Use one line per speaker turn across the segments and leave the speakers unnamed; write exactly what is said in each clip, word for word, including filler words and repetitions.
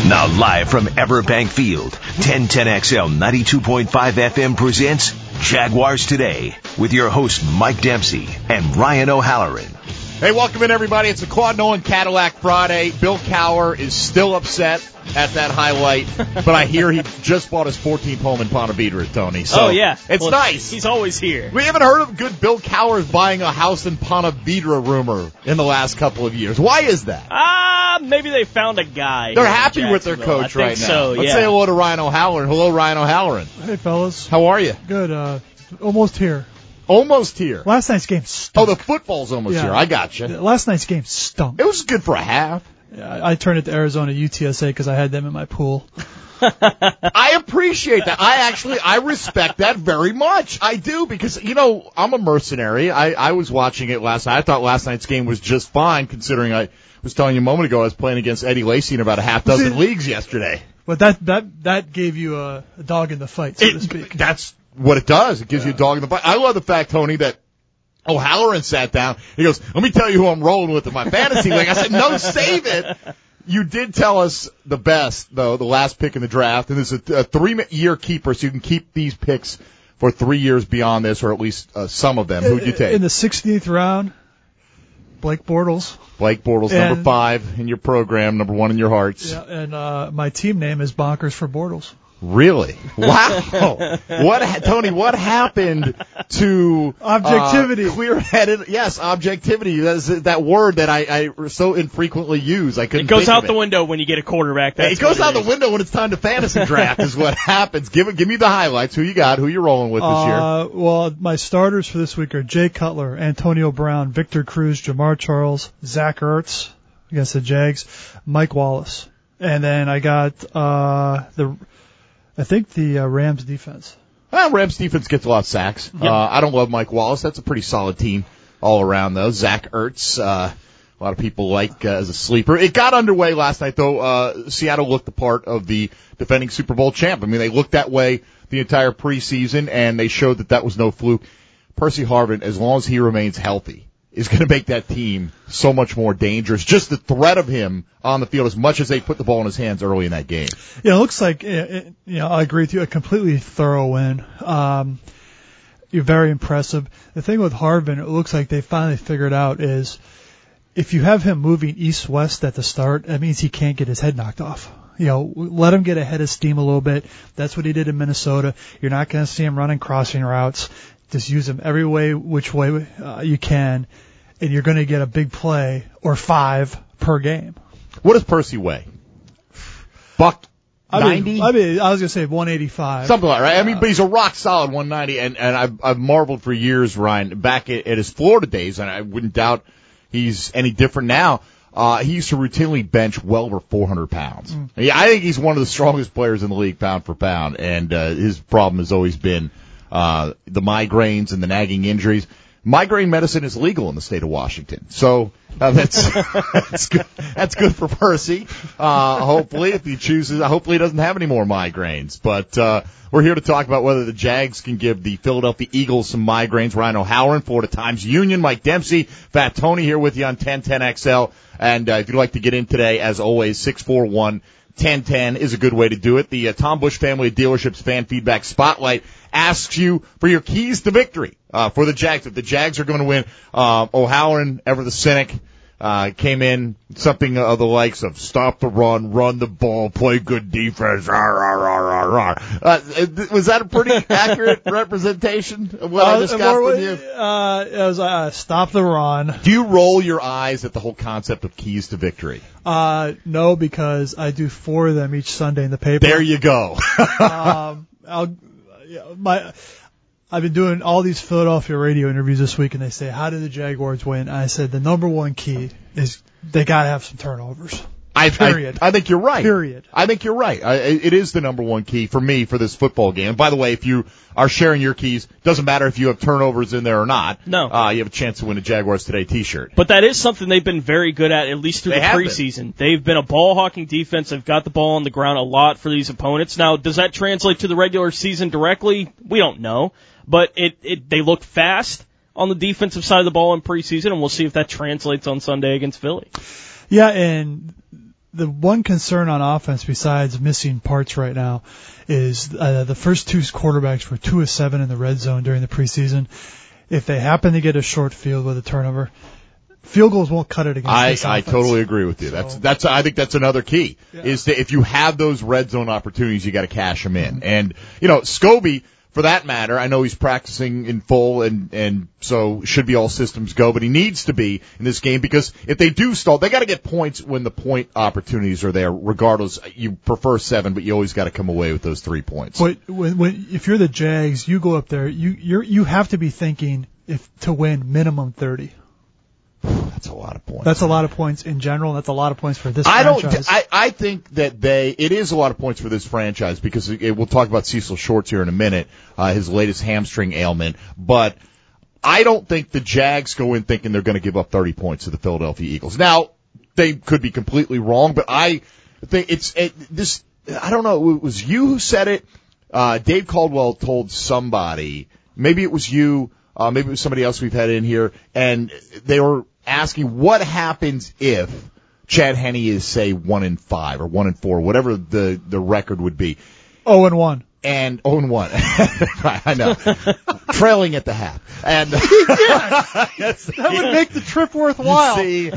Now live from Everbank Field, ten ten X L ninety-two point five F M presents Jaguars Today with your hosts Mike Dempsey and Ryan O'Halloran.
Hey, welcome in, everybody. It's a Claude Nolan Cadillac Friday. Bill Cowher is still upset at that highlight, but I hear he just bought his fourteenth home in Ponte Vedra, Tony. So
oh, yeah.
It's
well,
nice.
He's always here.
We haven't heard of good Bill Cowher's buying a house in Ponte Vedra rumor in the last couple of years. Why is that?
Ah, uh, maybe they found a guy.
They're happy with their coach
I
right
think
now.
So,
Let's
yeah.
say hello to Ryan O'Halloran. Hello, Ryan O'Halloran.
Hey, fellas.
How are you?
Good. Uh, almost here.
Almost here.
Last night's game stunk.
Oh, the football's almost
yeah.
here. I got you.
Last night's game stunk.
It was good for a half.
Yeah, I turned it to Arizona U T S A because I had them in my pool.
I appreciate that. I actually, I respect that very much. I do, because, you know, I'm a mercenary. I, I was watching it last night. I thought last night's game was just fine, considering I was telling you a moment ago I was playing against Eddie Lacy in about a half dozen leagues yesterday.
But that, that, that gave you a, a dog in the fight, so
it,
to speak.
That's what it does. It gives
yeah.
you a dog in the fight. I love the fact, Tony, that O'Halloran sat down. He goes, let me tell you who I'm rolling with in my fantasy league. I said, no, save it. You did tell us the best, though, the last pick in the draft, and this is a, a three-year keeper, so you can keep these picks for three years beyond this, or at least uh, some of them. Who'd you take?
In the sixteenth round, Blake Bortles.
Blake Bortles,
and,
number five in your program, number one in your hearts.
Yeah, and uh, my team name is Bonkers for Bortles.
Really? Wow. What, Tony, what happened to
objectivity?
Uh, clear-headed, yes, objectivity. That's that word that I, I so infrequently use. I couldn't
It goes
think
out
of
the
it.
window when you get a quarterback. That's
it goes
out
the window when it's time to fantasy draft is what happens. Give it, give me the highlights. Who you got? Who you rolling with this
uh,
year?
Well, my starters for this week are Jay Cutler, Antonio Brown, Victor Cruz, Jamar Charles, Zach Ertz against the Jags, Mike Wallace. And then I got uh the I think the uh, Rams defense.
Well, Rams defense gets a lot of sacks.
Yep.
Uh, I don't love Mike Wallace. That's a pretty solid team all around, though. Zach Ertz, uh, a lot of people like uh, as a sleeper. It got underway last night, though. Uh, Seattle looked the part of the defending Super Bowl champ. I mean, they looked that way the entire preseason, and they showed that that was no fluke. Percy Harvin, as long as he remains healthy, is going to make that team so much more dangerous. Just the threat of him on the field, as much as they put the ball in his hands early in that game.
Yeah, it looks like, it, you know, I agree with you, a completely thorough win. Um, you're very impressive. The thing with Harvin, it looks like they finally figured out is if you have him moving east-west at the start, that means he can't get his head knocked off. You know, let him get ahead of steam a little bit. That's what he did in Minnesota. You're not going to see him running crossing routes. Just use them every way, which way uh, you can, and you're going to get a big play or five per game.
What does Percy weigh? Buck
I
ninety?
mean, I mean, I was going to say one eighty-five.
Something like that, right? I mean, but he's a rock solid one ninety, and, and I've, I've marveled for years, Ryan, back at, at his Florida days, and I wouldn't doubt he's any different now. Uh, he used to routinely bench well over four hundred pounds. Mm. Yeah, I think he's one of the strongest players in the league pound for pound, and uh, his problem has always been Uh, the migraines and the nagging injuries. Migraine medicine is legal in the state of Washington. So, uh, that's, that's good. That's good for Percy. Uh, hopefully, if he chooses, hopefully he doesn't have any more migraines. But, uh, we're here to talk about whether the Jags can give the Philadelphia Eagles some migraines. Ryan O'Halloran, Florida Times Union, Mike Dempsey, Fat Tony here with you on ten ten X L. And, uh, if you'd like to get in today, as always, six four one, ten ten is a good way to do it. The uh, Tom Bush Family of Dealerships Fan Feedback Spotlight asks you for your keys to victory uh, for the Jags. If the Jags are going to win, uh, O'Halloran, ever the cynic, uh, came in something of the likes of stop the run, run the ball, play good defense. Rah, rah, rah, rah, rah. Uh, was that a pretty accurate representation of what uh, I discussed
more,
with you?
Uh, it was uh, stop the run.
Do you roll your eyes at the whole concept of keys to victory?
Uh, no, because I do four of them each Sunday in the paper.
There you go.
um, I'll, my, I've been doing all these Philadelphia radio interviews this week, and they say, how did the Jaguars win? I said, the number one key is they got to have some turnovers.
I,
Period.
I, I think you're right.
Period.
I think you're right. I, it is the number one key for me for this football game. And by the way, if you are sharing your keys, doesn't matter if you have turnovers in there or not.
No.
Uh, you have a chance to win a Jaguars Today t-shirt.
But that is something they've been very good at, at least through
they
the preseason. Been. They've been a ball-hawking defense. They've got the ball on the ground a lot for these opponents. Now, does that translate to the regular season directly? We don't know. But it, it they look fast on the defensive side of the ball in preseason, and we'll see if that translates on Sunday against Philly.
Yeah, and the one concern on offense besides missing parts right now is uh, the first two quarterbacks were two of seven in the red zone during the preseason. If they happen to get a short field with a turnover, field goals won't cut it against
I,
this
I
offense.
totally agree with you.
So,
that's that's. I think that's another key
yeah.
is that if you have those red zone opportunities, you got to cash them in. Mm-hmm. And you know, Scobie, for that matter, I know he's practicing in full, and and so should be all systems go. But he needs to be in this game because if they do stall, they got to get points when the point opportunities are there. Regardless, you prefer seven, but you always got to come away with those three points.
But when, when if you're the Jags, you go up there, you you you have to be thinking if to win minimum thirty.
That's a lot of points.
That's a lot of points in general. That's a lot of points for this
I
franchise.
don't. I, I think that they. It is a lot of points for this franchise because it, we'll talk about Cecil Shorts here in a minute, uh, his latest hamstring ailment. But I don't think the Jags go in thinking they're going to give up thirty points to the Philadelphia Eagles. Now they could be completely wrong, but I think it's it, this. I don't know. It was you who said it. Uh, Dave Caldwell told somebody. Maybe it was you. Uh, maybe it was somebody else we've had in here, and they were asking what happens if Chad Henne is, say, one and five or one and four, whatever the, the record would be.
Oh and one.
And oh and one. I know. Trailing at the half. And
yes, that would make the trip worthwhile.
You see,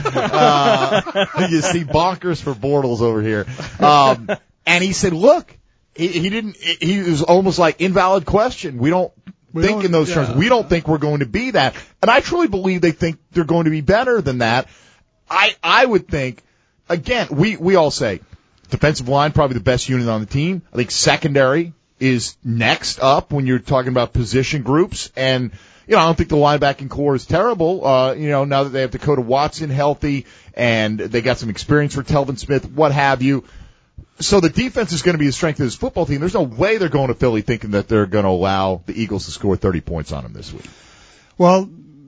uh, you see bonkers for Bortles over here. Um, and he said, look, he, he didn't, he was almost like invalid question. We don't, We think in those yeah. terms. We don't think we're going to be that. And I truly believe they think they're going to be better than that. I I would think, again, we, we all say defensive line, probably the best unit on the team. I think secondary is next up when you're talking about position groups. And, you know, I don't think the linebacking core is terrible. Uh, you know, now that they have Dakota Watson healthy and they got some experience for Telvin Smith, what have you. So the defense is going to be the strength of this football team. There's no way they're going to Philly thinking that they're going to allow the Eagles to score thirty points on them this week.
Well,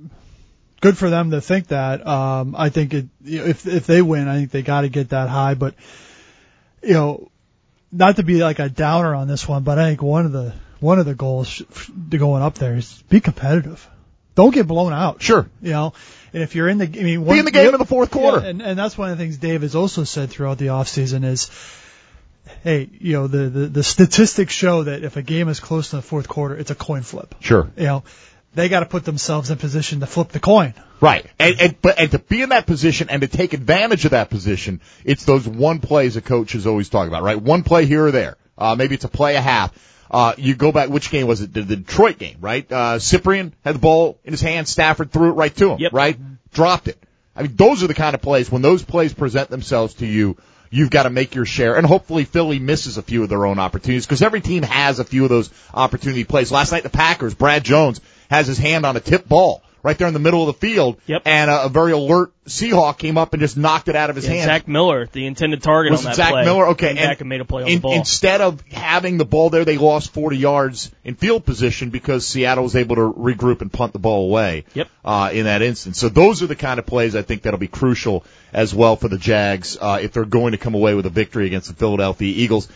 good for them to think that. Um, I think it, you know, if if they win, I think they got to get that high. But you know, not to be like a downer on this one, but I think one of the one of the goals to going up there is be competitive. Don't get blown out.
Sure.
You know, and if you're in the, I mean,
one, be in the game in the fourth quarter.
Yeah, and, and that's one of the things Dave has also said throughout the offseason is, hey, you know, the, the, the statistics show that if a game is close in the fourth quarter, it's a coin flip.
Sure.
You know, they got to put themselves in position to flip the coin.
Right. And, and, but, and to be in that position and to take advantage of that position, it's those one plays a coach is always talking about, right? One play here or there. Uh, maybe it's a play a half. Uh, you go back, which game was it? The, the Detroit game, right? Uh, Cyprian had the ball in his hand, Stafford threw it right to him,
yep.
right? Dropped it. I mean, those are the kind of plays, when those plays present themselves to you, you've got to make your share, and hopefully Philly misses a few of their own opportunities, because every team has a few of those opportunity plays. Last night, the Packers, Brad Jones has his hand on a tip ball right there in the middle of the field,
yep.
and a, a very alert Seahawk came up and just knocked it out of his
yeah,
hand.
Zach Miller, the intended target
was
on that
Zach
play.
Miller? Okay.
Came
and
back and made a play on
in,
the ball.
Instead of having the ball there, they lost forty yards in field position because Seattle was able to regroup and punt the ball away
yep.
uh, in that instance. So those are the kind of plays I think that'll be crucial as well for the Jags uh, if they're going to come away with a victory against the Philadelphia Eagles.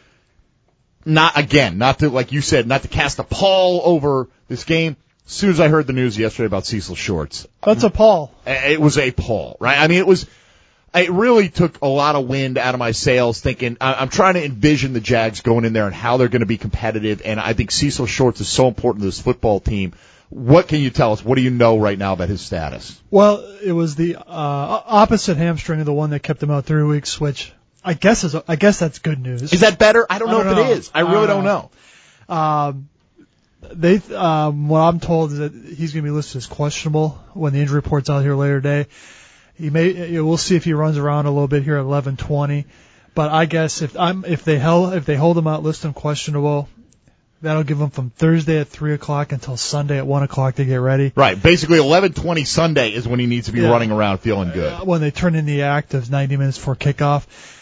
Not, again, not to, like you said, not to cast a pall over this game. As soon as I heard the news yesterday about Cecil Shorts,
that's a pall.
It was a pall, right? I mean, it was, it really took a lot of wind out of my sails thinking, I'm trying to envision the Jags going in there and how they're going to be competitive, and I think Cecil Shorts is so important to this football team. What can you tell us? What do you know right now about his status?
Well, it was the uh, opposite hamstring of the one that kept him out three weeks, which I guess is, I guess that's good news.
Is that better? I don't know
I don't
if
know.
it is. I really
I
don't
don't
know.
know. Um, They, um, what I'm told is that he's going to be listed as questionable when the injury report's out here later today. He may, you know, we'll see if he runs around a little bit here at eleven twenty. But I guess if I'm, if they held, if they hold him out, list him questionable, that'll give him from Thursday at three o'clock until Sunday at one o'clock to get ready.
Right. Basically, eleven twenty Sunday is when he needs to be
yeah.
running around feeling good.
Uh, when they turn in the actives ninety minutes before kickoff.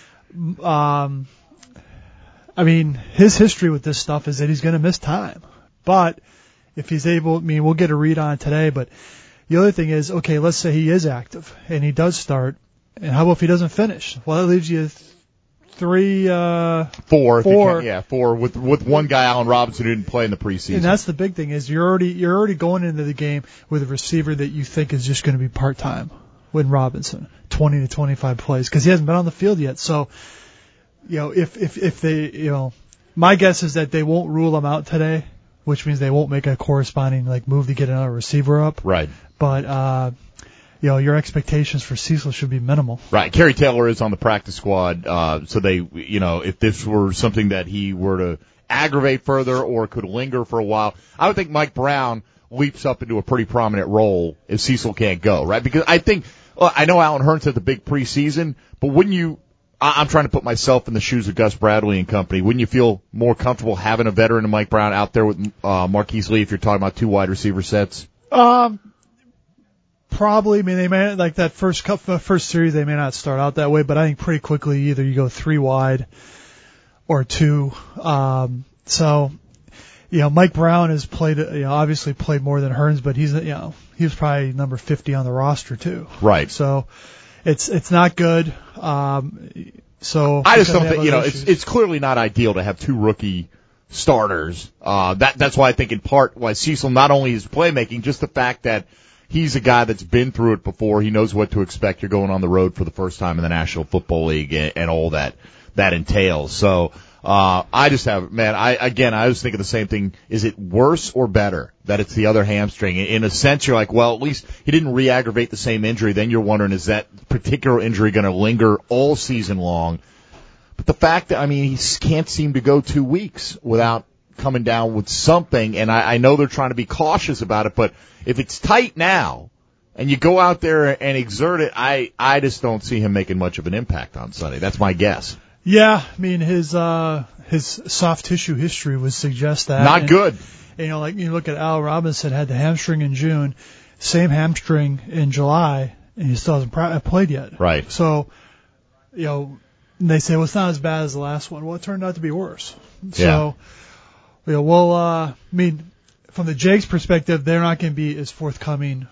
Um, I mean, his history with this stuff is that he's going to miss time. But if he's able, I mean, we'll get a read on it today, but the other thing is, okay, let's say he is active and he does start, and how about if he doesn't finish? Well, that leaves you three, uh,
four, if
four.
You can, yeah, four with with one guy, Allen Robinson, who didn't play in the preseason.
And that's the big thing is you're already you're already going into the game with a receiver that you think is just going to be part time. with Robinson, twenty to twenty-five plays, because he hasn't been on the field yet. So, you know, if, if, if they, you know, my guess is that they won't rule him out today, which means they won't make a corresponding, like, move to get another receiver up.
Right.
But, uh, you know, your expectations for Cecil should be minimal.
Right. Kerry Taylor is on the practice squad, uh, so they, you know, if this were something that he were to aggravate further or could linger for a while, I would think Mike Brown leaps up into a pretty prominent role if Cecil can't go, right? Because I think, well, I know Alan Hearns had the big preseason, but wouldn't you, I, I'm trying to put myself in the shoes of Gus Bradley and company, wouldn't you feel more comfortable having a veteran of Mike Brown out there with uh, Marquise Lee if you're talking about two wide receiver sets?
Um, probably. I mean, they may, like that first cup, first series, they may not start out that way, but I think pretty quickly either you go three wide or two. Um, so, you know, Mike Brown has played, you know, obviously played more than Hearns, but he's, you know, he was probably number fifty on the roster too.
Right.
So it's, it's not good. Um, so
I just don't think, you know,
issues.
it's, it's clearly not ideal to have two rookie starters. Uh, that, that's why I think in part why Cecil not only his playmaking, just the fact that he's a guy that's been through it before. He knows what to expect. You're going on the road for the first time in the National Football League and, and all that, that entails. So, Uh, I just have, man, I, again, I was thinking the same thing. Is it worse or better that it's the other hamstring? In a sense, you're like, well, at least he didn't re-aggravate the same injury. Then you're wondering, is that particular injury going to linger all season long? But the fact that, I mean, he can't seem to go two weeks without coming down with something, and I, I know they're trying to be cautious about it, but if it's tight now, and you go out there and exert it, I, I just don't see him making much of an impact on Sunday. That's my guess.
Yeah, I mean his uh his soft tissue history would suggest that.
Not
and,
good.
You know, like you look at Al Robinson, had the hamstring in June, same hamstring in July, and he still hasn't pra- played yet.
Right.
So, you know, they say, well, it's not as bad as the last one. Well, it turned out to be worse. So,
Yeah.
you know, well, uh, I mean, from the Jags' perspective, they're not going to be as forthcoming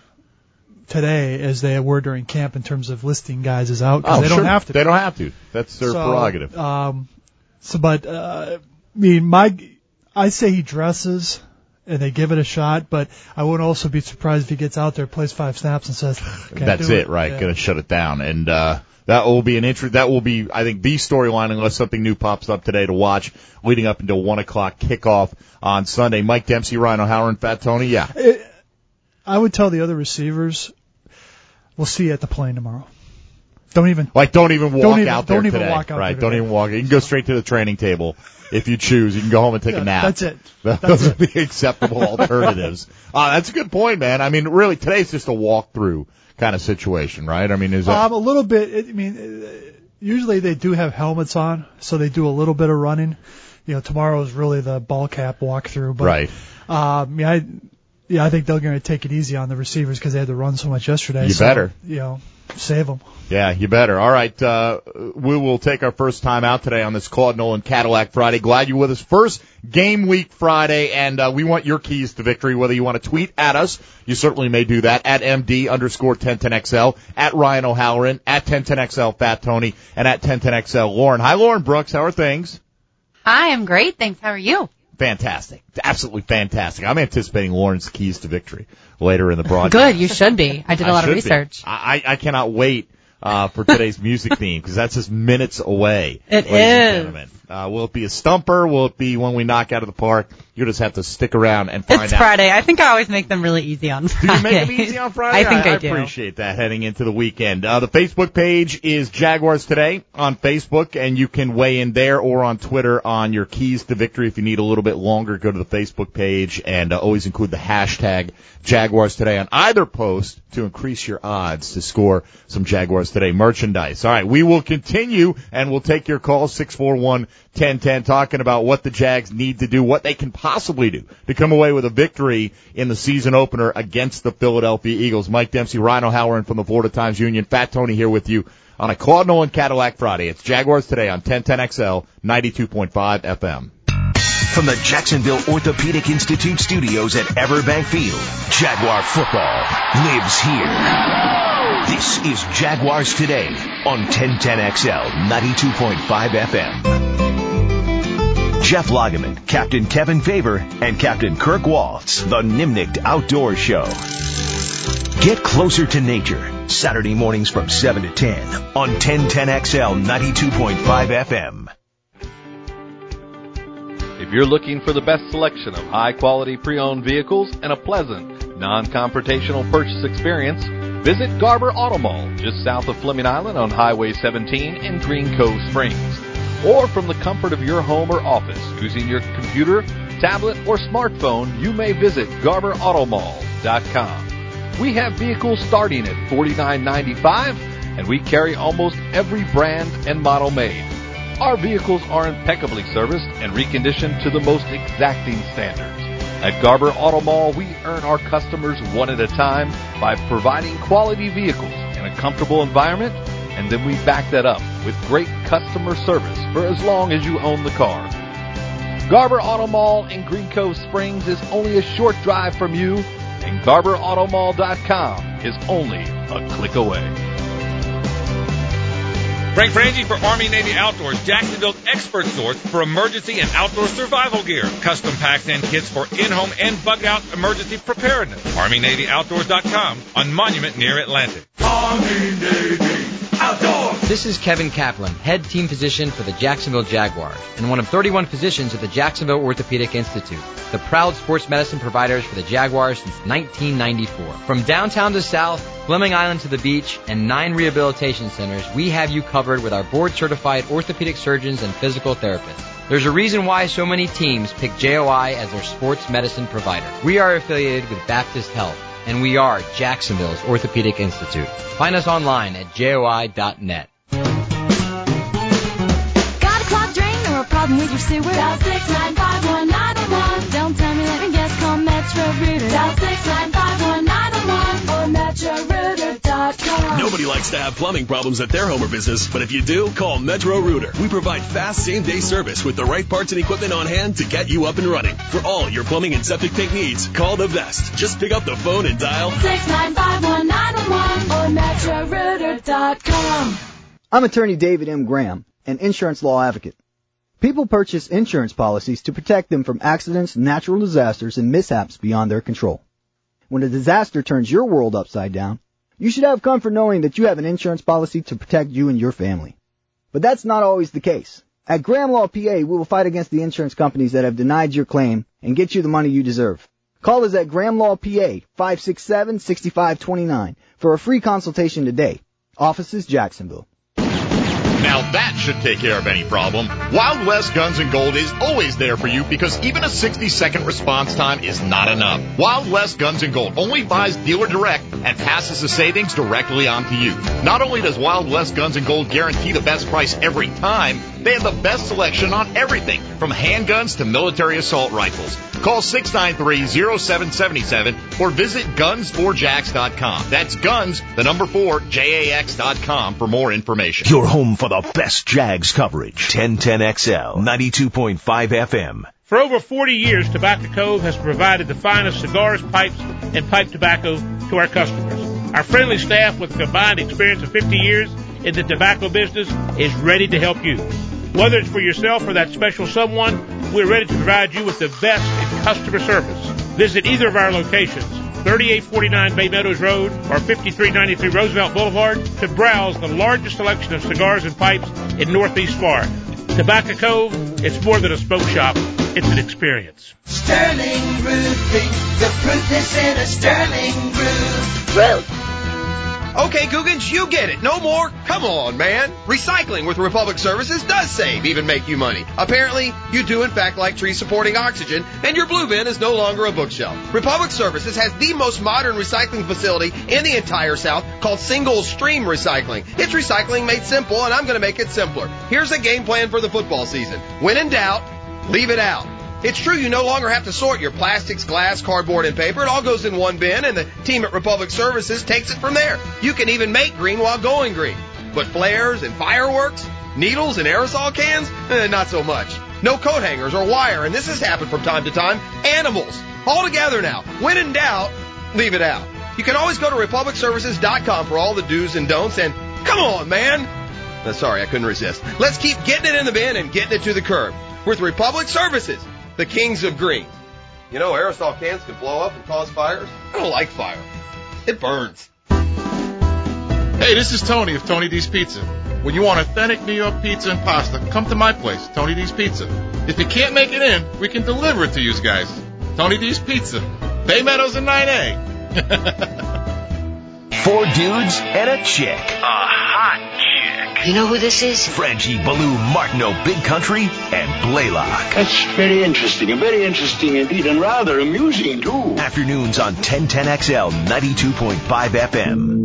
today as they were during camp in terms of listing guys as out because
Oh,
they
sure.
don't have to.
They don't have to. That's their
So,
prerogative.
Um, so, but uh, I mean, my I say he dresses and they give it a shot, but I wouldn't also be surprised if he gets out there, plays five snaps, and says, Can't
That's
do
it,
it,
right?
Yeah.
Going to shut it down, and uh, that will be an interest. That will be, I think, the storyline unless something new pops up today to watch leading up until one o'clock kickoff on Sunday. Mike Dempsey, Ryan O'Halloran, Fat Tony, yeah.
It, I would tell the other receivers, we'll see you at the plane tomorrow. Don't even
Like, don't even walk
Don't even-
out there
don't even
today.
walk out
right?
there
Don't
today.
even walk. You can go straight to the training table if you choose. You can go home and take
Yeah,
a nap.
that's it.
Those
That's
are
it.
the acceptable alternatives. Uh, that's a good point, man. I mean, really, today's just a walkthrough kind of situation, right? I mean, is that
Um, a little bit. I mean, uh, usually they do have helmets on, so they do a little bit of running. You know, tomorrow is really the ball cap walkthrough. But,
right?
Um, yeah, I, yeah, I think they're going to take it easy on the receivers because they had to run so much yesterday.
You
so,
better.
You know, save them.
Yeah, you better. All right, uh, we will take our first time out today on this Claude Nolan Cadillac Friday. Glad you're with us. First game week Friday, and uh, we want your keys to victory, whether you want to tweet at us. You certainly may do that, at M D underscore ten ten X L, at Ryan O'Halloran, at ten ten X L Fat Tony, and at ten ten X L Lauren. Hi, Lauren Brooks. How are things?
Hi, I'm great. Thanks. How are you?
Fantastic. Absolutely fantastic. I'm anticipating Lauren's keys to victory later in the broadcast.
Good. You should be. I did a
I
lot of
should be.
research.
I, I cannot wait uh, for today's music theme because that's just minutes away.
It
ladies and
is.
gentlemen. Uh, will it be a stumper? Will it be one we knock out of the park? You'll just have to stick around and find
It's
out.
Friday. I think I always make them really easy on
Do
Friday.
you make them easy on Friday?
I think I,
I
do.
appreciate that heading into the weekend. Uh, the Facebook page is Jaguars Today on Facebook, and you can weigh in there or on Twitter on your keys to victory. If you need a little bit longer, go to the Facebook page and uh, always include the hashtag Jaguars Today on either post to increase your odds to score some Jaguars Today merchandise. All right, we will continue, and we'll take your call, six four one, ten ten, talking about what the Jags need to do, what they can possibly do to come away with a victory in the season opener against the Philadelphia Eagles. Mike Dempsey, Ryan O'Halloran from the Florida Times Union, Fat Tony here with you on a Claude Nolan Cadillac Friday. It's Jaguars Today on ten ten X L, ninety-two point five F M.
From the Jacksonville Orthopedic Institute studios at Everbank Field, Jaguar football lives here. This is Jaguars Today on ten ten X L, ninety-two point five F M. Jeff Lageman, Captain Kevin Favor, and Captain Kirk Waltz, the Nimnicht Outdoor Show. Get closer to nature Saturday mornings from seven to ten on ten ten X L ninety-two point five F M.
If you're looking for the best selection of high-quality pre-owned vehicles and a pleasant, non-confrontational purchase experience, visit Garber Auto Mall, just south of Fleming Island on Highway seventeen in Green Cove Springs. Or from the comfort of your home or office, using your computer, tablet, or smartphone, you may visit Garber Auto Mall dot com. We have vehicles starting at forty-nine ninety-five, and we carry almost every brand and model made. Our vehicles are impeccably serviced and reconditioned to the most exacting standards. At Garber Auto Mall, we earn our customers one at a time by providing quality vehicles in a comfortable environment, and then we back that up with great customer service for as long as you own the car. Garber Auto Mall in Green Cove Springs is only a short drive from you, and Garber Auto Mall dot com is only a click away.
Frank Frangie for Army Navy Outdoors, Jacksonville's expert source for emergency and outdoor survival gear. Custom packs and kits for in-home and bug-out emergency preparedness. Army Navy Outdoors dot com on Monument near Atlantic.
Army Navy Outdoors.
This is Kevin Kaplan, head team physician for the Jacksonville Jaguars and one of thirty-one physicians at the Jacksonville Orthopedic Institute, the proud sports medicine providers for the Jaguars since nineteen ninety-four. From downtown to south, Fleming Island to the beach, and nine rehabilitation centers, we have you covered with our board-certified orthopedic surgeons and physical therapists. There's a reason why so many teams pick J O I as their sports medicine provider. We are affiliated with Baptist Health, and we are Jacksonville's Orthopedic Institute. Find us online at J O I dot net.
Got a clogged drain or a problem with your sewer? Dial six nine five one nine one. Don't tell me, let me guess, call Metro Rooter. Dial six nine five one nine one or Metro Rooter dot com.
Nobody likes to have plumbing problems at their home or business, but if you do, call Metro Rooter. We provide fast same-day service with the right parts and equipment on hand to get you up and running. For all your plumbing and septic tank needs, call the best. Just pick up the phone and dial
six nine five one nine one or Metro Rooter dot com.
I'm attorney David M. Graham, an insurance law advocate. People purchase insurance policies to protect them from accidents, natural disasters, and mishaps beyond their control. When a disaster turns your world upside down, you should have comfort knowing that you have an insurance policy to protect you and your family. But that's not always the case. At Graham Law P A, we will fight against the insurance companies that have denied your claim and get you the money you deserve. Call us at Graham Law P A, five six seven, six five two nine for a free consultation today. Offices, Jacksonville.
Now that should take care of any problem. Wild West Guns and Gold is always there for you because even a sixty second response time is not enough. Wild West Guns and Gold only buys dealer direct and passes the savings directly on to you. Not only does Wild West Guns and Gold guarantee the best price every time, they have the best selection on everything from handguns to military assault rifles. Call six nine three, zero seven seven seven or visit guns four jax dot com. That's guns, the number four, J A X dot com for more information.
Your home for the best Jags coverage. ten ten X L, ninety-two point five F M.
For over forty years, Tobacco Cove has provided the finest cigars, pipes, and pipe tobacco to our customers. Our friendly staff with a combined experience of fifty years in the tobacco business is ready to help you. Whether it's for yourself or that special someone, we're ready to provide you with the best in customer service. Visit either of our locations, thirty-eight forty-nine Bay Meadows Road or fifty-three ninety-three Roosevelt Boulevard, to browse the largest selection of cigars and pipes in Northeast Florida. Tobacco Cove, it's more than a smoke shop, it's an experience.
Sterling Roofing, the proof is in a Sterling roof.
Roof! Okay, Googans, you get it. No more? Come on, man. Recycling with Republic Services does save, even make you money. Apparently, you do in fact like tree-supporting oxygen, and your blue bin is no longer a bookshelf. Republic Services has the most modern recycling facility in the entire South called Single Stream Recycling. It's recycling made simple, and I'm going to make it simpler. Here's a game plan for the football season. When in doubt, leave it out. It's true you no longer have to sort your plastics, glass, cardboard, and paper. It all goes in one bin, and the team at Republic Services takes it from there. You can even make green while going green. But flares and fireworks, needles and aerosol cans, eh, not so much. No coat hangers or wire, and this has happened from time to time. Animals. All together now. When in doubt, leave it out. You can always go to republic services dot com for all the do's and don'ts, and come on, man. Uh, sorry, I couldn't resist. Let's keep getting it in the bin and getting it to the curb. With Republic Services, the kings of green. You know, aerosol cans can blow up and cause fires. I don't like fire. It burns.
Hey, this is Tony of Tony D's Pizza. When you want authentic New York pizza and pasta, come to my place, Tony D's Pizza. If you can't make it in, we can deliver it to you guys. Tony D's Pizza. Bay Meadows and nine A.
Four dudes and a chick.
A hot chick. You know who this is?
Frangie, Baloo, Martineau, Big Country, and Blaylock.
That's very interesting, and very interesting indeed, and rather amusing, too.
Afternoons on ten ten X L ninety-two point five F M.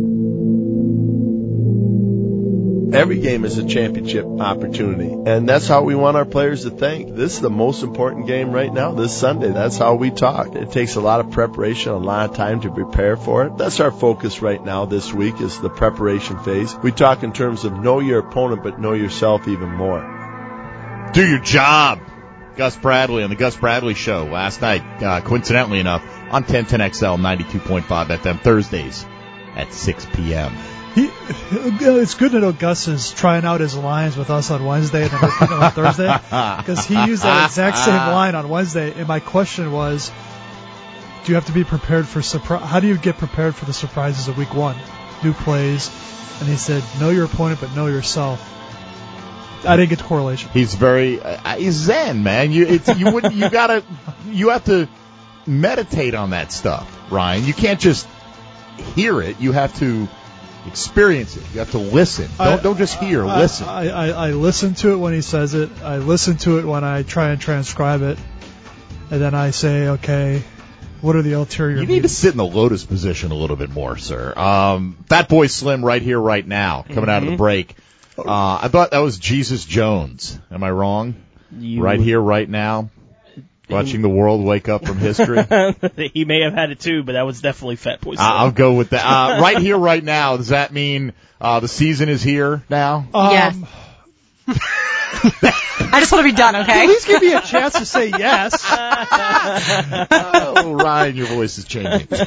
Every game is a championship opportunity, and that's how we want our players to think. This is the most important game right now, this Sunday. That's how we talk. It takes a lot of preparation, a lot of time to prepare for it. That's our focus right now this week is the preparation phase. We talk in terms of know your opponent, but know yourself even more.
Do your job. Gus Bradley on the Gus Bradley Show last night, uh, coincidentally enough, on ten ten X L ninety-two point five F M Thursdays at six p.m.
He, it's good to know Gus is trying out his lines with us on Wednesday and then repeating them on Thursday, because he used that exact same line on Wednesday. And my question was, do you have to be prepared for surprise? How do you get prepared for the surprises of week one? New plays, and he said, know your opponent, but know yourself. I didn't get the correlation.
He's very uh, he's zen, man. You it's you would you gotta you have to meditate on that stuff, Ryan. You can't just hear it. You have to experience it. You have to listen. Don't
I,
don't just hear.
I,
listen.
I, I, I listen to it when he says it. I listen to it when I try and transcribe it, and then I say, okay, what are the ulterior?
You need to sit in the lotus position a little bit more, sir. Um, Fat Boy Slim, right here, right now, coming mm-hmm. out of the break. Uh, I thought that was Jesus Jones. Am I wrong? You... Right here, right now. Watching the world wake up from history.
He may have had it too, but that was definitely Fat Boy Slim.
Uh, I'll go with that. Uh, right here, right now. Does that mean uh, the season is here now?
Um, yes. I just want to be done, okay?
At least give me a chance to say yes.
Oh, Ryan, your voice is changing. Uh,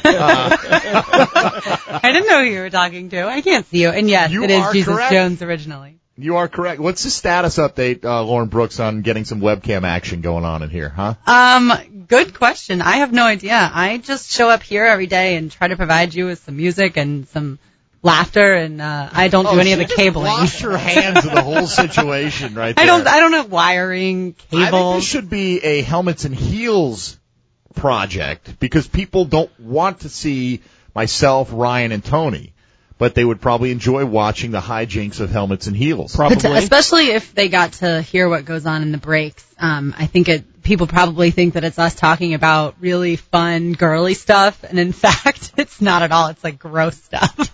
I didn't know who you were talking to. I can't see you. And yes,
you
it is Jesus
correct.
Jones originally.
You are correct. What's the status update, uh, Lauren Brooks, on getting some webcam action going on in here, huh?
Um, good question. I have no idea. I just show up here every day and try to provide you with some music and some laughter, and uh, I don't
oh,
do any of the
just
cabling.
Wash your hands of the whole situation right there.
I don't. I don't have wiring, cables.
I think this should be a helmets and heels project because people don't want to see myself, Ryan, and Tony. But they would probably enjoy watching the hijinks of helmets and heels.
Probably. Especially if they got to hear what goes on in the breaks. Um, I think it, people probably think that it's us talking about really fun, girly stuff. And in fact, it's not at all. It's like gross stuff.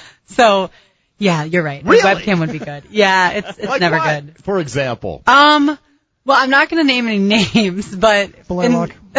So, yeah, you're right.
Really?
The webcam would be good. Yeah, it's it's
like
never
what?
good.
For example?
Um, well, I'm not going to name any names, but in, in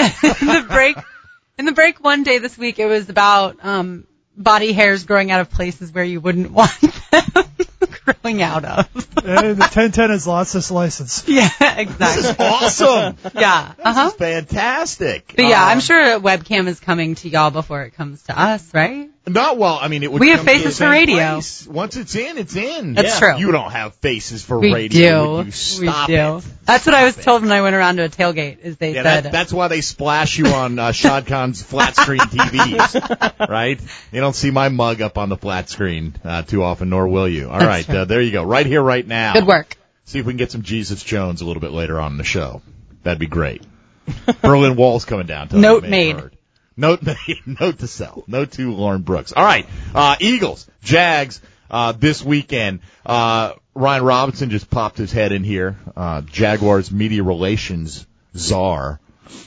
the break, in the break one day this week, it was about, um, body hairs growing out of places where you wouldn't want them growing out of.
And the ten ten has lost its license.
Yeah, exactly.
This is awesome.
Yeah.
Uh-huh. This is fantastic.
But yeah,
um,
I'm sure a webcam is coming to y'all before it comes to us, right?
Not well. I mean, it would.
We have
come to
faces
the
for
same
radio.
place. Once it's in, it's in.
That's
yeah.
true.
You don't have faces for
we
radio.
Do.
You stop
we do.
It.
That's
stop
what I was
it.
told when I went around to a tailgate. Is they
yeah,
said
that, that's why they splash you on uh, Shad Khan's flat screen T Vs, right? You don't see my mug up on the flat screen uh, too often, nor will you. All right, uh, there you go. Right here, right now.
Good work.
See if we can get some Jesus Jones a little bit later on in the show. That'd be great. Berlin Wall's coming down.
Note made.
Heard. Note made. Note to self. Note to Lauren Brooks. All right. Uh, Eagles, Jags, uh, this weekend. Uh, Ryan Robinson just popped his head in here. Uh, Jaguars media relations czar.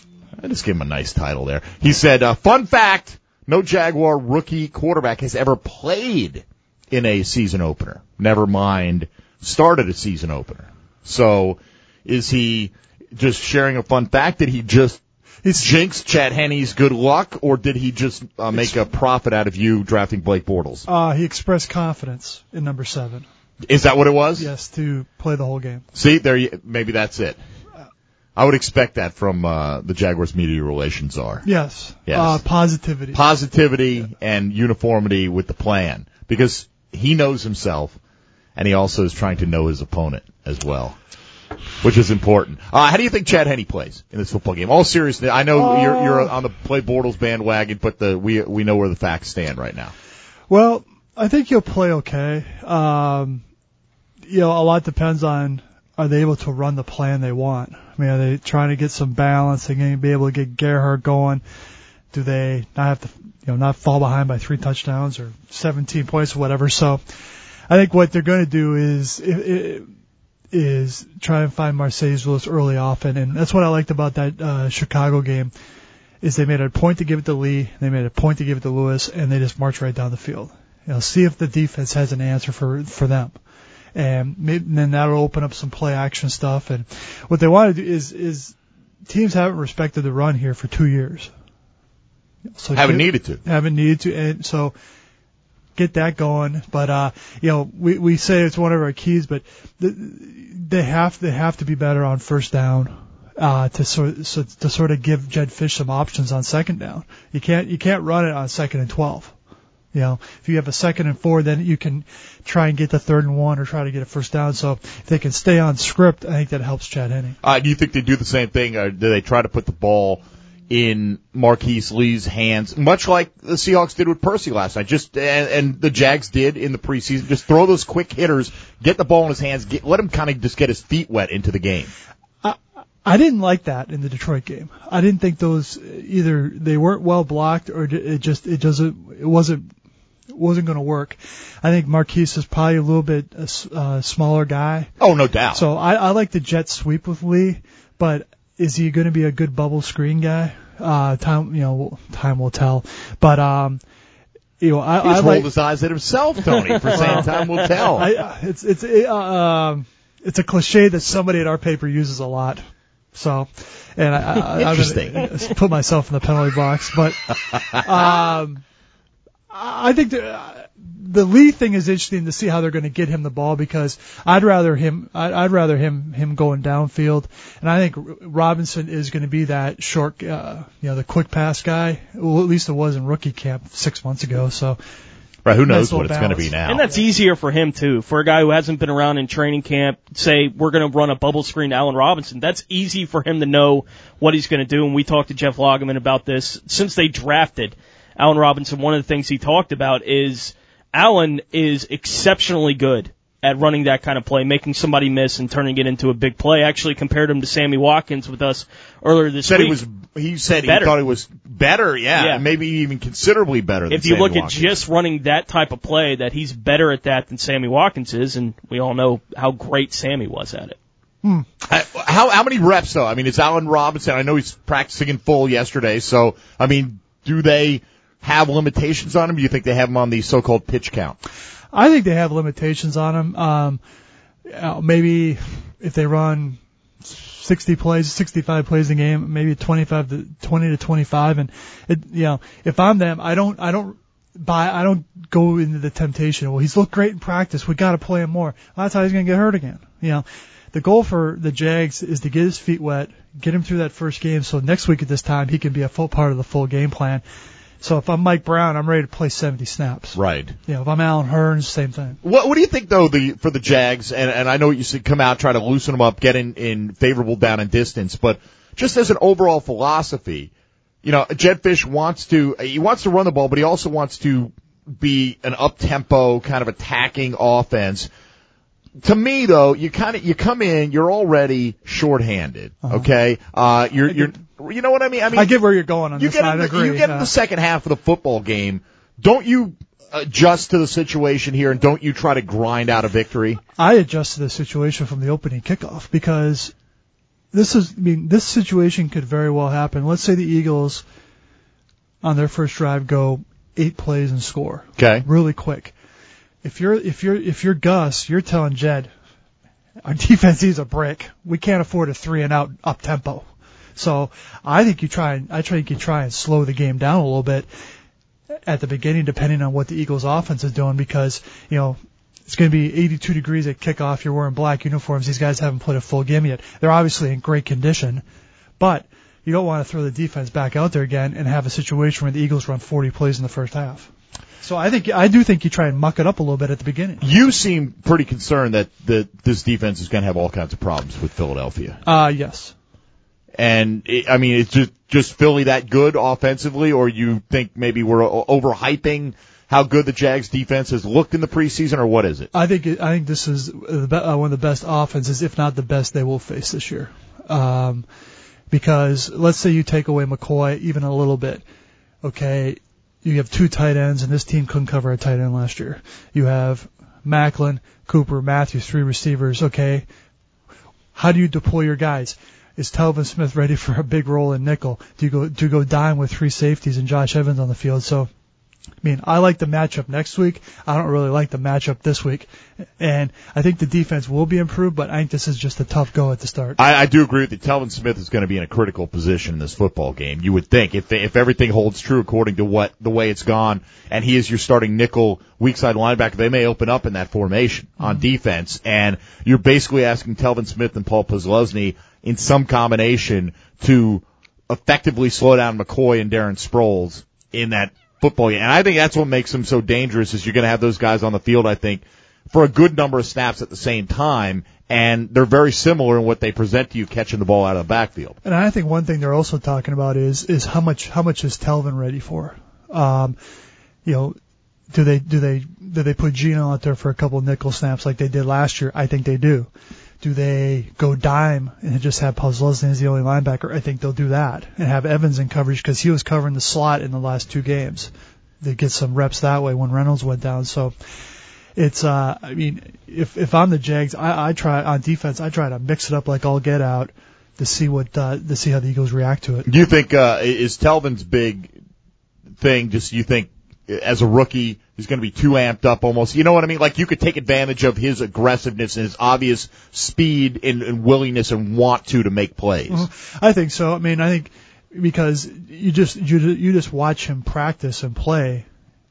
I just gave him a nice title there. He said, uh, fun fact, no Jaguar rookie quarterback has ever played in a season opener. Never mind started a season opener. So is he just sharing a fun fact? Did he just He's jinx Chad Henne's good luck, or did he just uh, make a profit out of you drafting Blake Bortles?
Uh, he expressed confidence in number seven.
Is that what it was?
Yes, to play the whole game.
See, there, you, maybe that's it. I would expect that from uh, the Jaguars media relations czar.
Yes.
Yes.
Uh, positivity.
Positivity
yeah.
and uniformity with the plan, because he knows himself, and he also is trying to know his opponent as well, which is important. Uh, how do you think Chad Henne plays in this football game? All seriously, I know uh, you're, you're on the play Bortles bandwagon, but the, we we know where the facts stand right now.
Well, I think he'll play okay. Um, you know, a lot depends on, are they able to run the plan they want? I mean, are they trying to get some balance? Are they going to be able to get Gerhardt going? Do they not have to, you know, not fall behind by three touchdowns or seventeen points or whatever? So I think what they're going to do is, is try and find Marcedes Lewis early often. And that's what I liked about that, uh, Chicago game, is they made a point to give it to Lee, they made a point to give it to Lewis, and they just marched right down the field. You know, see if the defense has an answer for, for them. And, maybe, and then that'll open up some play action stuff. And what they want to do is, is teams haven't respected the run here for two years. So
haven't
get,
needed to.
Haven't needed to. And so get that going. But, uh, you know, we, we say it's one of our keys, but the, they have, they have to be better on first down, uh, to sort, so, to sort of give Jedd Fisch some options on second down. You can't, you can't run it on second and twelve. You know, if you have a second and four, then you can try and get the third and one or try to get a first down. So if they can stay on script, I think that helps Chad Henne.
Uh, do you think they do the same thing, or do they try to put the ball in Marquise Lee's hands, much like the Seahawks did with Percy last night, just and, and the Jags did in the preseason? Just throw those quick hitters, get the ball in his hands, get, let him kind of just get his feet wet into the game.
I, I didn't like that in the Detroit game. I didn't think those either they weren't well blocked or it just it doesn't it wasn't it wasn't going to work. I think Marquise is probably a little bit a uh, smaller guy.
Oh, no doubt.
So I, I like the jet sweep with Lee, but is he going to be a good bubble screen guy? Uh, time, you know, time will tell. But, um, you know, I,
he just
I
rolled
like,
his eyes at himself, Tony, for saying time will tell.
I, it's, it's, uh, um, it's a cliche that somebody at our paper uses a lot. So, and I, I,
Interesting.
I'm gonna put myself in the penalty box, but, um, I think the, the Lee thing is interesting to see how they're going to get him the ball, because I'd rather him, I'd, I'd rather him, him going downfield. And I think Robinson is going to be that short, uh, you know, the quick pass guy. Well, at least it was in rookie camp six months ago. So,
right, who knows
nice
what it's going to
balance.
be now.
And that's easier for him too. For a guy who hasn't been around in training camp, say we're going to run a bubble screen to Allen Robinson, that's easy for him to know what he's going to do. And we talked to Jeff Lageman about this. Since they drafted Allen Robinson, one of the things he talked about is Allen is exceptionally good at running that kind of play, making somebody miss and turning it into a big play. Actually compared him to Sammy Watkins with us earlier this
said
week.
He was. He said
better.
he thought he was better. Yeah,
yeah.
maybe even considerably better. Than
If you
Sammy
look
Watkins.
at just running that type of play, that he's better at that than Sammy Watkins is, and we all know how great Sammy was at it.
Hmm.
How how many reps though? I mean, it's Allen Robinson. I know he's practicing in full yesterday. So I mean, do they have limitations on him? Do you think they have him on the so-called pitch count?
I think they have limitations on him. Um, uh, maybe if they run sixty plays, sixty-five plays a game, maybe twenty-five to twenty to twenty-five, and it, you know, if I'm them, I don't, I don't buy, I don't go into the temptation. Well, he's looked great in practice. We got to play him more. Well, that's how he's going to get hurt again. You know, the goal for the Jags is to get his feet wet, get him through that first game, so next week at this time he can be a full part of the full game plan. So if I'm Mike Brown, I'm ready to play seventy snaps.
Right.
You know, if I'm Alan Hearns, same thing.
What What do you think though the for the Jags? And and I know you said come out, try to loosen them up, get in in favorable down and distance, but just as an overall philosophy, you know, Jedd Fisch wants to he wants to run the ball, but he also wants to be an up tempo kind of attacking offense. To me, though, you kind of you come in, you're already shorthanded. Uh-huh. Okay, uh, you're you're you know what I mean. I mean,
I get where you're going on
you
this.
Get
I
in the,
agree.
You get
uh,
in the second half of the football game. Don't you adjust to the situation here, and don't you try to grind out a victory?
I adjust to the situation from the opening kickoff, because this is. I mean, this situation could very well happen. Let's say the Eagles on their first drive go eight plays and score.
Okay,
really quick. If you're if you're if you're Gus, you're telling Jed, our defense needs a break. We can't afford a three and out up tempo. So I think you try and I think you try and slow the game down a little bit at the beginning, depending on what the Eagles' offense is doing, because you know it's going to be eighty-two degrees at kickoff. You're wearing black uniforms. These guys haven't played a full game yet. They're obviously in great condition, but you don't want to throw the defense back out there again and have a situation where the Eagles run forty plays in the first half. So I think I do think you try and muck it up a little bit at the beginning.
You seem pretty concerned that the, this defense is going to have all kinds of problems with Philadelphia.
Uh, yes.
And, it, I mean, it's just, just Philly that good offensively, or you think maybe we're overhyping how good the Jags defense has looked in the preseason, or what is it?
I think it, I think this is the be- uh, one of the best offenses, if not the best, they will face this year. Um, because let's say you take away McCoy even a little bit. Okay, you have two tight ends, and this team couldn't cover a tight end last year. You have Macklin, Cooper, Matthews, three receivers. Okay, how do you deploy your guys? Is Telvin Smith ready for a big role in nickel? Do you go do you go dime with three safeties and Josh Evans on the field? So, I mean, I like the matchup next week. I don't really like the matchup this week. And I think the defense will be improved, but I think this is just a tough go at the start.
I, I do agree that Telvin Smith is going to be in a critical position in this football game. You would think if if everything holds true according to what the way it's gone, and he is your starting nickel weak side linebacker, they may open up in that formation on mm-hmm. defense, and you're basically asking Telvin Smith and Paul Posluszny in some combination to effectively slow down McCoy and Darren Sproles in that football game. And I think that's what makes them so dangerous, is you're going to have those guys on the field, I think, for a good number of snaps at the same time, and they're very similar in what they present to you catching the ball out of the backfield.
And I think one thing they're also talking about is is how much how much is Telvin ready for? Um, you know, do they do they do they put Geno out there for a couple nickel snaps like they did last year? I think they do. Do they go dime and just have Posluszny as the only linebacker? I think they'll do that and have Evans in coverage because he was covering the slot in the last two games. They get some reps that way when Reynolds went down. So it's, uh, I mean, if if I'm the Jags, I, I try on defense. I try to mix it up like all get out to see what uh, to see how the Eagles react to it.
Do you think uh, is Telvin's big thing? Just you think as a rookie, he's going to be too amped up almost. You know what I mean? Like you could take advantage of his aggressiveness and his obvious speed and, and willingness and want to to make plays.
Mm-hmm. I think so. I mean, I think because you just you you just watch him practice and play,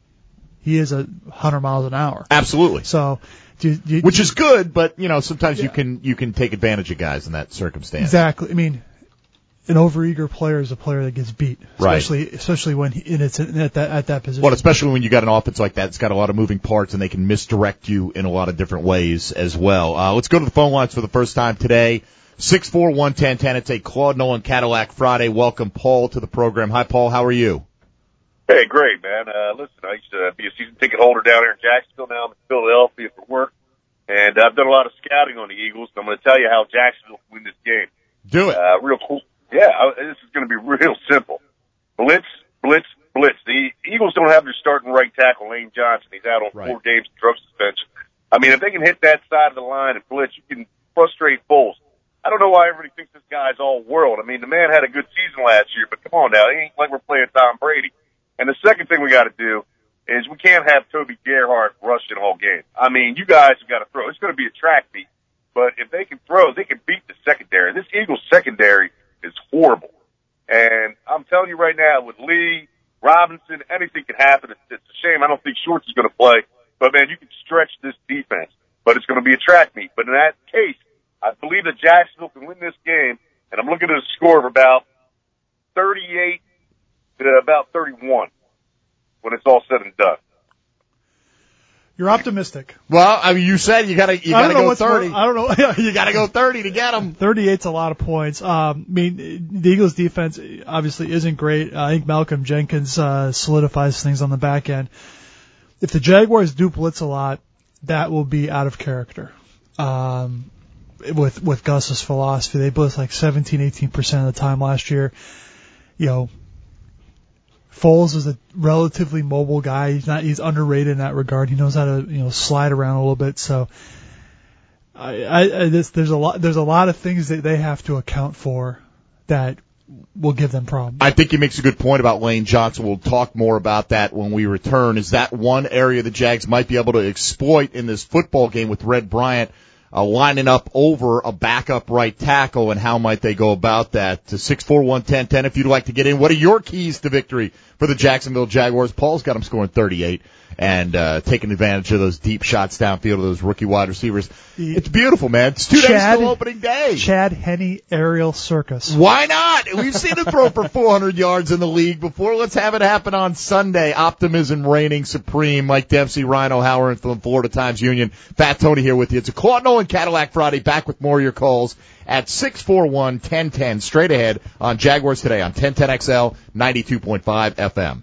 he is a hundred miles an hour.
Absolutely.
So, do, do,
which is good, but you know sometimes yeah. you can you can take advantage of guys in that circumstance.
Exactly. I mean, an overeager player is a player that gets beat, especially
right.
especially when he, and it's at that at that position.
Well, especially when you got an offense like that, it's got a lot of moving parts, and they can misdirect you in a lot of different ways as well. Uh, let's go to the phone lines for the first time today. Six four one ten ten. It's a Claude Nolan Cadillac Friday. Welcome Paul to the program. Hi, Paul. How are you?
Hey, great, man. Uh, listen, I used to be a season ticket holder down here in Jacksonville. Now I'm in Philadelphia for work, and I've done a lot of scouting on the Eagles. So I'm going to tell you how Jacksonville can win this game.
Do it.
Uh, real cool. Yeah, I, this is going to be real simple. Blitz, blitz, blitz. The Eagles don't have their starting right tackle, Lane Johnson. He's out on right. four games of drug suspension. I mean, if they can hit that side of the line and blitz, you can frustrate Foles. I don't know why everybody thinks this guy's all world. I mean, the man had a good season last year, but come on now. It ain't like we're playing Tom Brady. And the second thing we got to do is we can't have Toby Gerhart rushing all game. I mean, you guys have got to throw. It's going to be a track meet. But if they can throw, they can beat the secondary. This Eagles secondary is horrible. And I'm telling you right now, with Lee, Robinson, anything can happen. It's, it's a shame. I don't think Shorts is going to play. But, man, you can stretch this defense. But it's going to be a track meet. But in that case, I believe that Jacksonville can win this game. And I'm looking at a score of about thirty-eight to about thirty-one when it's all said and done.
You're optimistic.
Well, I mean, you said you gotta, you gotta go thirty.
More, I don't know.
You gotta go thirty to get them.
thirty-eight's a lot of points. Um, I mean, the Eagles defense obviously isn't great. I think Malcolm Jenkins, uh, solidifies things on the back end. If the Jaguars do blitz a lot, that will be out of character. Um, with, with Gus's philosophy, they blitz like seventeen, eighteen percent of the time last year. You know, Foles is a relatively mobile guy. He's not, he's underrated in that regard. He knows how to, you know, slide around a little bit. So, I, I, I this, there's a lot, there's a lot of things that they have to account for that will give them problems.
I think he makes a good point about Lane Johnson. We'll talk more about that when we return. Is that one area the Jags might be able to exploit in this football game with Red Bryant Uh, lining up over a backup right tackle, and how might they go about that? To six four one ten ten if you'd like to get in. What are your keys to victory for the Jacksonville Jaguars? Paul's got them scoring thirty-eight and uh, taking advantage of those deep shots downfield of those rookie wide receivers. It's beautiful, man. It's two
Chad,
days till opening day.
Chad Henne aerial circus.
Why not? We've seen him throw for four hundred yards in the league before. Let's have it happen on Sunday. Optimism reigning supreme. Mike Dempsey, Ryan O'Halloran from Florida Times Union. Fat Tony here with you. It's a Claude Nolan Nolan Cadillac Friday, back with more of your calls at six four one, one oh one oh, straight ahead on Jaguars Today on ten ten X L, ninety-two point five F M.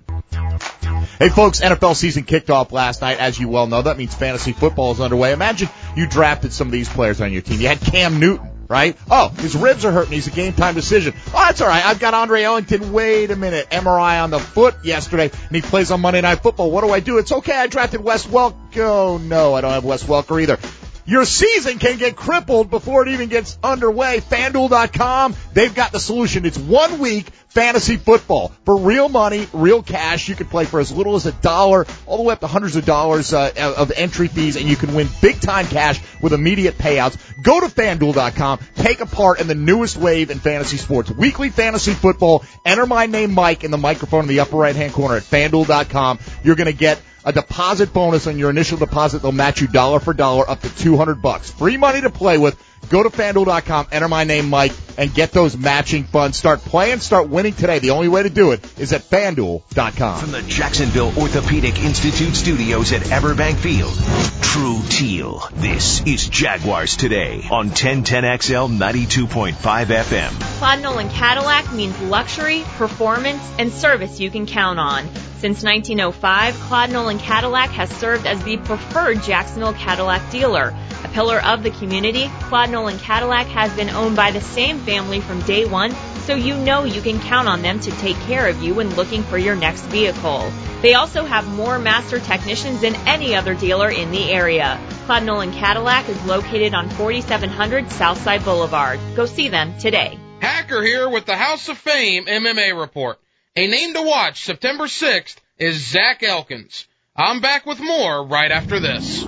Hey folks, N F L season kicked off last night, as you well know. That means fantasy football is underway. Imagine you drafted some of these players on your team. You had Cam Newton, right? Oh, his ribs are hurting. He's a game-time decision. Oh, that's all right. I've got Andre Ellington. Wait a minute. M R I on the foot yesterday, and he plays on Monday Night Football. What do I do? It's okay. I drafted Wes Welker. Oh, no, I don't have Wes Welker either. Your season can get crippled before it even gets underway. FanDuel dot com, they've got the solution. It's one week fantasy football for real money, real cash. You can play for as little as a dollar, all the way up to hundreds of dollars uh, of entry fees, and you can win big-time cash with immediate payouts. Go to FanDuel dot com, take a part in the newest wave in fantasy sports. Weekly fantasy football. Enter my name, Mike, in the microphone in the upper right-hand corner at FanDuel dot com. You're going to get a deposit bonus on your initial deposit. They'll match you dollar for dollar up to two hundred bucks. Free money to play with. Go to FanDuel dot com, enter my name, Mike, and get those matching funds. Start playing, start winning today. The only way to do it is at FanDuel dot com.
From the Jacksonville Orthopedic Institute studios at Everbank Field, True Teal. This is Jaguars Today on ten ten X L, ninety-two point five F M.
Claude Nolan Cadillac means luxury, performance, and service you can count on. Since nineteen oh five, Claude Nolan Cadillac has served as the preferred Jacksonville Cadillac dealer. A pillar of the community, Claude Nolan Cadillac has been owned by the same family from day one, so you know you can count on them to take care of you when looking for your next vehicle. They also have more master technicians than any other dealer in the area. Claude Nolan Cadillac is located on forty-seven hundred Southside Boulevard. Go see them today.
Hacker here with the House of Fame M M A report. A name to watch September sixth is Zach Elkins. I'm back with more right after this.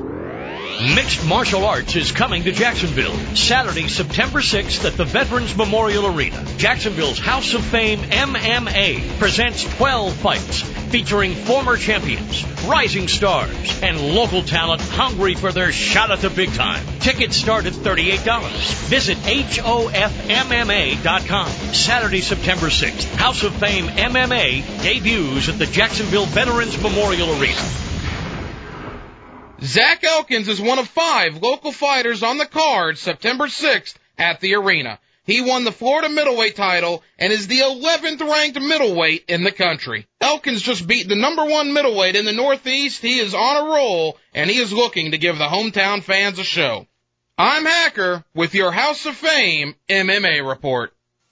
Mixed Martial Arts is coming to Jacksonville Saturday, September sixth at the Veterans Memorial Arena. Jacksonville's House of Fame M M A presents twelve fights featuring former champions, rising stars, and local talent hungry for their shot at the big time. Tickets start at thirty-eight dollars. Visit H O F M M A dot com. Saturday, September sixth, House of Fame M M A debuts at the Jacksonville Veterans Memorial Arena.
Zach Elkins is one of five local fighters on the card September sixth at the arena. He won the Florida middleweight title and is the eleventh ranked middleweight in the country. Elkins just beat the number one middleweight in the Northeast. He is on a roll, and he is looking to give the hometown fans a show. I'm Hacker with your House of Fame M M A report.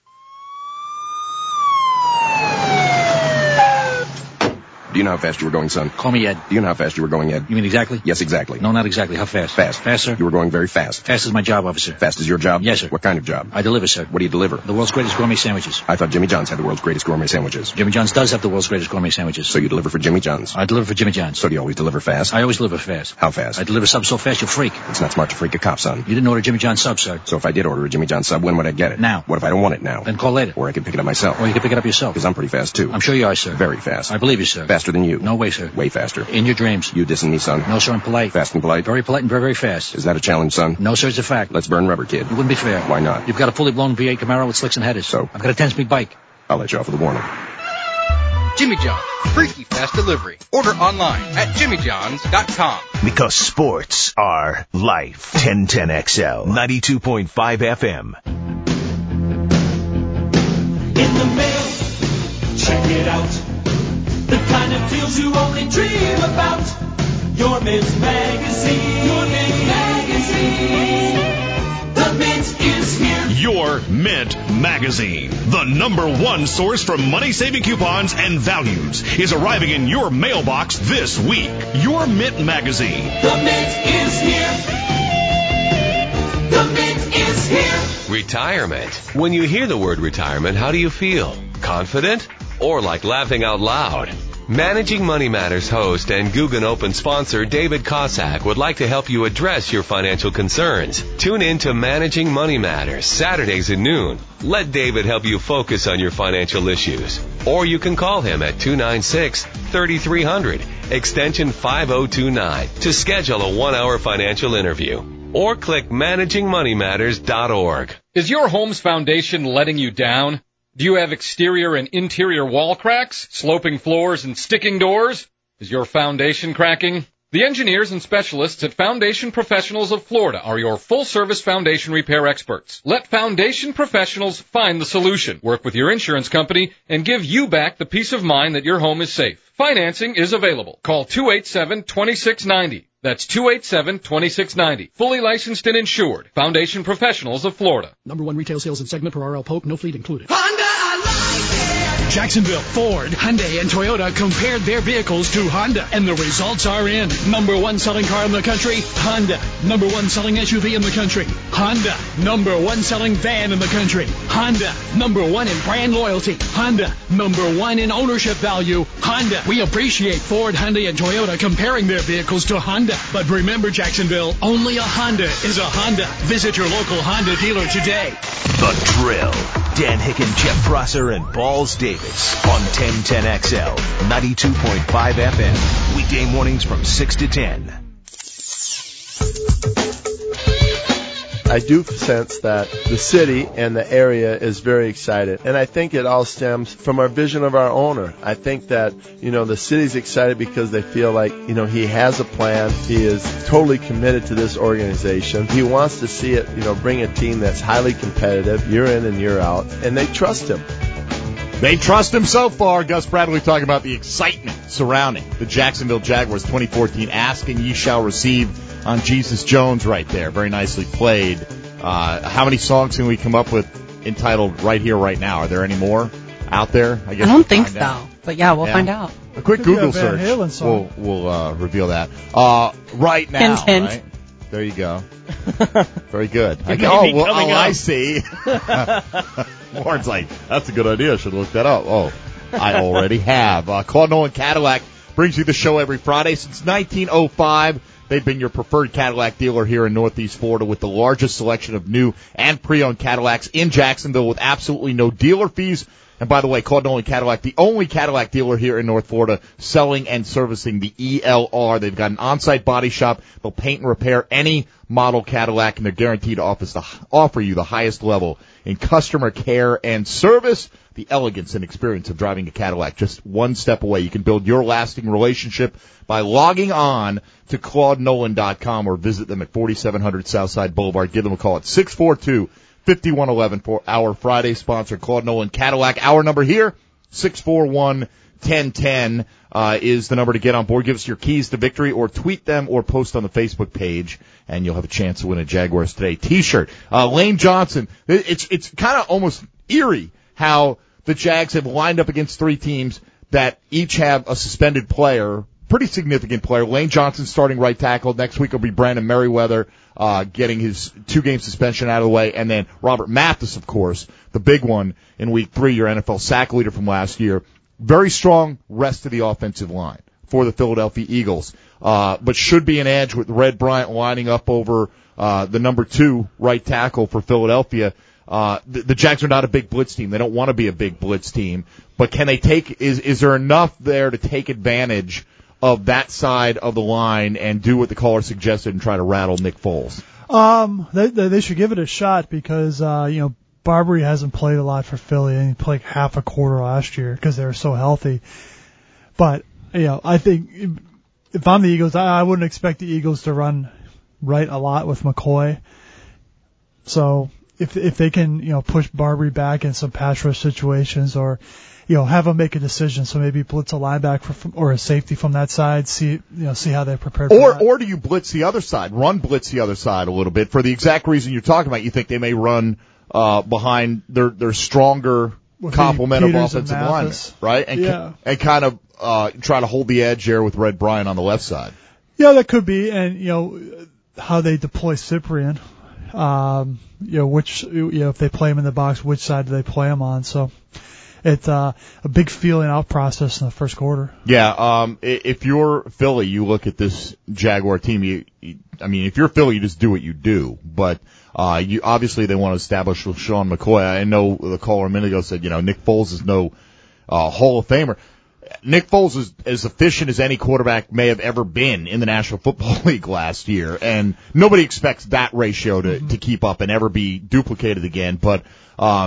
Do you know how fast you were going, son?
Call me Ed.
Do you know how fast you were going, Ed?
You mean exactly?
Yes, exactly.
No, not exactly. How fast?
Fast.
Fast, sir?
You were going very fast.
Fast is my job, officer.
Fast is your job?
Yes, sir.
What kind of job?
I deliver, sir.
What do you deliver?
The world's greatest gourmet sandwiches.
I thought Jimmy John's had the world's greatest gourmet sandwiches.
Jimmy John's does have the world's greatest gourmet sandwiches.
So you deliver for Jimmy John's?
I deliver for Jimmy John's.
So do you always deliver fast?
I always deliver fast.
How fast?
I deliver subs so fast you'll freak.
It's not smart to freak a cop, son.
You didn't order Jimmy John's sub, sir.
So if I did order a Jimmy John's sub, when would I get it?
Now.
What if I don't want it now?
Then call later.
Or I can pick it up myself.
Or you can pick it up yourself.
Because I'm pretty fast, too.
I'm sure you are, sir.
Very fast.
I believe you, sir.
Faster than you.
No way, sir.
Way faster.
In your dreams.
You dissing me, son?
No, sir, I'm polite.
Fast and polite?
Very polite and very, very fast.
Is that a challenge, son?
No, sir, it's a fact.
Let's burn rubber, kid.
It wouldn't be fair.
Why not?
You've got a fully blown V eight Camaro with slicks and headers.
So?
I've got a ten-speed bike.
I'll let you off with a warning.
Jimmy John, freaky fast delivery. Order online at jimmy johns dot com.
Because sports are life. ten ten X L, ninety-two point five F M.
In the mail, check it out. The kind of deals you only dream about. Your Mint Magazine. Your Mint Magazine. The Mint is here.
Your Mint Magazine, the number one source for money-saving coupons and values, is arriving in your mailbox this week. Your Mint Magazine.
The Mint is here. The Mint is here.
Retirement. When you hear the word retirement, how do you feel? Confident? Or like laughing out loud? Managing Money Matters host and Guggen Open sponsor David Cossack would like to help you address your financial concerns. Tune in to Managing Money Matters Saturdays at noon. Let David help you focus on your financial issues. Or you can call him at two nine six, three three zero zero, extension five oh two nine to schedule a one-hour financial interview. Or click managing money matters dot org.
Is your home's foundation letting you down? Do you have exterior and interior wall cracks, sloping floors, and sticking doors? Is your foundation cracking? The engineers and specialists at Foundation Professionals of Florida are your full-service foundation repair experts. Let Foundation Professionals find the solution, work with your insurance company, and give you back the peace of mind that your home is safe. Financing is available. Call two eight seven, two six nine zero. That's two eight seven, two six nine zero. Fully licensed and insured. Foundation Professionals of Florida.
Number one retail sales and segment per R L Polk, no fleet included.
Honda, I like it.
Jacksonville, Ford, Hyundai, and Toyota compared their vehicles to Honda, and the results are in. Number one selling car in the country, Honda. Number one selling S U V in the country, Honda. Number one selling van in the country, Honda. Number one in brand loyalty, Honda. Number one in ownership value, Honda. We appreciate Ford, Hyundai, and Toyota comparing their vehicles to Honda. But remember, Jacksonville, only a Honda is a Honda. Visit your local Honda dealer today.
The Drill. Dan Hicken, Jeff Prosser, and Balls Davis on ten ten X L, ninety-two point five F M. Weekday mornings from six to ten.
I do sense that the city and the area is very excited, and I think it all stems from our vision of our owner. I think that, you know, the city's excited because they feel like, you know, he has a plan. He is totally committed to this organization. He wants to see it, you know, bring a team that's highly competitive year in and year out, and they trust him.
They trust him so far. Gus Bradley talking about the excitement surrounding the Jacksonville Jaguars twenty fourteen Ask and Ye Shall Receive on Jesus Jones right there. Very nicely played. Uh, how many songs can we come up with entitled Right Here, Right Now? Are there any more out there? I guess
I don't
we'll
think
find
so.
out.
But yeah, we'll
Yeah.
find out.
A quick
Could be a
Google
Van
search
Halen song.
will will uh, reveal that. Uh, right now,
Hint, hint.
right? There you go. Very good. I,
may
oh,
be
well,
coming
oh,
up.
I see. Warren's like, that's a good idea. Should look that up. Oh, I already have. Uh, Claude Nolan Cadillac brings you the show every Friday since nineteen oh five. They've been your preferred Cadillac dealer here in Northeast Florida with the largest selection of new and pre-owned Cadillacs in Jacksonville with absolutely no dealer fees. And by the way, Claude Nolan Cadillac, the only Cadillac dealer here in North Florida selling and servicing the E L R. They've got an on-site body shop. They'll paint and repair any model Cadillac, and they're guaranteed to offer you the highest level in customer care and service. The elegance and experience of driving a Cadillac just one step away. You can build your lasting relationship by logging on to Claude Nolan dot com or visit them at forty-seven hundred Southside Boulevard. Give them a call at six four two, five one one one for our Friday sponsor, Claude Nolan Cadillac. Our number here, six four one, one oh one oh, uh, is the number to get on board. Give us your keys to victory or tweet them or post on the Facebook page, and you'll have a chance to win a Jaguars Today t-shirt. Uh, Lane Johnson, it's, it's kind of almost eerie how the Jags have lined up against three teams that each have a suspended player, pretty significant player. Lane Johnson starting right tackle. Next week will be Brandon Merriweather, uh, getting his two-game suspension out of the way. And then Robert Mathis, of course, the big one in week three, your N F L sack leader from last year. Very strong rest of the offensive line for the Philadelphia Eagles. Uh, but should be an edge with Red Bryant lining up over, uh, the number two right tackle for Philadelphia. Uh, the, the Jags are not a big blitz team. They don't want to be a big blitz team. But can they take, is, is there enough there to take advantage of that side of the line and do what the caller suggested and try to rattle Nick Foles?
Um, they, they, they should give it a shot because, uh, you know, Barbary hasn't played a lot for Philly and he played half a quarter last year because they were so healthy. But, you know, I think if I'm the Eagles, I, I wouldn't expect the Eagles to run right a lot with McCoy. So, If if they can, you know, push Barbary back in some pass rush situations, or, you know, have him make a decision, so maybe blitz a linebacker from, or a safety from that side, see you know see how they prepare. For
or
that.
or do you blitz the other side, run blitz the other side a little bit for the exact reason you're talking about? You think they may run uh behind their their stronger
With
complement of
Peters and
offensive linemen,
Mathis.
right? And
Yeah.
and kind of uh try to hold the edge there with Red Bryant on the left side.
Yeah, that could be, and you know how they deploy Cyprian. Um, you know, which, you know, if they play him in the box, which side do they play him on? So it's uh, a big feeling out process in the first quarter.
Yeah, um, i- if you're Philly, you look at this Jaguar team. You, you, I mean, if you're Philly, you just do what you do. But uh, you obviously they want to establish Sean McCoy. I know the caller a minute ago said, you know, Nick Foles is no uh, Hall of Famer. Nick Foles is as efficient as any quarterback may have ever been in the National Football League last year, and nobody expects that ratio to, mm-hmm. to keep up and ever be duplicated again. But um,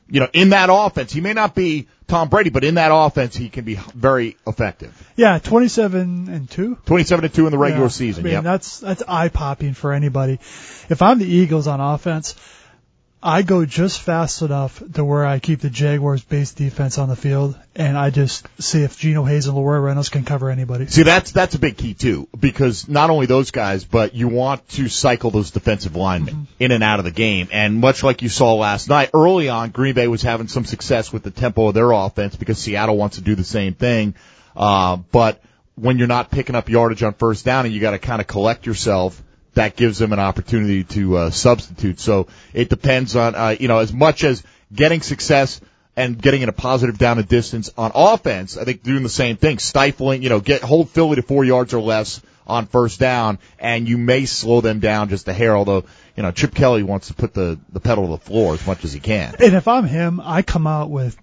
you know, in that offense, he may not be Tom Brady, but in that offense, he can be very effective.
Yeah, twenty-seven and two.
twenty-seven and two in the regular
yeah,
season.
I mean,
yep.
that's that's eye popping for anybody. If I'm the Eagles on offense, I go just fast enough to where I keep the Jaguars' base defense on the field, and I just see if Geno Hayes and Leroy Reynolds can cover anybody.
See, that's that's a big key too, because not only those guys, but you want to cycle those defensive linemen mm-hmm. in and out of the game. And much like you saw last night, early on, Green Bay was having some success with the tempo of their offense because Seattle wants to do the same thing. Uh, but when you're not picking up yardage on first down and you got to kind of collect yourself, that gives them an opportunity to uh, substitute. So it depends on, uh, you know, as much as getting success and getting in a positive down and distance on offense, I think doing the same thing, stifling, you know, get hold Philly to four yards or less on first down, and you may slow them down just a hair, although, you know, Chip Kelly wants to put the, the pedal to the floor as much as he can.
And if I'm him, I come out with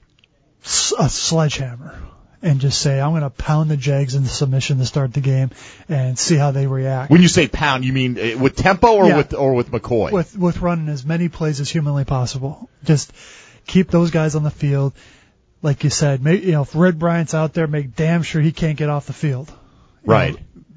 a sledgehammer and just say, I'm going to pound the Jags into submission to start the game and see how they react.
When you say pound, you mean with tempo or
yeah.
with or with McCoy?
With with running as many plays as humanly possible. Just keep those guys on the field. Like you said, make, you know, if Red Bryant's out there, make damn sure he can't get off the field.
Right.
know?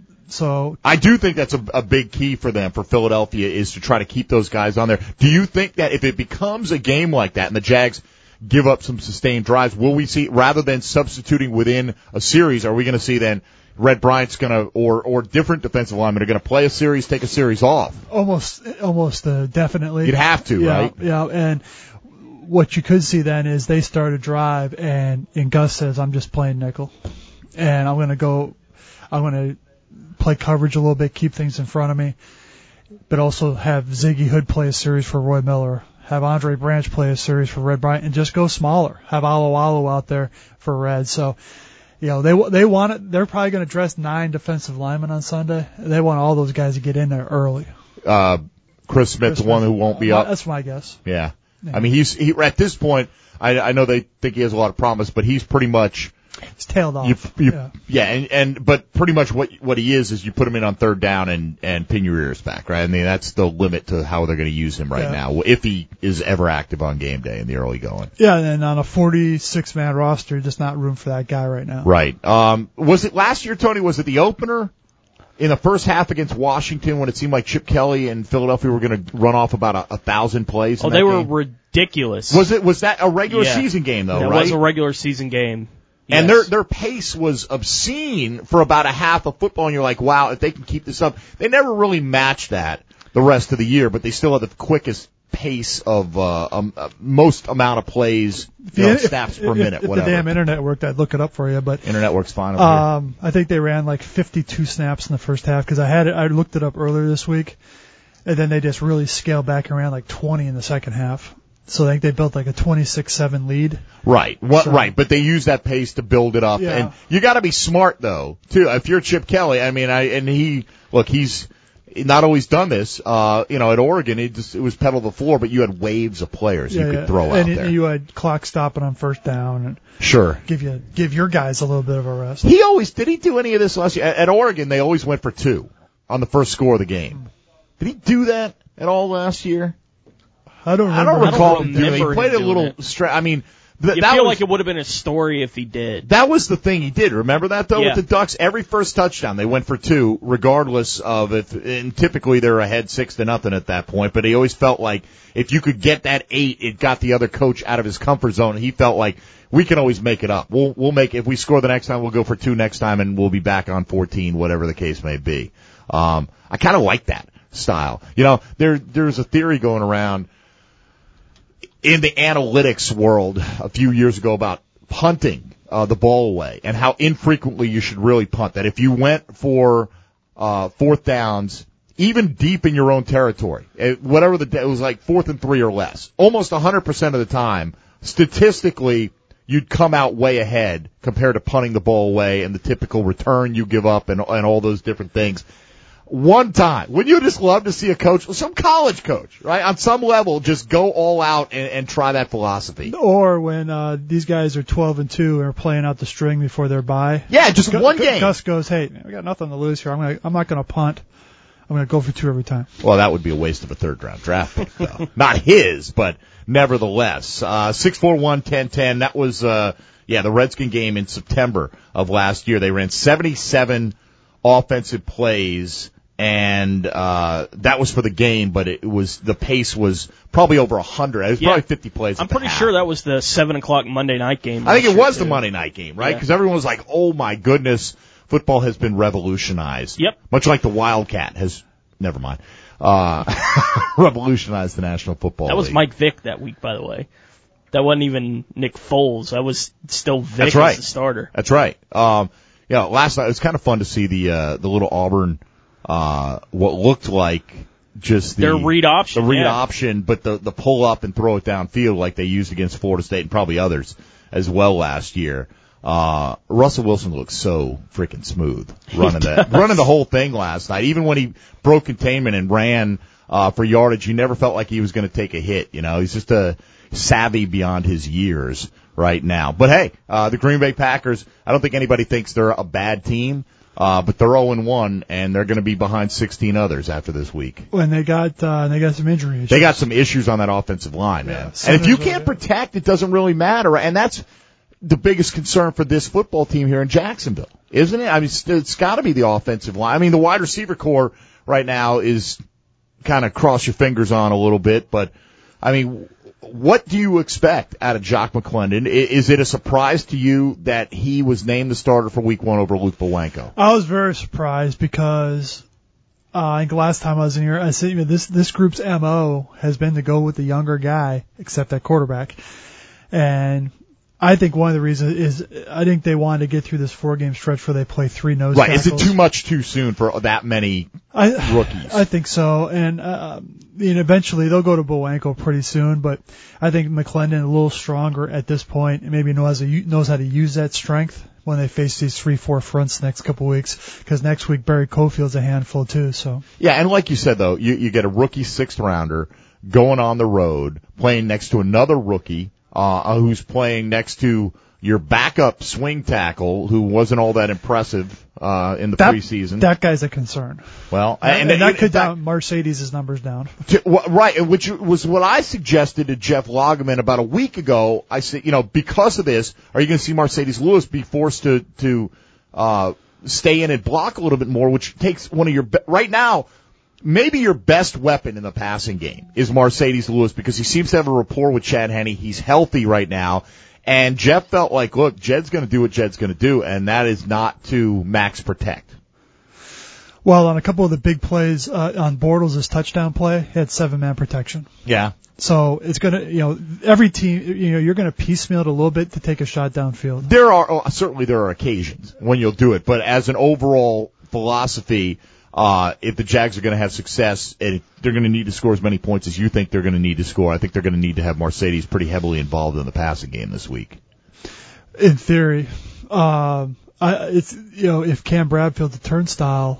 So
I do think that's a, a big key for them, for Philadelphia, is to try to keep those guys on there. Do you think that if it becomes a game like that and the Jags give up some sustained drives, will we see, rather than substituting within a series, are we going to see then Red Bryant's going to, or or different defensive linemen are going to play a series, take a series off?
Almost, almost uh, definitely.
You'd have to,
yeah,
right?
Yeah, and what you could see then is they start a drive, and, and Gus says, I'm just playing nickel, and I'm going to go, I'm going to play coverage a little bit, keep things in front of me, but also have Ziggy Hood play a series for Roy Miller. Have Andre Branch play a series for Red Bryant, and just go smaller. Have Alualu out there for Red. So, you know, they they want it. They're probably going to dress nine defensive linemen on Sunday. They want all those guys to get in there early.
Uh, Chris Smith,
Chris
the one
Smith.
who won't be
Uh,
up.
That's my guess.
Yeah.
Yeah.
I mean, he's he, at this point. I, I know they think he has a lot of promise, but he's pretty much.
It's tailed off.
You, you,
yeah.
yeah, and, and but pretty much what what he is is you put him in on third down and and pin your ears back, right? I mean, that's the limit to how they're going to use him right
Yeah.
now, if he is ever active on game day in the early going.
Yeah, and on a forty-six man roster, just not room for that guy right now.
Right. Um, was it last year, Tony? Was it the opener in the first half against Washington when it seemed like Chip Kelly and Philadelphia were going to run off about a, a thousand plays?
Oh,
in
they
that
were
game?
ridiculous.
Was it? Was that a regular
Yeah.
season game though?
It
right?
was a regular season game.
And
Yes.
their their pace was obscene for about a half of football, and you're like, wow, if they can keep this up. They never really matched that the rest of the year, but they still had the quickest pace of uh, um, uh, most amount of plays, you know,
If-
snaps per
if,
minute,
if
whatever.
the damn internet worked, I'd look it up for you. But
Internet works fine over here.
um, I think they ran like fifty-two snaps in the first half because I had it. I looked it up earlier this week, and then they just really scaled back around like twenty in the second half. So I think they built like a twenty-six seven lead.
Right, what,
So-
right, but they use that pace to build it up,
Yeah.
and you got to be smart though, too. If you're Chip Kelly, I mean, I and he look, he's not always done this. Uh, you know, at Oregon, it just it was pedal to the floor, but you had waves of players
Yeah,
you could
yeah.
throw
and
out there.
you had clock stopping on first down and
Sure.
give you give your guys a little bit of a rest.
He always did. He do any of this last year at, at Oregon? They always went for two on the first score of the game. Did he do that at all last year?
I don't
I
remember.
don't recall him doing it. He
remember him
played a
doing
little.
it.
Stra- I mean, th-
You
that
feel
was,
like it would have been a story if he did.
that was the thing he did. Remember that though
Yeah.
with the Ducks, every first touchdown they went for two, regardless of if. And typically they're ahead six to nothing at that point. But he always felt like if you could get that eight, it got the other coach out of his comfort zone. He felt like we can always make it up. We'll we'll make if we score the next time, we'll go for two next time, and we'll be back on fourteen, whatever the case may be. Um, I kind of like that style. You know, there there's a theory going around in the analytics world a few years ago about punting uh, the ball away and how infrequently you should really punt. That if you went for uh, fourth downs, even deep in your own territory, it, whatever the it was like fourth and three or less, almost one hundred percent of the time, statistically, you'd come out way ahead compared to punting the ball away and the typical return you give up and, and all those different things. One time, wouldn't you just love to see a coach, some college coach, right, on some level, just go all out and, and try that philosophy?
Or when uh, these guys are twelve and two and are playing out the string before their bye.
Yeah, just
Gu-
one
Gu-
game.
Gus goes, hey, we got nothing to lose here. I'm gonna, I'm not going to punt. I'm going to go for two every time.
Well, that would be a waste of a third-round draft pick, though. Not his, but nevertheless. Uh, six four one, ten ten, that was, uh, yeah, the Redskin game in September of last year. They ran seventy-seven offensive plays, and uh, that was for the game, but it was the pace was probably over one hundred. It was
Yeah.
probably fifty plays.
I'm
at the
pretty
half.
sure that was the seven o'clock Monday night game.
I think it
last
was
year,
the
too.
Monday night game, right?
Yeah.
Because everyone was like, oh, my goodness, football has been revolutionized.
Yep.
Much like the Wildcat has, never mind, uh, revolutionized the National Football
That was
League.
Mike Vick that week, by the way. That wasn't even Nick Foles. That was still Vick
That's right.
as the starter.
That's right. Um, you know, last night it was kind of fun to see the uh, the little Auburn, uh, what looked like just the
Their read option,
the read
yeah.
option, but the the pull up and throw it downfield like they used against Florida State and probably others as well last year. Uh, Russell Wilson looks so freaking smooth running that, running the whole thing last night. Even when he broke containment and ran, uh, for yardage, you never felt like he was going to take a hit. You know, he's just a savvy beyond his years right now. But hey, uh, the Green Bay Packers, I don't think anybody thinks they're a bad team, uh, but they're oh and one and they're going to be behind sixteen others after this week.
When they got, uh, they got some injury issues.
They got some issues on that offensive line, man.
Yeah,
and if you
Simmons,
can't
uh,
protect, it doesn't really matter. And that's the biggest concern for this football team here in Jacksonville, isn't it? I mean, it's, it's got to be the offensive line. I mean, the wide receiver core right now is kind of cross your fingers on a little bit, but I mean, what do you expect out of Jock McClendon? I- Is it a surprise to you that he was named the starter for Week One over Luke Bowanko?
I was very surprised because uh, I think last time I was in here, I said, you know, this this group's M O has been to go with the younger guy, except that quarterback. And I think one of the reasons is I think they wanted to get through this four-game stretch where they play three nose
Right?
tackles.
Is it too much too soon for that many
I,
rookies?
I think so, and uh, you know, eventually they'll go to Bowanko pretty soon. But I think McClendon a little stronger at this point, and maybe knows how to, knows how to use that strength when they face these three, four fronts next couple weeks. Because next week Barry Cofield's a handful too. So
Yeah, and like you said, though, you, you get a rookie sixth rounder going on the road, playing next to another rookie uh, who's playing next to your backup swing tackle, who wasn't all that impressive uh, in the
that,
preseason.
That guy's a concern.
Well,
and,
and,
and that
in
could
fact,
down Mercedes' numbers down.
To, wh- right, which was what I suggested to Jeff Lageman about a week ago. I said, you know, because of this, are you going to see Mercedes Lewis be forced to to uh, stay in and block a little bit more, which takes one of your be- right now. Maybe your best weapon in the passing game is Mercedes Lewis because he seems to have a rapport with Chad Henne. He's healthy right now. And Jeff felt like, look, Jed's going to do what Jed's going to do, and that is not to max protect.
Well, on a couple of the big plays uh, on Bortles' touchdown play, he had seven-man protection.
Yeah.
So it's going to, you know, every team, you know, you're going to piecemeal it a little bit to take a shot downfield.
There are, oh, certainly there are occasions when you'll do it, but as an overall philosophy, uh, if the Jags are going to have success, and they're going to need to score as many points as you think they're going to need to score, I think they're going to need to have Mercedes pretty heavily involved in the passing game this week.
In theory. Um, I, it's, you know, if Cam Bradfield's a turnstile,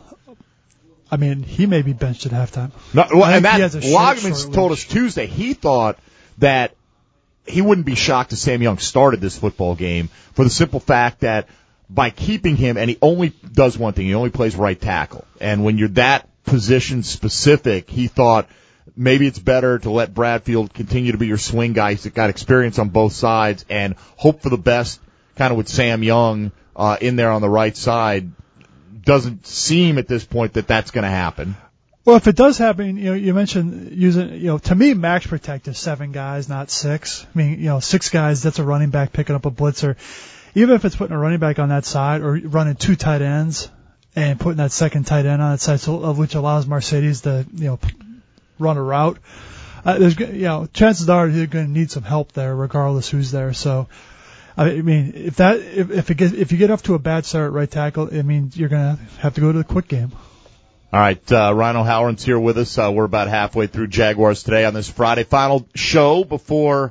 I mean, he may be benched at halftime.
No, well,
I
and
think he
that
has a short,
Logman
short
told
leash.
us Tuesday he thought that he wouldn't be shocked if Sam Young started this football game for the simple fact that by keeping him, and he only does one thing, he only plays right tackle. And when you're that position specific, he thought maybe it's better to let Bradfield continue to be your swing guy. He's got experience on both sides, and hope for the best kind of with Sam Young uh, in there on the right side. Doesn't seem at this point that that's going to happen.
Well, if it does happen, you know, you mentioned using, you know, to me, max protect is seven guys, not six. I mean, you know, six guys, that's a running back picking up a blitzer. Even if it's putting a running back on that side or running two tight ends and putting that second tight end on that side, so, of which allows Mercedes to, you know, run a route, uh, there's, you know, chances are you're going to need some help there regardless who's there. So, I mean, if that, if, if it gets, if you get off to a bad start at right tackle, it means you're going to have to go to the quick game.
All right, uh, Ryan O'Halloran's here with us. Uh, we're about halfway through Jaguars Today on this Friday, final show before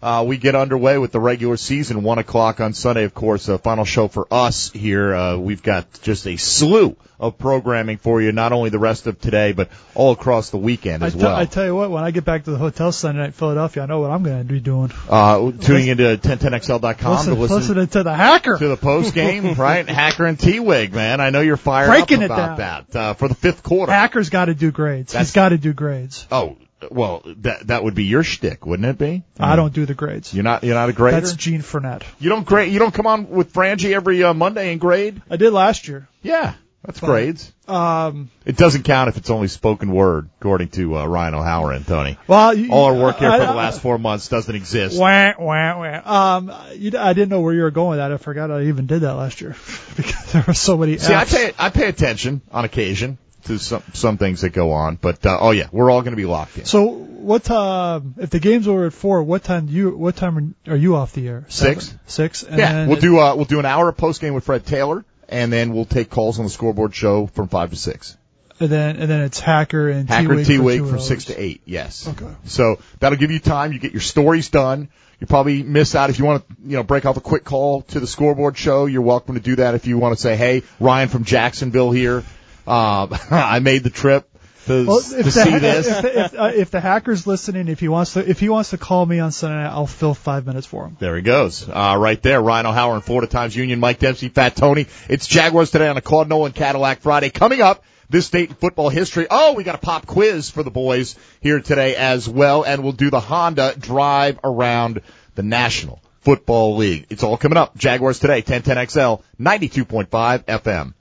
Uh, we get underway with the regular season, one o'clock on Sunday, of course, the final show for us here. Uh, we've got just a slew of programming for you, not only the rest of today, but all across the weekend as
I t-
well.
I tell you what, when I get back to the hotel Sunday night in Philadelphia, I know what I'm going to be doing.
Uh, tuning into ten ten X L dot com
listen,
to listen
listening to the Hacker.
To the post game, right? Hacker and T-Wig, man. I know you're fired
Breaking
up about
it down.
that, uh, for the fifth quarter.
Hacker's got to do grades.
That's-
He's got to do grades.
Oh, well, that that would be your shtick, wouldn't it be?
I don't do the grades.
You're not you're not a grader?
That's Gene Fournette.
You don't grade. You don't come on with Frangie every uh, Monday and grade.
I did last year.
Yeah, that's
But,
grades.
Um,
It doesn't count if it's only spoken word, according to uh, Ryan O'Halloran, Tony.
Well, you,
all our work here
I,
for the
I,
last four months doesn't exist.
Wah, wah, wah. Um, you, I didn't know where you were going with that. I forgot I even did that last year because there were so many.
See, I
Fs.
pay I pay attention on occasion to some some things that go on, but uh, oh yeah, we're all going to be locked in.
So what time? If the game's over at four, what time do you? What time are you off the air? Seven?
Six.
Six. And
Yeah,
then
we'll do uh, we'll do an hour of post game with Fred Taylor, and then we'll take calls on the scoreboard show from five to six.
And then and then it's Hacker and
Hacker
T-Wig
T-Wig
for two
from
hours.
six to eight. Yes.
Okay.
So that'll give you time. You get your stories done. You probably miss out if you want to, you know, break off a quick call to the scoreboard show. You're welcome to do that if you want to say, "Hey, Ryan from Jacksonville here. Uh, I made the trip to,
Well,
to
if the,
see this."
If the, if, uh, if the Hacker's listening, if he wants to, if he wants to call me on Sunday night, I'll fill five minutes for him.
There he goes. Uh, right there. Ryan O'Halloran, Florida Times Union, Mike Dempsey, Fat Tony. It's Jaguars today on a Claude Nolan Cadillac Friday. Coming up, this date in football history. Oh, we got a pop quiz for the boys here today as well, and we'll do the Honda drive around the National Football League. It's all coming up. Jaguars today, ten ten X L, ninety-two point five F M.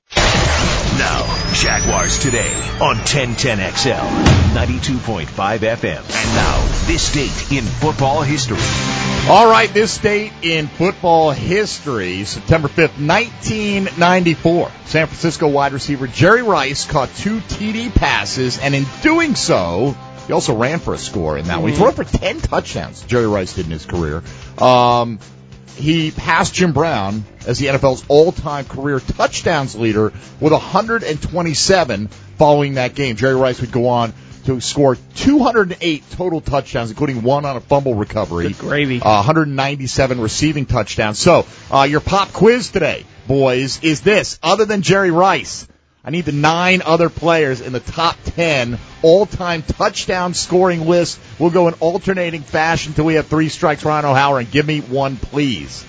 Now, Jaguars today on ten ten X L, ninety-two point five F M. And now, this date in football history.
All right, this date in football history, September fifth, nineteen ninety-four. San Francisco wide receiver Jerry Rice caught two T D passes, and in doing so, he also ran for a score in that one. He threw for ten touchdowns, Jerry Rice did in his career. Um, he passed Jim Brown as the N F L's all-time career touchdowns leader with one hundred twenty-seven following that game. Jerry Rice would go on to score two hundred eight total touchdowns, including one on a fumble recovery.
Good gravy.
Uh, one hundred ninety-seven receiving touchdowns. So, uh, your pop quiz today, boys, is this. Other than Jerry Rice, I need the nine other players in the top ten all-time touchdown scoring list. We'll go in alternating fashion until we have three strikes. Ryan O'Halloran, give me one, please.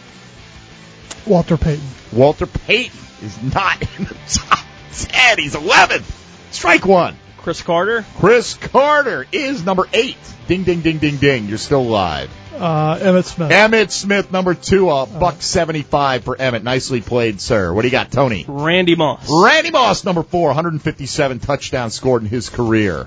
Walter Payton.
Walter Payton is not in the top ten. He's eleventh. Strike one.
Chris Carter.
Chris Carter is number eight. Ding, ding, ding, ding, ding. You're still live.
Uh, Emmett Smith.
Emmett Smith, number two, a buck seventy-five for Emmett. Nicely played, sir. What do you got, Tony?
Randy Moss.
Randy Moss, number four, one hundred fifty-seven touchdowns scored in his career.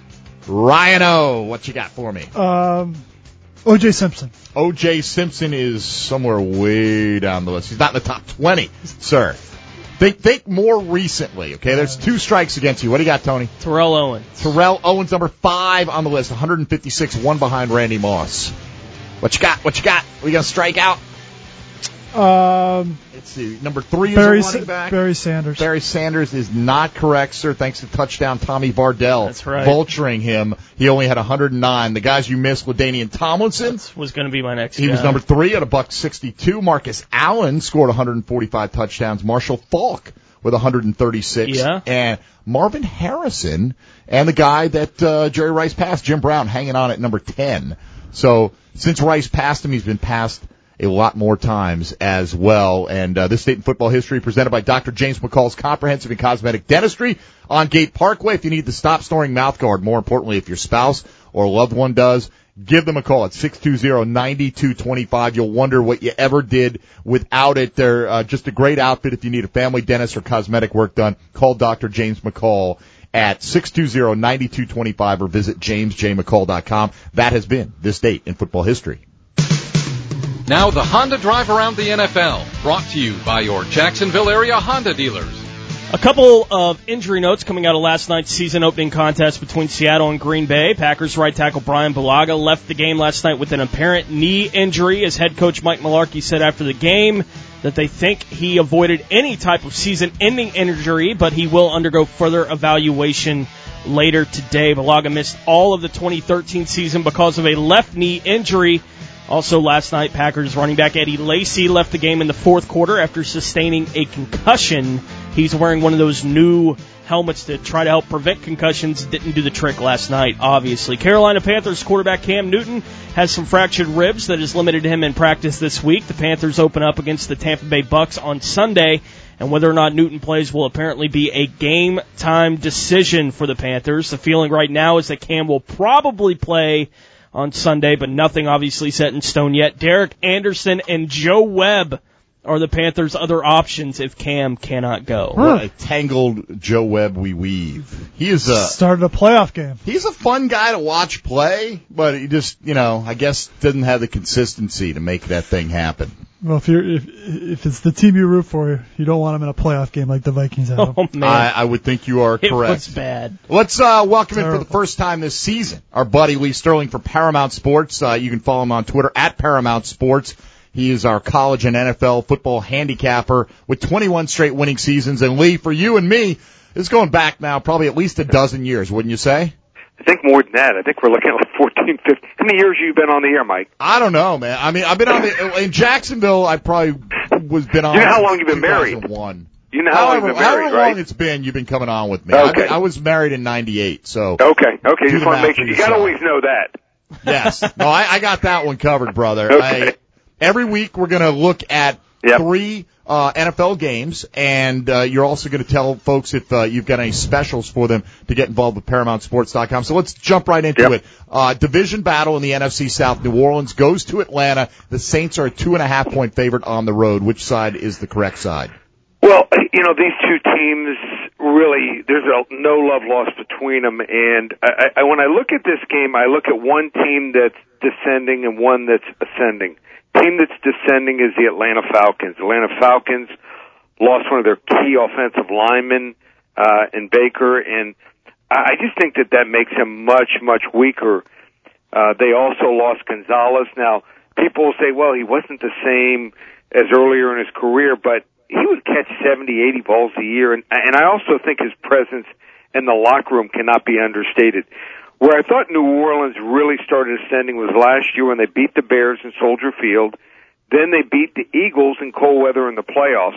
Ryan O, what you got for me?
Um, O J Simpson.
O J Simpson is somewhere way down the list. He's not in the top twenty, sir. Think, think more recently, okay? There's two strikes against you. What do you got, Tony?
Terrell Owens.
Terrell Owens, number five on the list, one hundred fifty-six, one behind Randy Moss. What you got? What you got? We gonna strike out?
Um,
Let's see. Number three
Barry,
is a running back.
Barry Sanders.
Barry Sanders is not correct, sir, thanks to touchdown Tommy Bardell.
That's right.
Vulturing him. He only had one hundred nine. The guys you missed, LaDainian Tomlinson.
That was going to be my next
He
guy.
was number three at a buck sixty-two. Marcus Allen scored one hundred forty-five touchdowns. Marshall Faulk with one hundred thirty-six.
Yeah.
And Marvin Harrison and the guy that uh, Jerry Rice passed, Jim Brown, hanging on at number ten. So since Rice passed him, he's been passed a lot more times as well. And uh, this date in football history presented by Doctor James McCall's Comprehensive and Cosmetic Dentistry on Gate Parkway. If you need the stop snoring mouth guard, more importantly, if your spouse or loved one does, give them a call at six two zero, nine two two five. You'll wonder what you ever did without it. They're uh, just a great outfit if you need a family dentist or cosmetic work done. Call Doctor James McCall at six two zero, nine two two five or visit james j mccall dot com. That has been this date in football history.
Now the Honda Drive Around the N F L, brought to you by your Jacksonville area Honda dealers.
A couple of injury notes coming out of last night's season opening contest between Seattle and Green Bay. Packers right tackle Brian Bulaga left the game last night with an apparent knee injury. As head coach Mike Mularkey said after the game that they think he avoided any type of season-ending injury, but he will undergo further evaluation later today. Bulaga missed all of the twenty thirteen season because of a left knee injury. Also last night, Packers running back Eddie Lacy left the game in the fourth quarter after sustaining a concussion. He's wearing one of those new helmets to try to help prevent concussions. Didn't do the trick last night, obviously. Carolina Panthers quarterback Cam Newton has some fractured ribs that has limited him in practice this week. The Panthers open up against the Tampa Bay Bucks on Sunday, and whether or not Newton plays will apparently be a game-time decision for the Panthers. The feeling right now is that Cam will probably play on Sunday, but nothing obviously set in stone yet. Derek Anderson and Joe Webb are the Panthers' other options if Cam cannot go.
What a tangled Joe Webb we weave. He is a
started a playoff game.
He's a fun guy to watch play, but he just, you know, I guess doesn't have the consistency to make that thing happen.
Well, if you're if if it's the team you root for, you don't want him in a playoff game like the Vikings have.
Oh man,
I, I would think you are
it
correct.
was bad.
Let's uh, welcome
Terrible.
in for the first time this season our buddy Lee Sterling from Paramount Sports. Uh, you can follow him on Twitter at Paramount Sports. He is our college and N F L football handicapper with twenty-one straight winning seasons. And Lee, for you and me, it's going back now probably at least a dozen years, wouldn't you say?
I think more than that. I think we're looking at like fourteen, fifteen. How many years have you been on the air, Mike?
I don't know, man. I mean, I've been on the, in Jacksonville, I probably was been on.
You know how long you've been married?
two thousand one.
You know how
however,
long you've been married,
however
right?
long it's been, you've been coming on with me.
Okay.
I, I was married in ninety-eight, so.
Okay, okay.
Do
Just
the
want
math
to make
for
sure. You got to
yourself.
always know that.
Yes. No, I, I got that one covered, brother.
Okay.
I, every week we're going to look at
Yep.
three uh, N F L games, and uh, you're also going to tell folks if uh, you've got any specials for them to get involved with Paramount Sports dot com. So let's jump right into
Yep.
it. Uh, division battle in the N F C South. New Orleans goes to Atlanta. The Saints are a two and a half point favorite on the road. Which side is the correct side?
Well, you know, these two teams really, there's a no love lost between them. And I, I, when I look at this game, I look at one team that's descending and one that's ascending. Team that's descending is the Atlanta Falcons. Atlanta Falcons lost one of their key offensive linemen uh, in Baker, and I just think that that makes him much, much weaker. Uh, they also lost Gonzalez. Now, people will say, well, he wasn't the same as earlier in his career, but he would catch seventy, eighty balls a year, and, and I also think his presence in the locker room cannot be understated. Where I thought New Orleans really started ascending was last year when they beat the Bears in Soldier Field. Then they beat the Eagles in cold weather in the playoffs.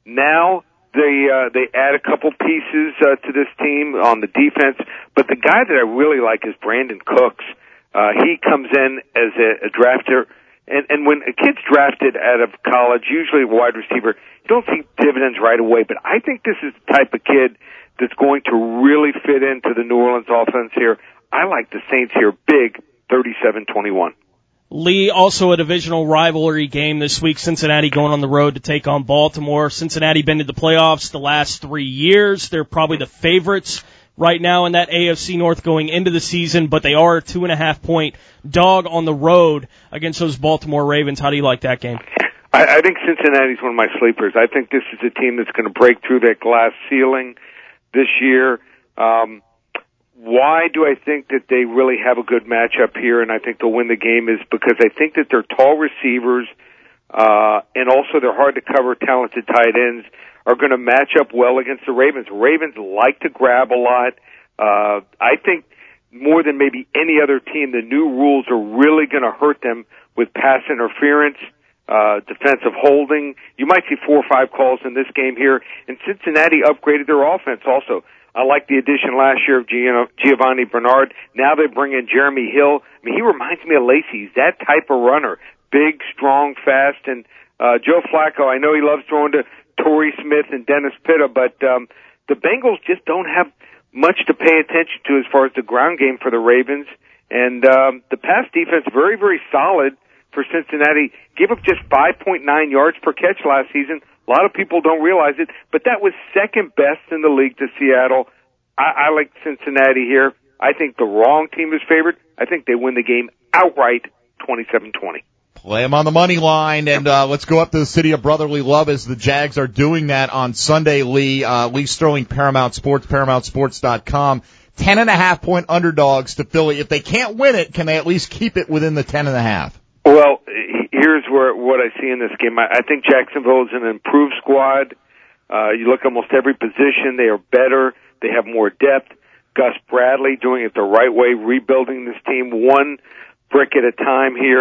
Now they uh, they add a couple pieces uh, to this team on the defense. But the guy that I really like is Brandon Cooks. Uh, he comes in as a, a drafter. And, and when a kid's drafted out of college, usually a wide receiver, you don't see dividends right away. But I think this is the type of kid that's going to really fit into the New Orleans offense here. I like the Saints here big, thirty-seven twenty-one.
Lee, also a divisional rivalry game this week. Cincinnati going on the road to take on Baltimore. Cincinnati been to the playoffs the last three years. They're probably the favorites right now in that A F C North going into the season, but they are a two and a half point dog on the road against those Baltimore Ravens. How do you like that game?
I, I think Cincinnati's one of my sleepers. I think this is a team that's going to break through that glass ceiling this year. Um, Why do I think that they really have a good matchup here and I think they'll win the game is because I think that their tall receivers uh, and also their hard-to-cover talented tight ends are going to match up well against the Ravens. Ravens like to grab a lot. Uh, I think more than maybe any other team, the new rules are really going to hurt them with pass interference, uh, defensive holding. You might see four or five calls in this game here. And Cincinnati upgraded their offense also. I like the addition last year of Giovanni Bernard. Now they bring in Jeremy Hill. I mean, he reminds me of Lacy. He's that type of runner. Big, strong, fast. And uh, Joe Flacco, I know he loves throwing to Torrey Smith and Dennis Pitta, but um, the Bengals just don't have much to pay attention to as far as the ground game for the Ravens. And um, the pass defense, very, very solid for Cincinnati. Gave up just five point nine yards per catch last season. A lot of people don't realize it, but that was second best in the league to Seattle. I, I like Cincinnati here. I think the wrong team is favored. I think they win the game outright, twenty-seven twenty.
Play them on the money line, and uh, let's go up to the city of brotherly love as the Jags are doing that on Sunday, Lee. Uh, Lee Sterling, Paramount Sports, Paramount Sports dot com. Ten and a half point underdogs to Philly. If they can't win it, can they at least keep it within the ten and a half?
Well, here's where what I see in this game. I, I think Jacksonville is an improved squad. Uh, you look at almost every position; they are better. They have more depth. Gus Bradley doing it the right way, rebuilding this team one brick at a time here.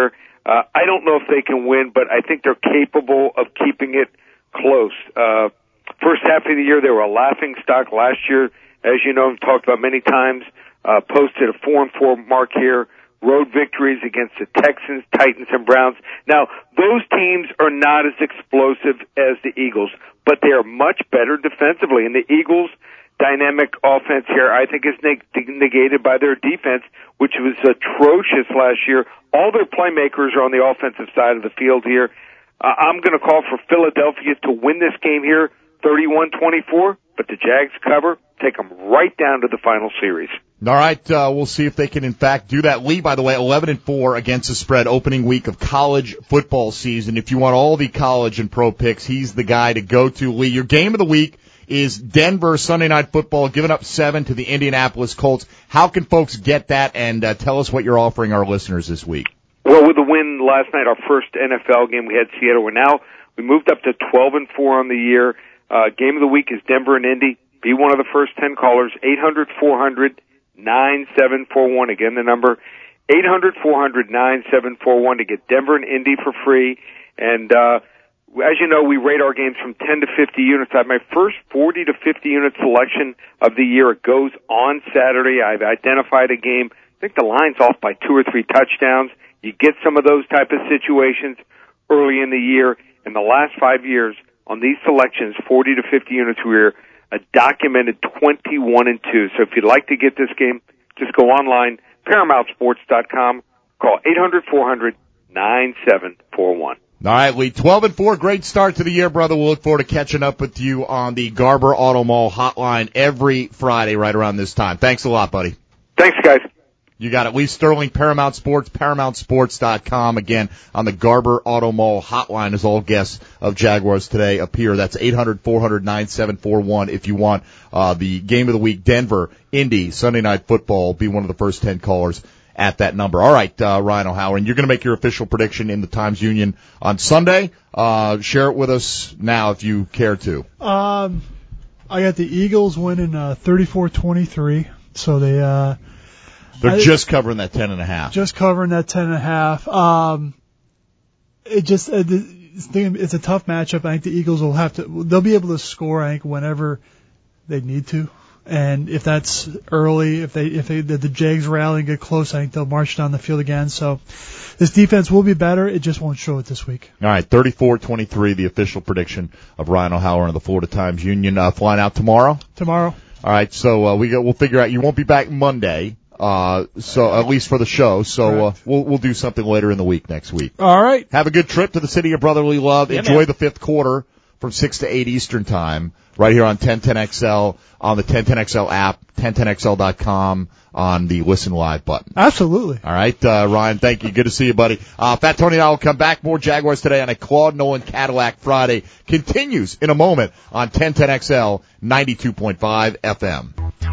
Uh, I don't know if they can win, but I think they're capable of keeping it close. Uh, first half of the year, they were a laughing stock. Last year, as you know, I've talked about many times, uh, posted a four and four mark here. Road victories against the Texans, Titans, and Browns. Now, those teams are not as explosive as the Eagles, but they are much better defensively. And the Eagles' dynamic offense here, I think, is neg- negated by their defense, which was atrocious last year. All their playmakers are on the offensive side of the field here. Uh, I'm going to call for Philadelphia to win this game here, thirty-one twenty-four, but the Jags cover, take them right down to the final series.
All right, uh, we'll see if they can, in fact, do that. Lee, by the way, eleven and four against the spread, opening week of college football season. If you want all the college and pro picks, he's the guy to go to. Lee, your game of the week is Denver Sunday Night Football, giving up seven to the Indianapolis Colts. How can folks get that, and uh, tell us what you're offering our listeners this week?
Well, with the win last night, our first N F L game, we had Seattle. We're now, we moved up to twelve and four on the year. Uh, game of the week is Denver and Indy. Be one of the first ten callers, eight hundred, four hundred, nine seven four one. Again, the number, eight hundred, four hundred, nine seven four one to get Denver and Indy for free. And, uh, as you know, we rate our games from ten to fifty units. I have my first forty to fifty unit selection of the year. It goes on Saturday. I've identified a game. I think the line's off by two or three touchdowns. You get some of those type of situations early in the year. In the last five years, on these selections, forty to fifty units, we're a documented twenty-one and two. So if you'd like to get this game, just go online, paramount sports dot com, call eight hundred, four hundred, nine seven four one.
All right, Lee, twelve and four, great start to the year, brother. We'll look forward to catching up with you on the Garber Auto Mall hotline every Friday right around this time. Thanks a lot, buddy.
Thanks, guys.
You got it. Lee Sterling, Paramount Sports, paramount sports dot com. Again, on the Garber Auto Mall hotline as all guests of Jaguars today appear. That's eight hundred, four hundred, nine seven four one if you want uh the game of the week, Denver, Indy, Sunday Night Football. Be one of the first ten callers at that number. All right, uh, Ryan O'Halloran, you're going to make your official prediction in the Times-Union on Sunday. Uh, share it with us now if you care to.
Um, I got the Eagles winning uh, thirty-four twenty-three, so they uh,
They're
I,
just covering that ten and a half.
Just covering that ten and a half. Um, it just uh, it's a tough matchup. I think the Eagles will have to. They'll be able to score, I think, whenever they need to. And if that's early, if they if they, the, the Jags rally and get close, I think they'll march down the field again. So this defense will be better. It just won't show it this week.
All right, thirty-four twenty-three, the official prediction of Ryan O'Halloran of the Florida Times-Union. Uh, flying out tomorrow?
Tomorrow.
All right, so uh, we go, we'll figure out. You won't be back Monday, uh, so at least for the show. So uh, we'll we'll do something later in the week next week.
All right.
Have a good trip to the city of brotherly love.
Yeah,
Enjoy
man.
the fifth quarter from six to eight Eastern time, right here on ten ten X L, on the ten ten X L app, ten ten X L dot com, on the Listen Live button.
Absolutely.
All right, uh, Ryan, thank you. Good to see you, buddy. Uh, Fat Tony and I will come back. More Jaguars today on a Claude Nolan Cadillac Friday. Continues in a moment on ten ten X L, ninety-two point five F M.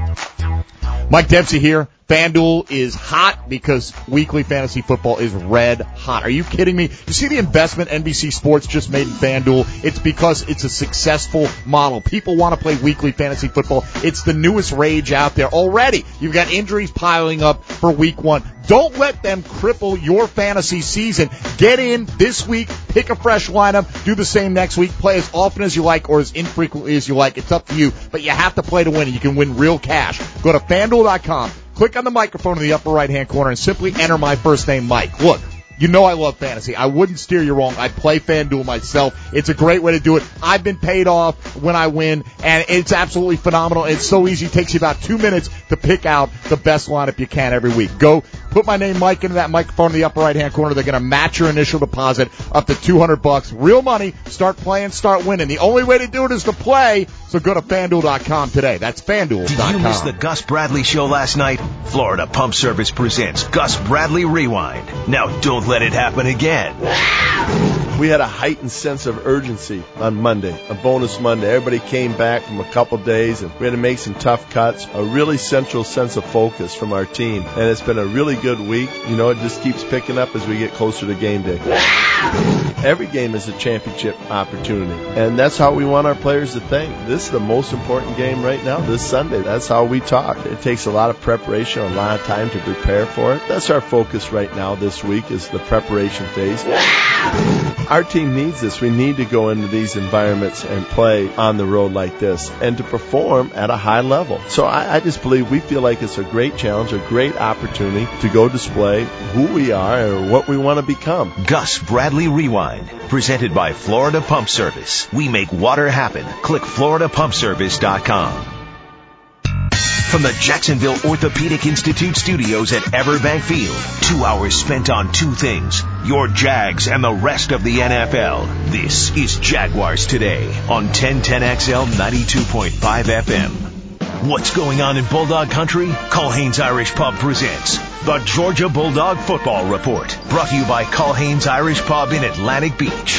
Mike Dempsey here. FanDuel is hot because weekly fantasy football is red hot. Are you kidding me? You see the investment N B C Sports just made in FanDuel? It's because it's a successful model. People want to play weekly fantasy football. It's the newest rage out there already. You've got injuries piling up for week one. Don't let them cripple your fantasy season. Get in this week, pick a fresh lineup, do the same next week, play as often as you like or as infrequently as you like. It's up to you, but you have to play to win, and you can win real cash. Go to FanDuel dot com. Click on the microphone in the upper right-hand corner and simply enter my first name, Mike. Look, you know I love fantasy. I wouldn't steer you wrong. I play FanDuel myself. It's a great way to do it. I've been paid off when I win, and it's absolutely phenomenal. It's so easy. It takes you about two minutes to pick out the best lineup you can every week. Go put my name, Mike, into that microphone in the upper right-hand corner. They're going to match your initial deposit up to two hundred bucks. Real money. Start playing, start winning. The only way to do it is to play, so go to FanDuel dot com today. That's FanDuel dot com.
Did you miss the Gus Bradley Show last night? Florida Pump Service presents Gus Bradley Rewind. Now don't let it happen again.
We had a heightened sense of urgency on Monday, a bonus Monday. Everybody came back from a couple days, and we had to make some tough cuts. A really central sense of focus from our team, and it's been a really good week. You know, it just keeps picking up as we get closer to game day. Every game is a championship opportunity, and that's how we want our players to think. This is the most important game right now, this Sunday. That's how we talk. It takes a lot of preparation, a lot of time to prepare for it. That's our focus right now this week is the preparation phase. Our team needs this. We need to go into these environments and play on the road like this and to perform at a high level. So I, I just believe we feel like it's a great challenge, a great opportunity to go display who we are and what we want to become.
Gus Bradley Rewind, presented by Florida Pump Service. We make water happen. Click Florida Pump Service dot com. From the Jacksonville Orthopedic Institute studios at Everbank Field, two hours spent on two things, your Jags and the rest of the N F L. This is Jaguars Today on ten ten X L ninety-two point five F M. What's going on in Bulldog Country? Culhane's Irish Pub presents the Georgia Bulldog Football Report, brought to you by Culhane's Irish Pub in Atlantic Beach.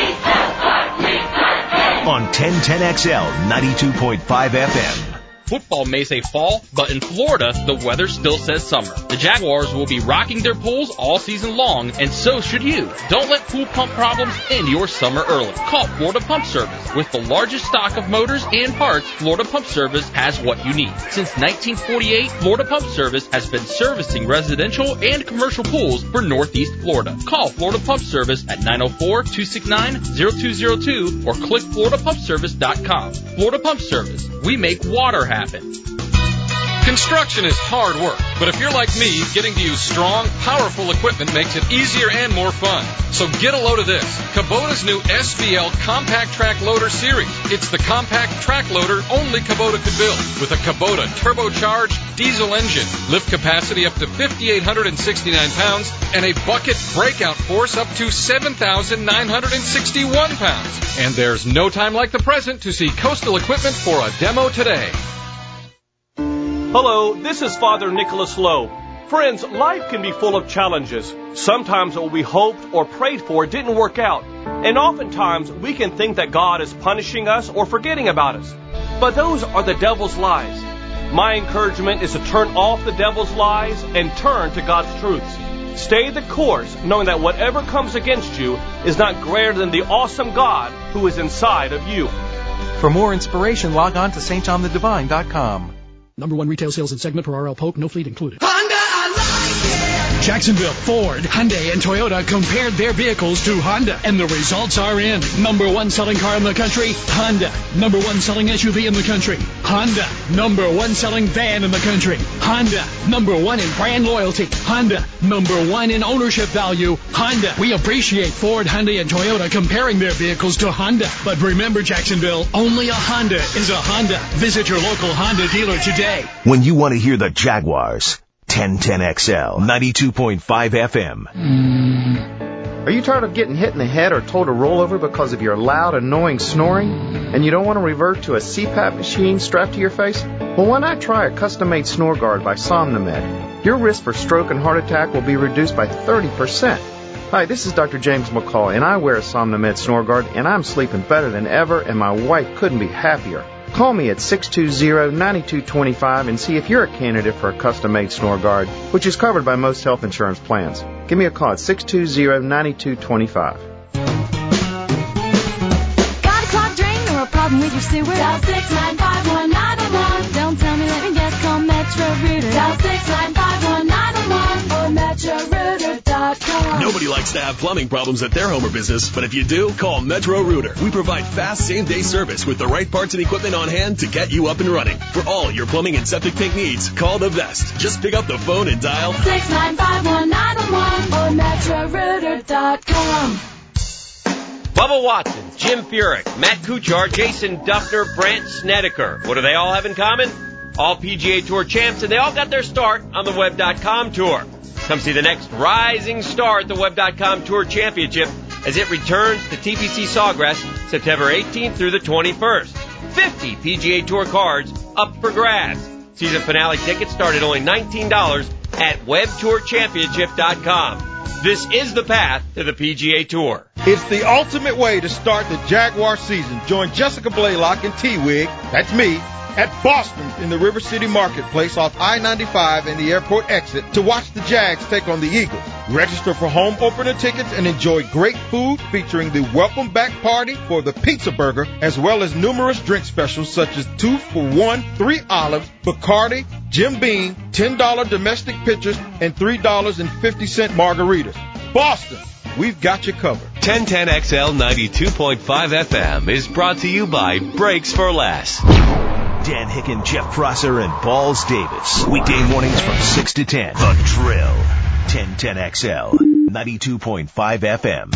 On ten ten X L ninety-two point five F M.
Football may say fall, but in Florida, the weather still says summer. The Jaguars will be rocking their pools all season long, and so should you. Don't let pool pump problems end your summer early. Call Florida Pump Service. With the largest stock of motors and parts, Florida Pump Service has what you need. Since nineteen forty-eight, Florida Pump Service has been servicing residential and commercial pools for Northeast Florida. Call Florida Pump Service at nine oh four, two six nine, oh two oh two or click Florida Pump Service dot com. Florida Pump Service. We make water happen.
Construction is hard work, but if you're like me, getting to use strong, powerful equipment makes it easier and more fun. So get a load of this, Kubota's new S V L Compact Track Loader Series. It's the compact track loader only Kubota could build, with a Kubota turbocharged diesel engine, lift capacity up to five thousand eight hundred sixty-nine pounds, and a bucket breakout force up to seven thousand nine hundred sixty-one pounds. And there's no time like the present to see Coastal Equipment for a demo today.
Hello, this is Father Nicholas Lowe. Friends, life can be full of challenges. Sometimes what we hoped or prayed for didn't work out. And oftentimes we can think that God is punishing us or forgetting about us. But those are the devil's lies. My encouragement is to turn off the devil's lies and turn to God's truths. Stay the course, knowing that whatever comes against you is not greater than the awesome God who is inside of you.
For more inspiration, log on to St John the Divine dot com.
Number one retail sales and segment per R L Polk, no fleet included. Honda, I like it! Jacksonville, Ford, Hyundai, and Toyota compared their vehicles to Honda, and the results are in. Number one selling car in the country, Honda. Number one selling S U V in the country, Honda. Number one selling van in the country, Honda. Number one in brand loyalty, Honda. Number one in ownership value, Honda. We appreciate Ford, Hyundai, and Toyota comparing their vehicles to Honda. But remember, Jacksonville, only a Honda is a Honda. Visit your local Honda dealer today.
When you want to hear the Jaguars, ten ten X L, ninety-two point five F M.
Are you tired of getting hit in the head or told to roll over because of your loud, annoying snoring? And you don't want to revert to a C PAP machine strapped to your face? Well, why not try a custom-made snore guard by SomnoMed? Your risk for stroke and heart attack will be reduced by thirty percent. Hi, this is Doctor James McCall, and I wear a SomnoMed snore guard, and I'm sleeping better than ever, and my wife couldn't be happier. Call me at six two zero, nine two two five and see if you're a candidate for a custom-made snore guard, which is covered by most health insurance plans. Give me a call at six two zero, nine two two five.
Got a clogged drain or a problem with your sewer? Dial six nine five one nine one. Don't tell me, let me guess, call Metro Rooter. Dial six nine five one nine one or metro rooter dot com.
Nobody likes to have plumbing problems at their home or business, but if you do, call Metro Rooter. We provide fast same-day service with the right parts and equipment on hand to get you up and running. For all your plumbing and septic tank needs, call the best. Just pick up the phone and dial
six nine five one nine one or metro rooter dot com.
Bubba Watson, Jim Furyk, Matt Kuchar, Jason Duffner, Brandt Snedeker. What do they all have in common? All P G A Tour champs, and they all got their start on the Web dot com Tour. Come see the next rising star at the Web dot com Tour Championship as it returns to T P C Sawgrass September eighteenth through the twenty-first. fifty P G A Tour cards up for grabs. Season finale tickets start at only nineteen dollars at web tour championship dot com. This is the path to the P G A Tour.
It's the ultimate way to start the Jaguar season. Join Jessica Blaylock and T-Wig, that's me, at Boston in the River City Marketplace off I ninety-five and the airport exit to watch the Jags take on the Eagles. Register for home opener tickets and enjoy great food featuring the welcome back party for the Pizza Burger, as well as numerous drink specials such as two for one, three olives, Bacardi, Jim Beam, ten dollars domestic pitchers, and three dollars and fifty cents margaritas. Boston, we've got you covered.
ten ten X L ninety-two point five F M is brought to you by Brakes for Less.
Dan Hicken, Jeff Prosser, and Balls Davis. Weekday mornings from six to ten. The Drill. ten ten X L ninety-two point five F M.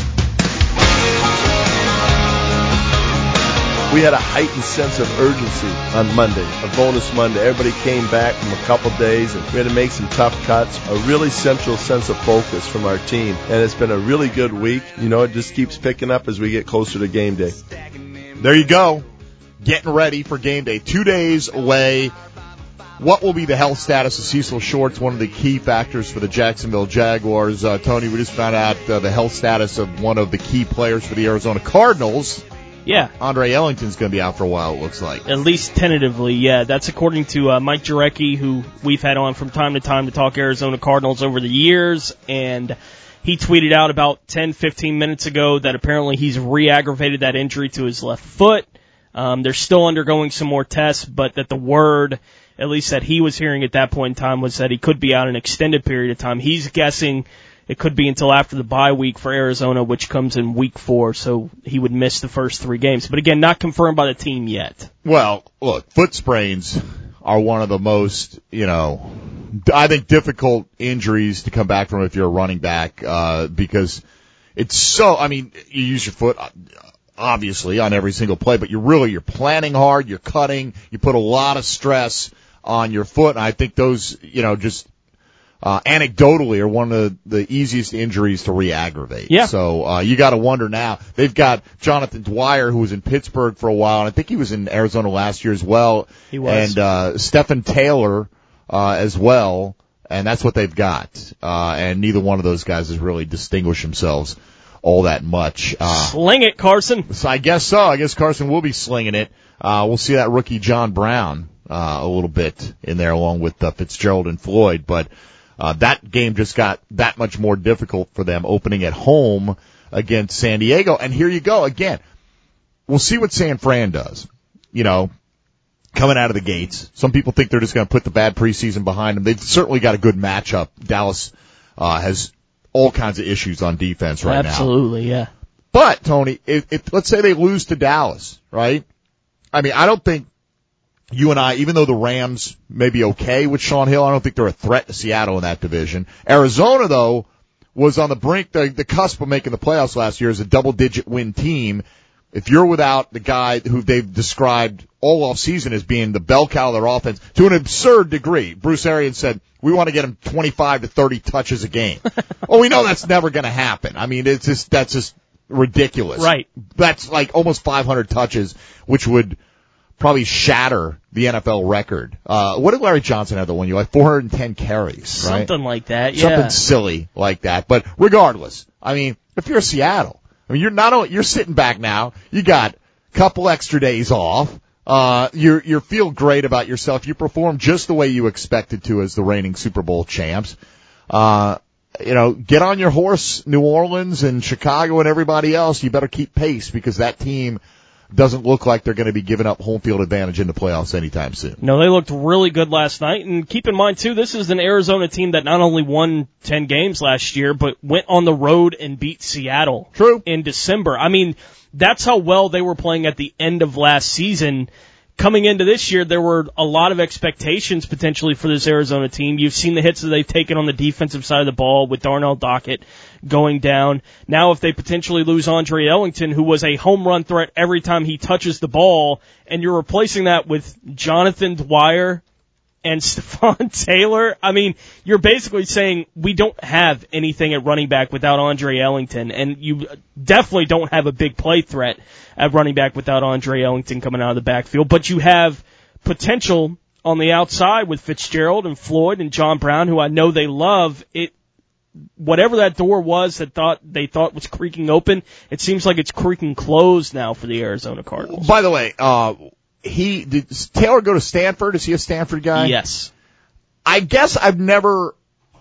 We had a heightened sense of urgency on Monday, a bonus Monday. Everybody came back from a couple days, and we had to make some tough cuts. A really central sense of focus from our team, and it's been a really good week. You know, it just keeps picking up as we get closer to game day.
There you go. Getting ready for game day. Two days away. What will be the health status of Cecil Shorts, one of the key factors for the Jacksonville Jaguars? Uh, Tony, we just found out uh, the health status of one of the key players for the Arizona Cardinals.
Yeah.
Andre Ellington's going to be out for a while, it looks like.
At least tentatively, yeah. That's according to uh, Mike Jurecki, who we've had on from time to time to talk Arizona Cardinals over the years. And he tweeted out about ten, fifteen minutes ago that apparently he's re-aggravated that injury to his left foot. Um, they're still undergoing some more tests, but that the word, at least that he was hearing at that point in time, was that he could be out an extended period of time. He's guessing it could be until after the bye week for Arizona, which comes in week four, so he would miss the first three games. But again, not confirmed by the team yet.
Well, look, foot sprains are one of the most, you know, I think difficult injuries to come back from if you're a running back, uh, because it's so, I mean, you use your foot, obviously, on every single play, but you're really, you're planning hard, you're cutting, you put a lot of stress on your foot, and I think those, you know, just uh, anecdotally are one of the easiest injuries to re-aggravate.
Yeah.
So uh, you got to wonder now. They've got Jonathan Dwyer, who was in Pittsburgh for a while, and I think he was in Arizona last year as well.
He was.
And uh, Stephen Taylor uh, as well, and that's what they've got. Uh, and neither one of those guys has really distinguished themselves all that much. Uh,
Sling it, Carson.
So I guess so. I guess Carson will be slinging it. Uh, we'll see that rookie John Brown uh, a little bit in there along with uh, Fitzgerald and Floyd. But uh, that game just got that much more difficult for them opening at home against San Diego. And here you go again. We'll see what San Fran does. You know, coming out of the gates. Some people think they're just going to put the bad preseason behind them. They've certainly got a good matchup. Dallas uh, has all kinds of issues on defense right
Absolutely,
now.
Absolutely, yeah.
But, Tony, if, if let's say they lose to Dallas, right? I mean, I don't think you and I, even though the Rams may be okay with Sean Hill, I don't think they're a threat to Seattle in that division. Arizona, though, was on the brink, the, the cusp of making the playoffs last year as a double-digit win team. If you're without the guy who they've described all off season as being the bell cow of their offense to an absurd degree, Bruce Arians said, we want to get him twenty-five to thirty touches a game. Well, we know that's never going to happen. I mean, it's just, that's just ridiculous.
Right.
That's like almost five hundred touches, which would probably shatter the N F L record. Uh, what did Larry Johnson have the one year? Like four hundred ten carries, right?
Something like that, yeah.
Something silly like that. But regardless, I mean, if you're Seattle, I mean, you're not only, you're sitting back now, you got a couple extra days off. Uh, you you feel great about yourself. You perform just the way you expected to as the reigning Super Bowl champs. Uh, you know, get on your horse, New Orleans and Chicago and everybody else. You better keep pace because that team doesn't look like they're going to be giving up home field advantage in the playoffs anytime soon.
No, they looked really good last night. And keep in mind, too, this is an Arizona team that not only won ten games last year, but went on the road and beat Seattle.
True.
In December. I mean, that's how well they were playing at the end of last season. Coming into this year, there were a lot of expectations potentially for this Arizona team. You've seen the hits that they've taken on the defensive side of the ball with Darnell Dockett going down. Now if they potentially lose Andre Ellington, who was a home run threat every time he touches the ball, and you're replacing that with Jonathan Dwyer and Stephon Taylor, I mean, you're basically saying we don't have anything at running back without Andre Ellington, and you definitely don't have a big play threat at running back without Andre Ellington coming out of the backfield, but you have potential on the outside with Fitzgerald and Floyd and John Brown, who I know they love. It, whatever that door was that thought they thought was creaking open, it seems like it's creaking closed now for the Arizona Cardinals.
By the way, uh, He did Taylor go to Stanford? Is he a Stanford guy?
Yes.
I guess I've never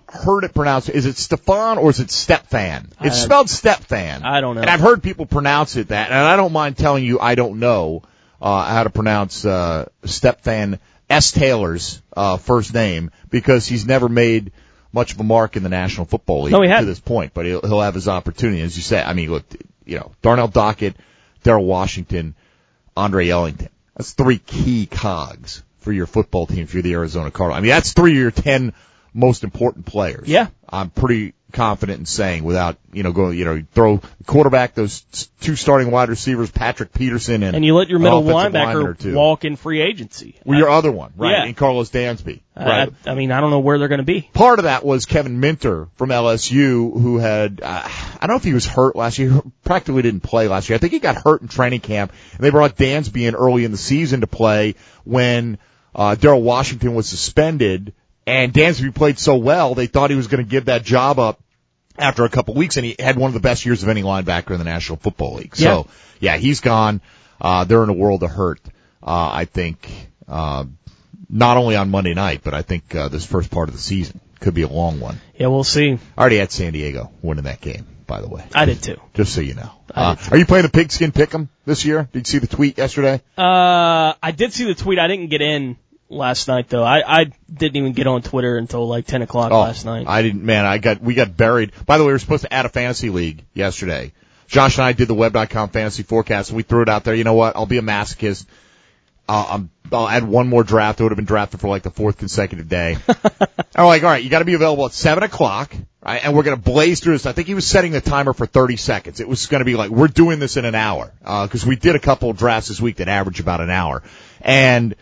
heard it pronounced. Is it Stefan or is it Stepfan? It's
I,
spelled Stepfan.
I don't know.
And I've heard people pronounce it that, and I don't mind telling you I don't know uh, how to pronounce uh, Stepfan S. Taylor's uh, first name because he's never made much of a mark in the National Football League
no,
to this point. But he'll, he'll have his opportunity, as you say. I mean, look, you know, Darnell Dockett, Darrell Washington, Andre Ellington. That's three key cogs for your football team if you're the Arizona Cardinals. I mean, that's three of your ten most important players.
Yeah.
I'm pretty confident in saying without, you know, going, you know, throw the quarterback, those two starting wide receivers, Patrick Peterson and
And you let your middle
linebacker
linebacker walk in free agency.
Well, your other one, right,
Yeah.
and Carlos Dansby.
Uh,
Right.
I, I mean, I don't know where they're going to be.
Part of that was Kevin Minter from L S U, who had, uh, I don't know if he was hurt last year, practically didn't play last year. I think he got hurt in training camp, and they brought Dansby in early in the season to play when uh, Darrell Washington was suspended, and Dansby played so well, they thought he was going to give that job up after a couple weeks, and he had one of the best years of any linebacker in the National Football League. So, yeah, he's gone. Uh, they're in a world of hurt, uh, I think, uh, not only on Monday night, but I think uh, this first part of the season could be a long one.
Yeah, we'll see.
I already had San Diego winning that game, by the way.
I did too.
Just so you know.
I
Uh,
did too.
are you playing the Pigskin Pick'em this year? Did you see the tweet yesterday?
Uh, I did see the tweet. I didn't get in last night though. I, I didn't even get on Twitter until like ten o'clock
Oh,
last night.
I didn't, man, I got, we got buried. By the way, we were supposed to add a fantasy league yesterday. Josh and I did the web dot com fantasy forecast, and we threw it out there. You know what? I'll be a masochist. Uh, I'm, I'll add one more draft. It would have been drafted for like the fourth consecutive day. I'm like, all right, you got to be available at seven o'clock, right? And we're going to blaze through this. I think he was setting the timer for thirty seconds. It was going to be like, we're doing this in an hour, uh, because we did a couple of drafts this week that average about an hour. And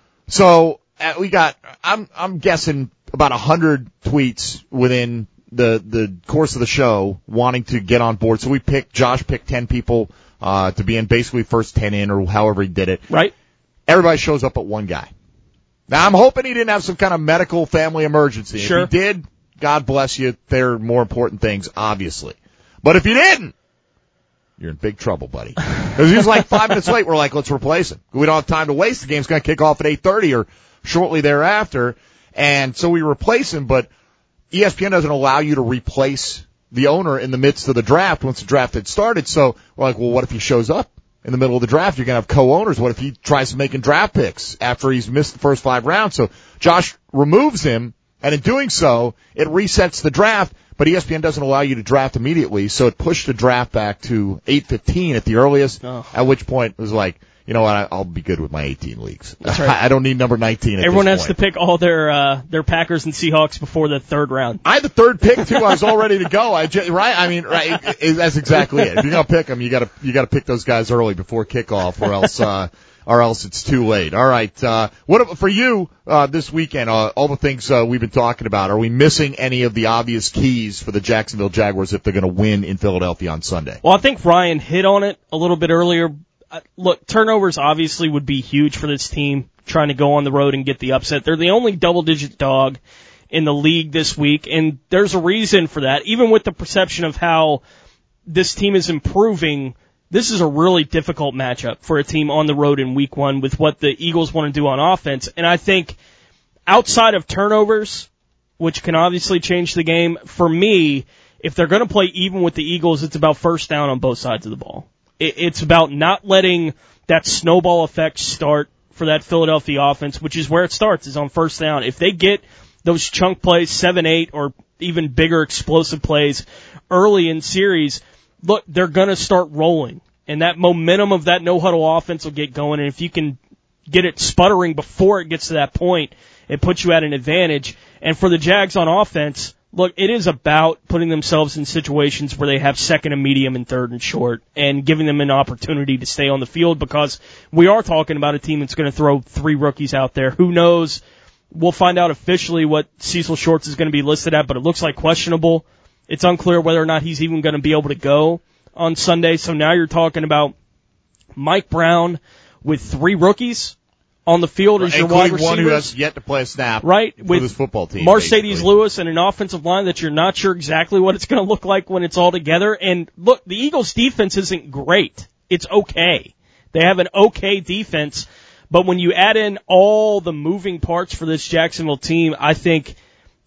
so uh, we got, I'm, I'm guessing about a hundred tweets within the, the course of the show wanting to get on board. So we picked, Josh picked ten people, uh, to be in basically first ten in or however he did it.
Right.
Everybody shows up but one guy. Now, I'm hoping he didn't have some kind of medical family emergency.
Sure.
If he did, God bless you. There are more important things, obviously. But if you didn't, you're in big trouble, buddy. Because he was like five minutes late. We're like, let's replace him. We don't have time to waste. The game's going to kick off at eight thirty or shortly thereafter. And so we replace him, but E S P N doesn't allow you to replace the owner in the midst of the draft once the draft had started. So we're like, well, what if he shows up in the middle of the draft? You're going to have co-owners. What if he tries making draft picks after he's missed the first five rounds? So Josh removes him, and in doing so, it resets the draft, but E S P N doesn't allow you to draft immediately, so it pushed the draft back to eight fifteen at the earliest,
Oh.
at which point it was like, you know what, I'll be good with my eighteen leagues.
That's right.
I don't need number nineteen at
Everyone
this
has
point.
to pick all their uh, their Packers and Seahawks before the third round.
I had the third pick too. I was all ready to go. I just, right? I mean, right? it- That's exactly it. If you're gonna pick them, you gotta you gotta pick those guys early before kickoff, or else uh, or else it's too late. All right. Uh, what for you uh, this weekend? Uh, all the things uh, we've been talking about. Are we missing any of the obvious keys for the Jacksonville Jaguars if they're going to win in Philadelphia on Sunday?
Well, I think Ryan hit on it a little bit earlier. Uh, look, turnovers obviously would be huge for this team trying to go on the road and get the upset. They're the only double-digit dog in the league this week, and there's a reason for that. Even with the perception of how this team is improving, this is a really difficult matchup for a team on the road in week one with what the Eagles want to do on offense. And I think outside of turnovers, which can obviously change the game, for me, if they're going to play even with the Eagles, it's about first down on both sides of the ball. It's about not letting that snowball effect start for that Philadelphia offense, which is where it starts, is on first down. If they get those chunk plays, seven, eight, or even bigger explosive plays early in series, look, they're going to start rolling. And that momentum of that no-huddle offense will get going. And if you can get it sputtering before it gets to that point, it puts you at an advantage. And for the Jags on offense, look, it is about putting themselves in situations where they have second and medium and third and short and giving them an opportunity to stay on the field, because we are talking about a team that's going to throw three rookies out there. Who knows? We'll find out officially what Cecil Shorts is going to be listed at, but it looks like questionable. It's unclear whether or not he's even going to be able to go on Sunday. So now you're talking about Mike Brown with three rookies on the field as your wide
Including
receivers.
one who has yet to play a snap
right,
for
with
this football team.
Mercedes
basically.
Lewis and an offensive line that you're not sure exactly what it's going to look like when it's all together. And look, the Eagles' defense isn't great. It's okay. They have an okay defense. But when you add in all the moving parts for this Jacksonville team, I think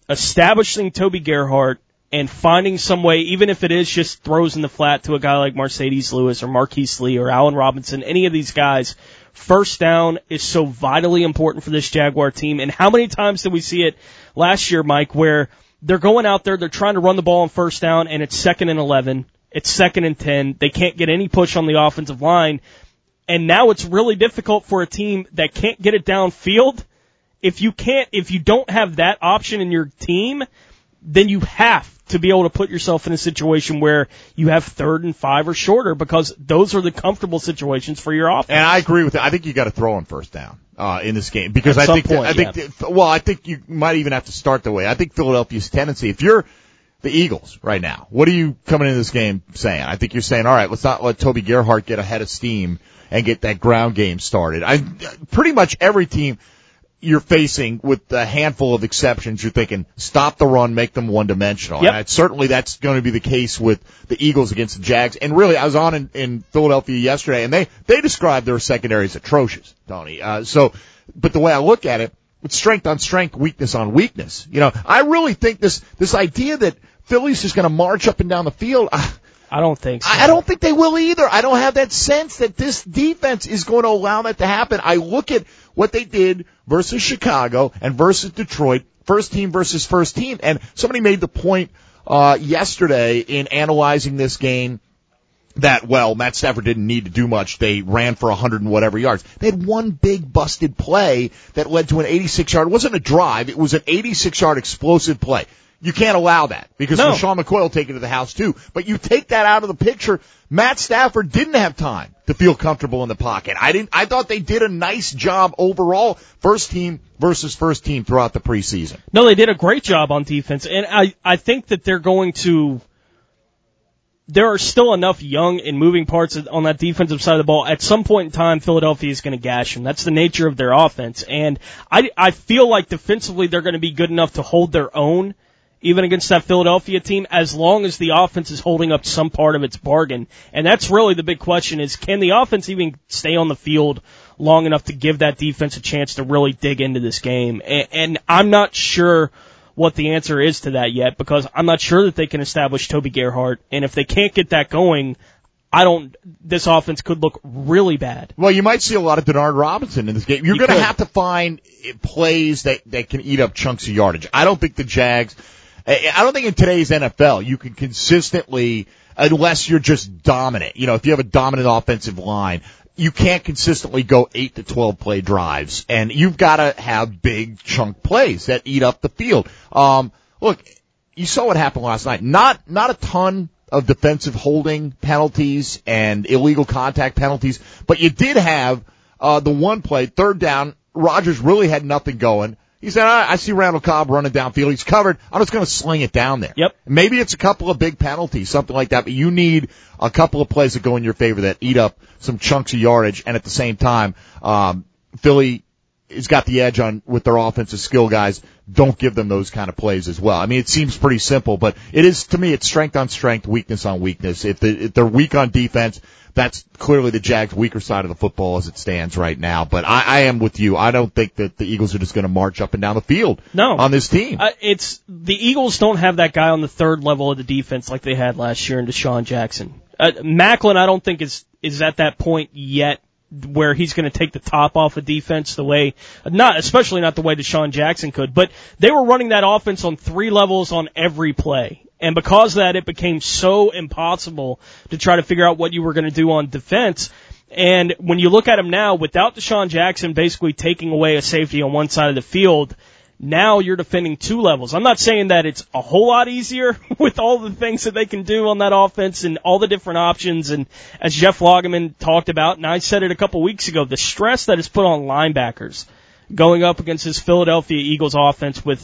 establishing Toby Gerhart and finding some way, even if it is just throws in the flat to a guy like Mercedes Lewis or Marquise Lee or Allen Robinson, any of these guys, first down is so vitally important for this Jaguar team. And how many times did we see it last year, Mike, where they're going out there, they're trying to run the ball on first down, and it's second and eleven, it's second and ten, they can't get any push on the offensive line, and now it's really difficult for a team that can't get it downfield. If you can't, if you don't have that option in your team, then you have to be able to put yourself in a situation where you have third and five or shorter, because those are the comfortable situations for your offense.
And I agree with that. I think you got to throw on first down uh, in this game, because
At
I think
point,
that, I think
yeah.
that, well, I think you might even have to start the way. I think Philadelphia's tendency, if you're the Eagles right now, what are you coming into this game saying? I think you're saying, all right, let's not let Toby Gerhart get ahead of steam and get that ground game started. I pretty much every team you're facing, with a handful of exceptions, you're thinking, stop the run, make them one-dimensional.
Yep.
And certainly that's going to be the case with the Eagles against the Jags. And really, I was on in, in Philadelphia yesterday, and they, they described their secondary as atrocious, Tony. Uh, so, but the way I look at it, it's strength on strength, weakness on weakness. You know, I really think this, this idea that Philly's just going to march up and down the field, uh,
I don't think so.
I don't think they will either. I don't have that sense that this defense is going to allow that to happen. I look at what they did versus Chicago and versus Detroit, first team versus first team. And somebody made the point uh yesterday in analyzing this game that, well, Matt Stafford didn't need to do much. They ran for one hundred and whatever yards. They had one big busted play that led to an eighty-six yard. It wasn't a drive. It was an eighty-six yard explosive play. You can't allow that, because
no.
LaShawn McCoy will take it to the house too. But you take that out of the picture, Matt Stafford didn't have time to feel comfortable in the pocket. I didn't, I thought they did a nice job overall, first team versus first team throughout the preseason.
No, they did a great job on defense, and I, I think that they're going to, there are still enough young and moving parts on that defensive side of the ball. At some point in time, Philadelphia is going to gash them. That's the nature of their offense. And I, I feel like defensively they're going to be good enough to hold their own, even against that Philadelphia team, as long as the offense is holding up some part of its bargain. And that's really the big question, is can the offense even stay on the field long enough to give that defense a chance to really dig into this game? And, and I'm not sure what the answer is to that yet, because I'm not sure that they can establish Toby Gerhart. And if they can't get that going, I don't, this offense could look really bad.
Well, you might see a lot of Denard Robinson in this game. You're
You
going to
could.
have to find plays that, that can eat up chunks of yardage. I don't think the Jags, I don't think in today's N F L you can consistently, unless you're just dominant, you know, if you have a dominant offensive line, you can't consistently go eight to twelve play drives, and you've got to have big chunk plays that eat up the field. Um, look, you saw what happened last night. Not, not a ton of defensive holding penalties and illegal contact penalties, but you did have, uh, the one play, third down, Rodgers really had nothing going. He said, I, I see Randall Cobb running downfield. He's covered. I'm just going to sling it down there.
Yep.
Maybe it's a couple of big penalties, something like that, but you need a couple of plays that go in your favor that eat up some chunks of yardage, and at the same time, um, Philly has got the edge on with their offensive skill guys. Don't give them those kind of plays as well. I mean, it seems pretty simple, but it is, to me, it's strength on strength, weakness on weakness. If, the, if they're weak on defense, that's clearly the Jags' weaker side of the football as it stands right now. But I, I am with you. I don't think that the Eagles are just going to march up and down the field
no.
on this team.
Uh, it's the Eagles don't have that guy on the third level of the defense like they had last year in Deshaun Jackson. Uh, Macklin, I don't think is is at that point yet where he's going to take the top off of defense the way, not especially not the way Deshaun Jackson could. But they were running that offense on three levels on every play. And because of that, it became so impossible to try to figure out what you were going to do on defense. And when you look at him now, without Deshaun Jackson basically taking away a safety on one side of the field, now you're defending two levels. I'm not saying that it's a whole lot easier with all the things that they can do on that offense and all the different options. And as Jeff Lageman talked about, and I said it a couple weeks ago, the stress that is put on linebackers going up against this Philadelphia Eagles offense with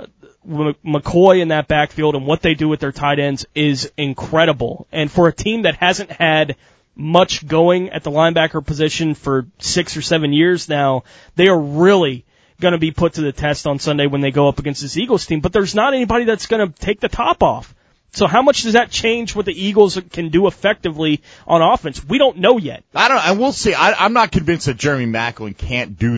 McCoy in that backfield and what they do with their tight ends is incredible. And for a team that hasn't had much going at the linebacker position for six or seven years now, they are really going to be put to the test on Sunday when they go up against this Eagles team. But there's not anybody that's going to take the top off. So how much does that change what the Eagles can do effectively on offense? We don't know yet.
I don't. I will see. I, I'm not convinced that Jeremy Maclin can't do that.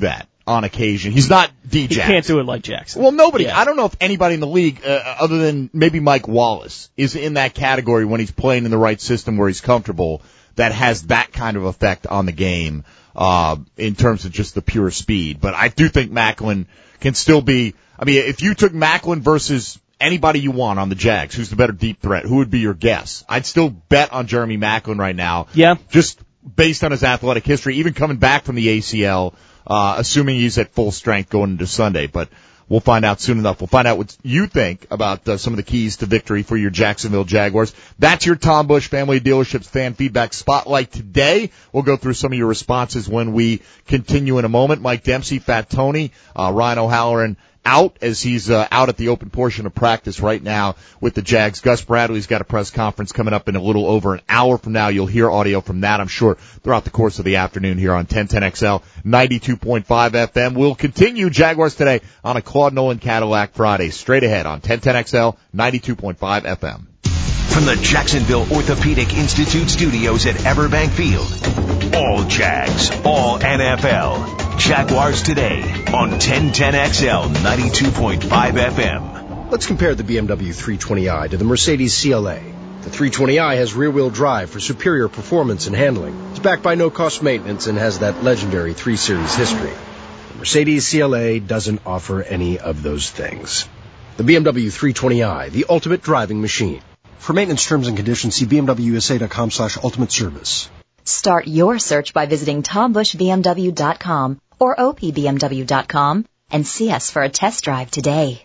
on occasion. He's not D J.
He can't do it like Jackson.
Well, nobody.
Yeah.
I don't know if anybody in the league, uh, other than maybe Mike Wallace, is in that category when he's playing in the right system where he's comfortable that has that kind of effect on the game uh, in terms of just the pure speed. But I do think Macklin can still be. I mean, if you took Macklin versus anybody you want on the Jags, who's the better deep threat, who would be your guess? I'd still bet on Jeremy Macklin right now.
Yeah.
Just based on his athletic history, even coming back from the A C L, uh, assuming he's at full strength going into Sunday. But we'll find out soon enough. We'll find out what you think about uh, some of the keys to victory for your Jacksonville Jaguars. That's your Tom Bush Family Dealerships Fan Feedback Spotlight today. We'll go through some of your responses when we continue in a moment. Mike Dempsey, Fat Tony, uh, Ryan O'Halloran, out as he's uh, out at the open portion of practice right now with the Jags. Gus Bradley's got a press conference coming up in a little over an hour from now. You'll hear audio from that, I'm sure, throughout the course of the afternoon here on ten ten X L ninety-two point five F M. We'll continue Jaguars Today on a Claude Nolan Cadillac Friday, straight ahead on ten ten X L ninety-two point five F M.
From the Jacksonville Orthopedic Institute studios at Everbank Field, all Jags, all N F L. Jaguars Today on ten ten X L ninety-two point five F M.
Let's compare the B M W three twenty i to the Mercedes C L A. The three twenty i has rear-wheel drive for superior performance and handling. It's backed by no-cost maintenance and has that legendary three series history. The Mercedes C L A doesn't offer any of those things. The B M W three twenty i, the ultimate driving machine. For maintenance terms and conditions, see bmwusa.com slash ultimate service.
Start your search by visiting tom bush b m w dot com or o p b m w dot com and see us for a test drive today.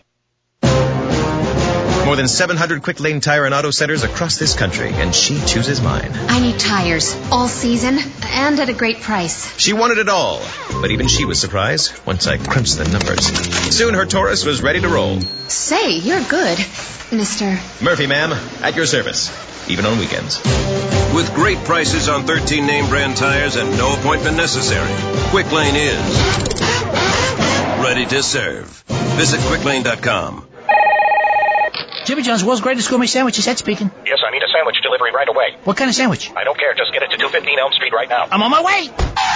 More than seven hundred quick lane tire and auto centers across this country, and she chooses mine.
I need tires, all season, and at a great price.
She wanted it all, but even she was surprised once I crunched the numbers. Soon her Taurus was ready to roll.
Say, you're good, Mister
Murphy, ma'am, at your service, even on weekends.
With great prices on thirteen name brand tires and no appointment necessary, Quick Lane is ready to serve. Visit quick lane dot com.
Jimmy John's, world's greatest gourmet sandwiches, Ed speaking.
Yes, I need a sandwich delivery right away.
What kind of sandwich?
I don't care. Just get it to two fifteen Elm Street right now.
I'm on my way.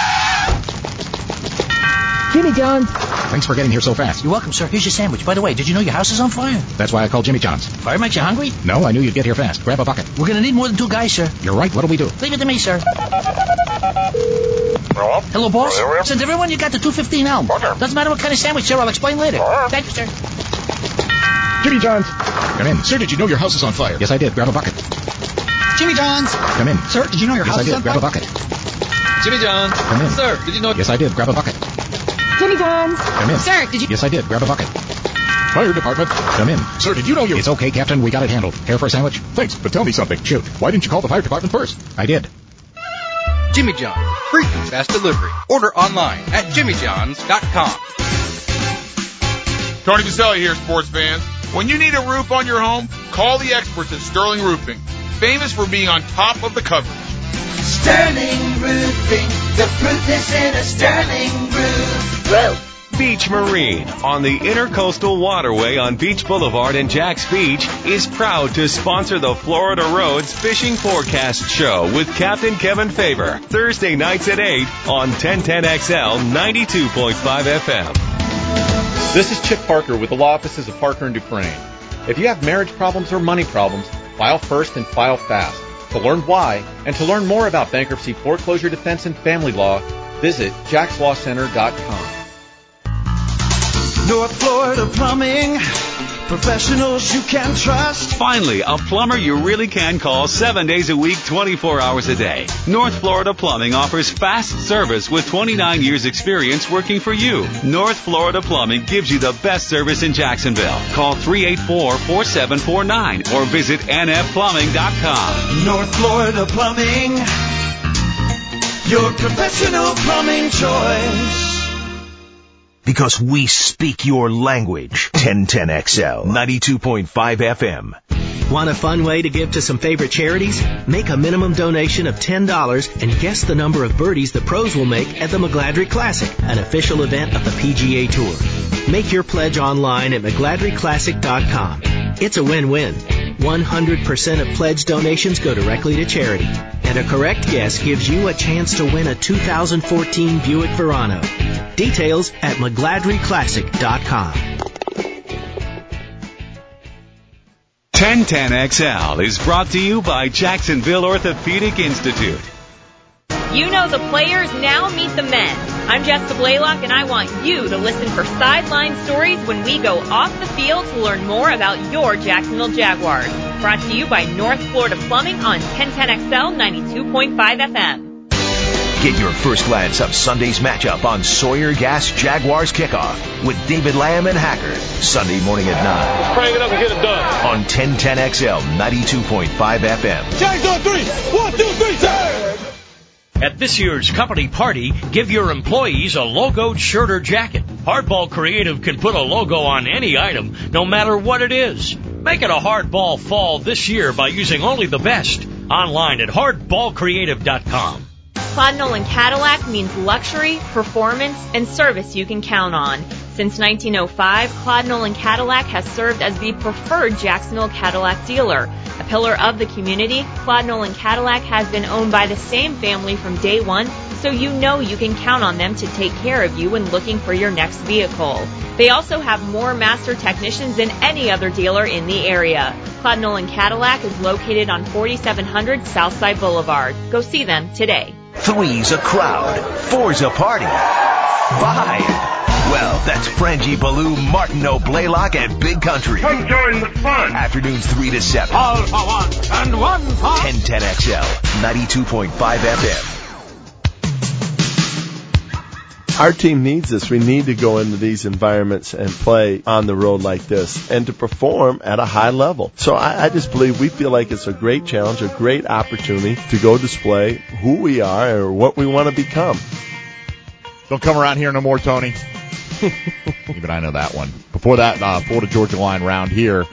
Jimmy John's.
Thanks for getting here so fast. You're welcome, sir. Here's your sandwich. By the way, did you know your house is on fire?
That's why I called Jimmy John's.
Fire makes you hungry?
No, I knew you'd get here fast. Grab a bucket.
We're going to need more than two guys, sir.
You're right. What'll we do?
Leave it to me, sir.
Hello?
Hello, boss. Hello? Send everyone you got to two fifteen Elm.
Roger.
Doesn't matter what kind of sandwich, sir. I'll explain later.
Sure.
Thank you, sir.
Jimmy John's. Come in. Sir, did you know your house is on fire? Yes, I did. Grab a bucket.
Jimmy John's.
Come in.
Sir, did you know your
yes,
house is on
fire? Yes, I did.
fire?
Grab a bucket.
Jimmy John's.
Come in.
Sir, did you know...
Yes, I did. Grab a bucket.
Jimmy John's.
Come in.
Sir, did you...
Yes, I did. Grab a bucket. Fire department. Come in. Sir, did you know you... It's okay, Captain. We got it handled. Care for a sandwich? Thanks, but tell me something. Shoot. Why didn't you call the fire department first? I did.
Jimmy John. Free fast delivery. Order online at jimmy johns dot com.
Tony Vaselli here, sports fans. When you need a roof on your home, call the experts at Sterling Roofing, famous for being on top of the coverage.
Sterling Roofing, the proof is in a Sterling roof. Roof.
Beach Marine on the Intercoastal Waterway on Beach Boulevard in Jax Beach is proud to sponsor the Florida Roads Fishing Forecast Show with Captain Kevin Faber, Thursday nights at eight on ten ten X L ninety-two point five F M.
This is Chip Parker with the law offices of Parker and Dufresne. If you have marriage problems or money problems, file first and file fast. To learn why and to learn more about bankruptcy, foreclosure defense, and family law, visit jax law center dot com.
North Florida Plumbing, professionals you can trust.
Finally, a plumber you really can call seven days a week, twenty-four hours a day. North Florida Plumbing offers fast service with twenty-nine years experience working for you. North Florida Plumbing gives you the best service in Jacksonville. Call three eight four, four seven four nine or visit n f plumbing dot com.
North Florida Plumbing, your professional plumbing choice.
Because we speak your language. ten ten X L, ninety-two point five F M.
Want a fun way to give to some favorite charities? Make a minimum donation of ten dollars and guess the number of birdies the pros will make at the McGladrey Classic, an official event of the P G A Tour. Make your pledge online at mcgladrey classic dot com. It's a win-win. one hundred percent of pledge donations go directly to charity. And a correct guess gives you a chance to win a two thousand fourteen Buick Verano. Details at mcgladry classic dot com.
ten ten X L is brought to you by Jacksonville Orthopedic Institute.
You know the players, now meet the men. I'm Jessica Blaylock, and I want you to listen for sideline stories when we go off the field to learn more about your Jacksonville Jaguars. Brought to you by North Florida Plumbing on ten ten X L ninety-two point five F M.
Get your first glance of Sunday's matchup on Sawyer Gas Jaguars Kickoff with David Lamb and Hacker. Sunday morning at nine.
Let's crank it up and get it done.
On ten ten X L ninety-two point five F M.
Jags on three. One, two, three, Jags!
At this year's company party, give your employees a logoed shirt or jacket. Hardball Creative can put a logo on any item, no matter what it is. Make it a Hardball fall this year by using only the best. Online at hardball creative dot com.
Claude Nolan Cadillac means luxury, performance, and service you can count on. Since nineteen oh five, Claude Nolan Cadillac has served as the preferred Jacksonville Cadillac dealer. A pillar of the community, Claude Nolan Cadillac has been owned by the same family from day one, so you know you can count on them to take care of you when looking for your next vehicle. They also have more master technicians than any other dealer in the area. Claude Nolan Cadillac is located on forty-seven hundred Southside Boulevard. Go see them today.
Three's a crowd. Four's a party. Five. Well, that's Frangie Ballou, Martineau, Blaylock, and Big Country.
Come join the fun.
Afternoons three to seven.
All for one and one for
ten ten X L ninety-two point five F M.
Our team needs this. We need to go into these environments and play on the road like this and to perform at a high level. So I, I just believe we feel like it's a great challenge, a great opportunity to go display who we are or what we want to become.
Don't come around here no more, Tony. Even I know that one. Before that, uh, Florida Georgia line round here.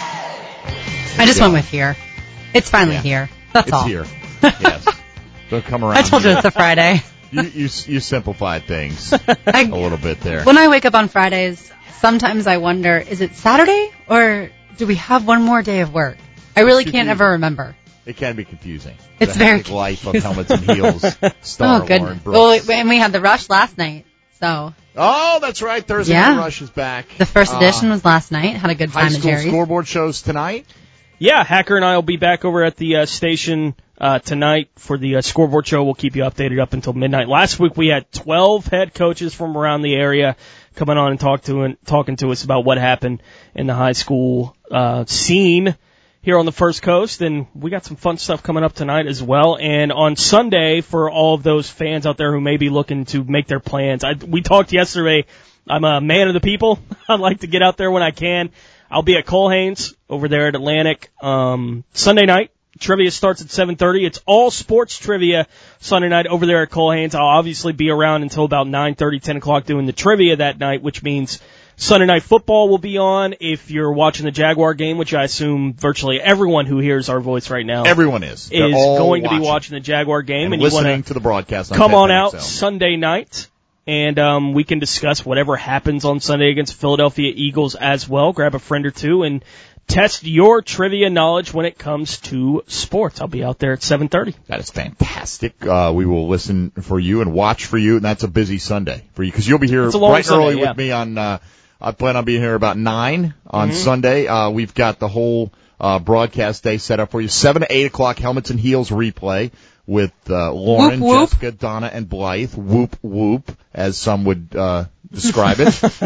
I just
yeah.
went with here. It's finally
yeah.
here. That's
it's
all.
It's here. Yes. Don't come around.
I told
here.
you it's a Friday.
you, you you simplified things I, a little bit there.
When I wake up on Fridays, sometimes I wonder, is it Saturday or do we have one more day of work? I really can't ever remember.
It can be confusing.
It's
the
very
life of Helmets and Heels. Star
oh, good.
Lauren Brooks.
Well, and we had the Rush last night, so.
Oh, that's right. Thursday
yeah.
Night Rush is back.
The first edition
uh,
was last night. Had a good time
high
at
school
Jerry's.
Scoreboard shows tonight.
Yeah, Hacker and I will be back over at the uh, station uh, tonight for the uh, scoreboard show. We'll keep you updated up until midnight. Last week we had twelve head coaches from around the area coming on and talk to and talking to us about what happened in the high school uh, scene here on the First Coast, and we got some fun stuff coming up tonight as well. And on Sunday, for all of those fans out there who may be looking to make their plans, I, we talked yesterday. I'm a man of the people. I like to get out there when I can. I'll be at Colhane's over there at Atlantic um, Sunday night. Trivia starts at seven thirty. It's all sports trivia Sunday night over there at Colhane's. I'll obviously be around until about nine thirty, ten o'clock doing the trivia that night, which means Sunday Night Football will be on. If you're watching the Jaguar game, which I assume virtually everyone who hears our voice right now
everyone is,
is going
watching.
to be watching the Jaguar game.
And,
and
listening
you wanna
to the broadcast on
come on out
X L.
Sunday night. And um, we can discuss whatever happens on Sunday against Philadelphia Eagles as well. Grab a friend or two and test your trivia knowledge when it comes to sports. I'll be out there at seven thirty.
That is fantastic. Uh, we will listen for you and watch for you, and that's a busy Sunday for you because you'll be here bright and early
yeah.
with me on. Uh, I plan on being here about nine on
mm-hmm.
Sunday. Uh, we've got the whole uh, broadcast day set up for you. Seven to eight o'clock, Helmets and Heels replay with uh, Lauren,
whoop, whoop.
Jessica, Donna, and Blythe. Whoop whoop, as some would uh, describe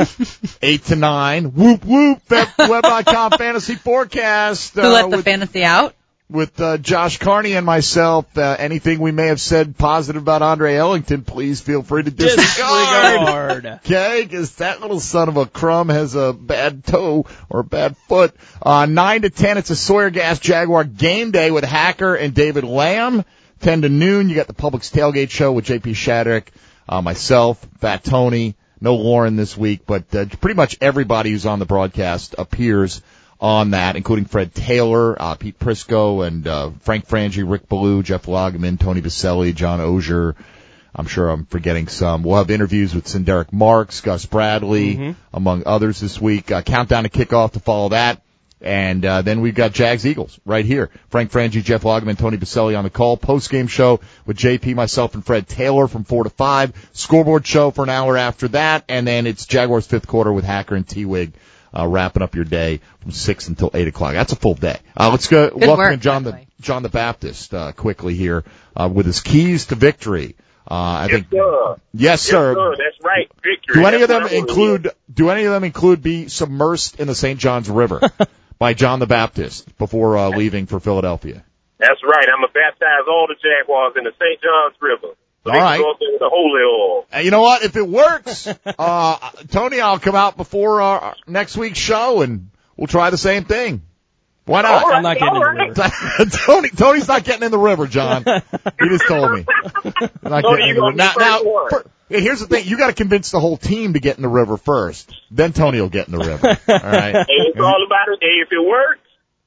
it. Eight to nine. Whoop whoop. Web dot com fantasy forecast.
Who uh, let the
with,
fantasy out?
With uh, Josh Carney and myself. Uh, anything we may have said positive about Andre Ellington, please feel free to disregard. Okay, because that little son of a crumb has a bad toe or a bad foot. Uh, nine to ten, it's a Sawyer Gas Jaguar game day with Hacker and David Lamb. ten to noon, you got the Publix Tailgate Show with J P Shadrick, uh, myself, Fat Tony. No Lauren this week, but uh, pretty much everybody who's on the broadcast appears on that, including Fred Taylor, uh, Pete Prisco, and uh, Frank Frangie, Rick Ballou, Jeff Loggeman, Tony Vaselli, John Ogier. I'm sure I'm forgetting some. We'll have interviews with Sinderic Marks, Gus Bradley, mm-hmm. among others this week. Uh, countdown to kickoff to follow that. And uh, then we've got Jags-Eagles right here. Frank Frangie, Jeff Lageman, Tony Baselli on the call. Post-game show with J P, myself, and Fred Taylor from four to five. Scoreboard show for an hour after that. And then it's Jaguars fifth quarter with Hacker and T-Wig uh, wrapping up your day from six until eight o'clock. That's a full day. Uh, let's go.
Good
welcome
work,
John the, John the Baptist uh, quickly here uh, with his keys to victory. Uh, I
yes,
think,
sir.
yes, sir.
Yes, sir. That's right. Victory.
Do any
That's
of them include? Do any of them include be submersed in the Saint Johns River by John the Baptist before uh, leaving for Philadelphia?
That's right. I'm gonna baptize all the Jaguars in the Saint Johns River. So
all
they
right.
can go up there with the holy oil.
And you know what? If it works, uh, Tony, I'll come out before our next week's show and we'll try the same thing. Why not?
Right, I'm not getting in the river.
Tony, Tony's not getting in the river, John. He just told me. Not
Tony,
getting in
you
the river. Now, now
one.
for, here's the thing. You got to convince the whole team to get in the river first. Then Tony will get in the river. All right.
Hey, it's all about it. Hey, if it works,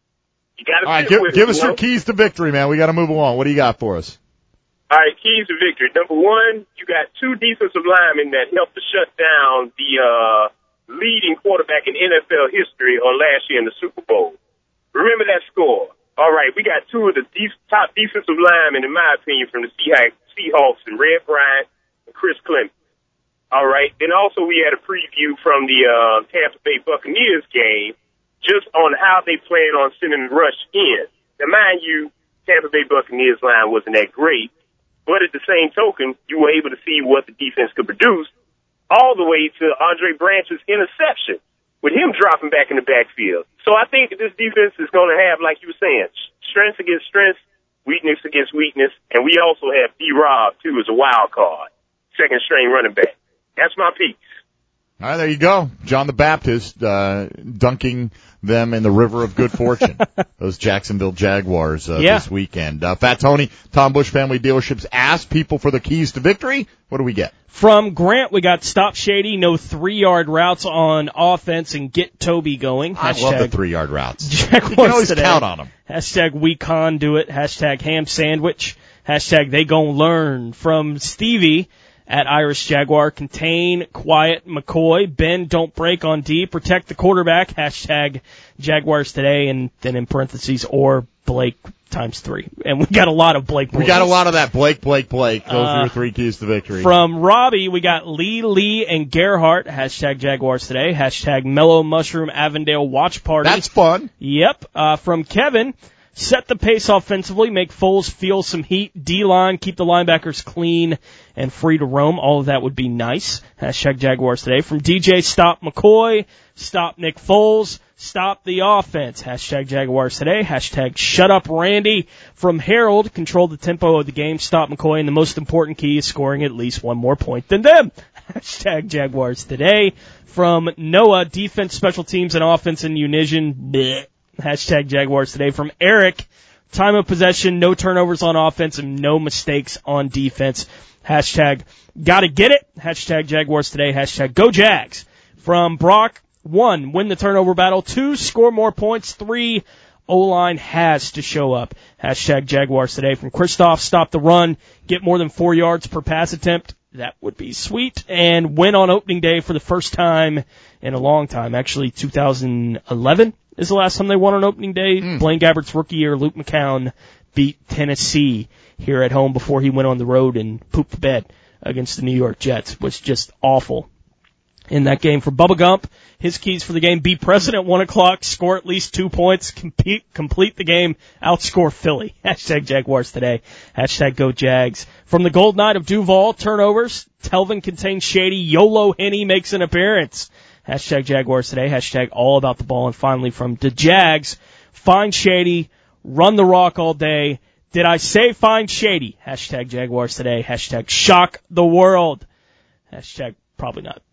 you got to
All right.
sit
Give,
with
give
it,
us
you
your
know?
keys to victory, man. We got to move along. What do you got for us?
All right, keys to victory. Number one, you got two defensive linemen that helped to shut down the uh, leading quarterback in N F L history on last year in the Super Bowl. Remember that score. All right, we got two of the de- top defensive linemen, in my opinion, from the Seahawks, and Red Bryant and Chris Clemens. All right, then also we had a preview from the uh, Tampa Bay Buccaneers game just on how they plan on sending the rush in. Now, mind you, Tampa Bay Buccaneers line wasn't that great, but at the same token, you were able to see what the defense could produce all the way to Andre Branch's interception, with him dropping back in the backfield. So I think that this defense is going to have, like you were saying, strength against strength, weakness against weakness, and we also have D-Rob, too, as a wild card, second-string running back. That's my piece.
All right, there you go. John the Baptist uh, dunking them in the river of good fortune. Those Jacksonville Jaguars uh,
yeah.
this weekend. Uh, Fat Tony, Tom Bush Family Dealerships asked people for the keys to victory. What do we get?
From Grant, we got stop shady, no three-yard routes on offense, and get Toby going.
I
Hashtag
love the three-yard routes.
Jaguars
You can always
today.
count on them.
Hashtag we conduit. Hashtag ham sandwich. Hashtag they gon' learn. From Stevie at Irish Jaguar, contain, quiet, McCoy, bend, don't break on D, protect the quarterback. Hashtag Jaguars today, and then in parentheses, or Blake times three. And we got a lot of Blake boys.
We got a lot of that. Blake, Blake, Blake. Those
Uh,
are your three keys to victory.
From Robbie, we got Lee, Lee, and Gerhardt. Hashtag Jaguars today. Hashtag Mellow Mushroom Avondale Watch Party.
That's fun.
Yep. Uh, from Kevin, set the pace offensively, make Foles feel some heat. D-line, keep the linebackers clean and free to roam. All of that would be nice. Hashtag Jaguars today. From D J, stop McCoy, stop Nick Foles, stop the offense. Hashtag Jaguars today. Hashtag shut up Randy. From Harold, control the tempo of the game, stop McCoy, and the most important key is scoring at least one more point than them. Hashtag Jaguars today. From Noah, defense, special teams, and offense in unison. Blech. Hashtag Jaguars today. From Eric, time of possession, no turnovers on offense, and no mistakes on defense. Hashtag gotta get it. Hashtag Jaguars today. Hashtag go Jags. From Brock, one, win the turnover battle. Two, score more points. Three, O-line has to show up. Hashtag Jaguars today. From Christoph, stop the run, get more than four yards per pass attempt. That would be sweet. And win on opening day for the first time in a long time. Actually, two thousand eleven is the last time they won on opening day. Mm. Blaine Gabbert's rookie year, Luke McCown beat Tennessee here at home before he went on the road and pooped the bed against the New York Jets. It was just awful in that game. For Bubba Gump, his keys for the game: be present at one o'clock, score at least two points, compete, complete the game, outscore Philly. Hashtag Jaguars today. Hashtag go Jags. From the Gold Knight of Duval, turnovers, Telvin contains shady, YOLO Henny makes an appearance. Hashtag Jaguars today. Hashtag all about the ball. And finally from the Jags, find shady, run the rock all day. Did I say find shady? Hashtag Jaguars today. Hashtag shock the world. Hashtag probably not.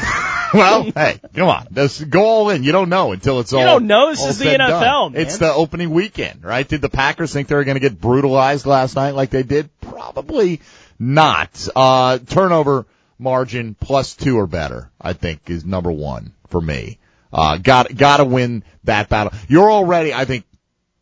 Well, hey, come on. Just go all in. You don't know until it's
you
all.
You don't know. This
all
is the
said
N F L,
and
man.
It's the opening weekend, right? Did the Packers think they were going to get brutalized last night like they did? Probably not. Uh, turnover margin plus two or better, I think, is number one for me. Uh, got, gotta win that battle. You're already, I think,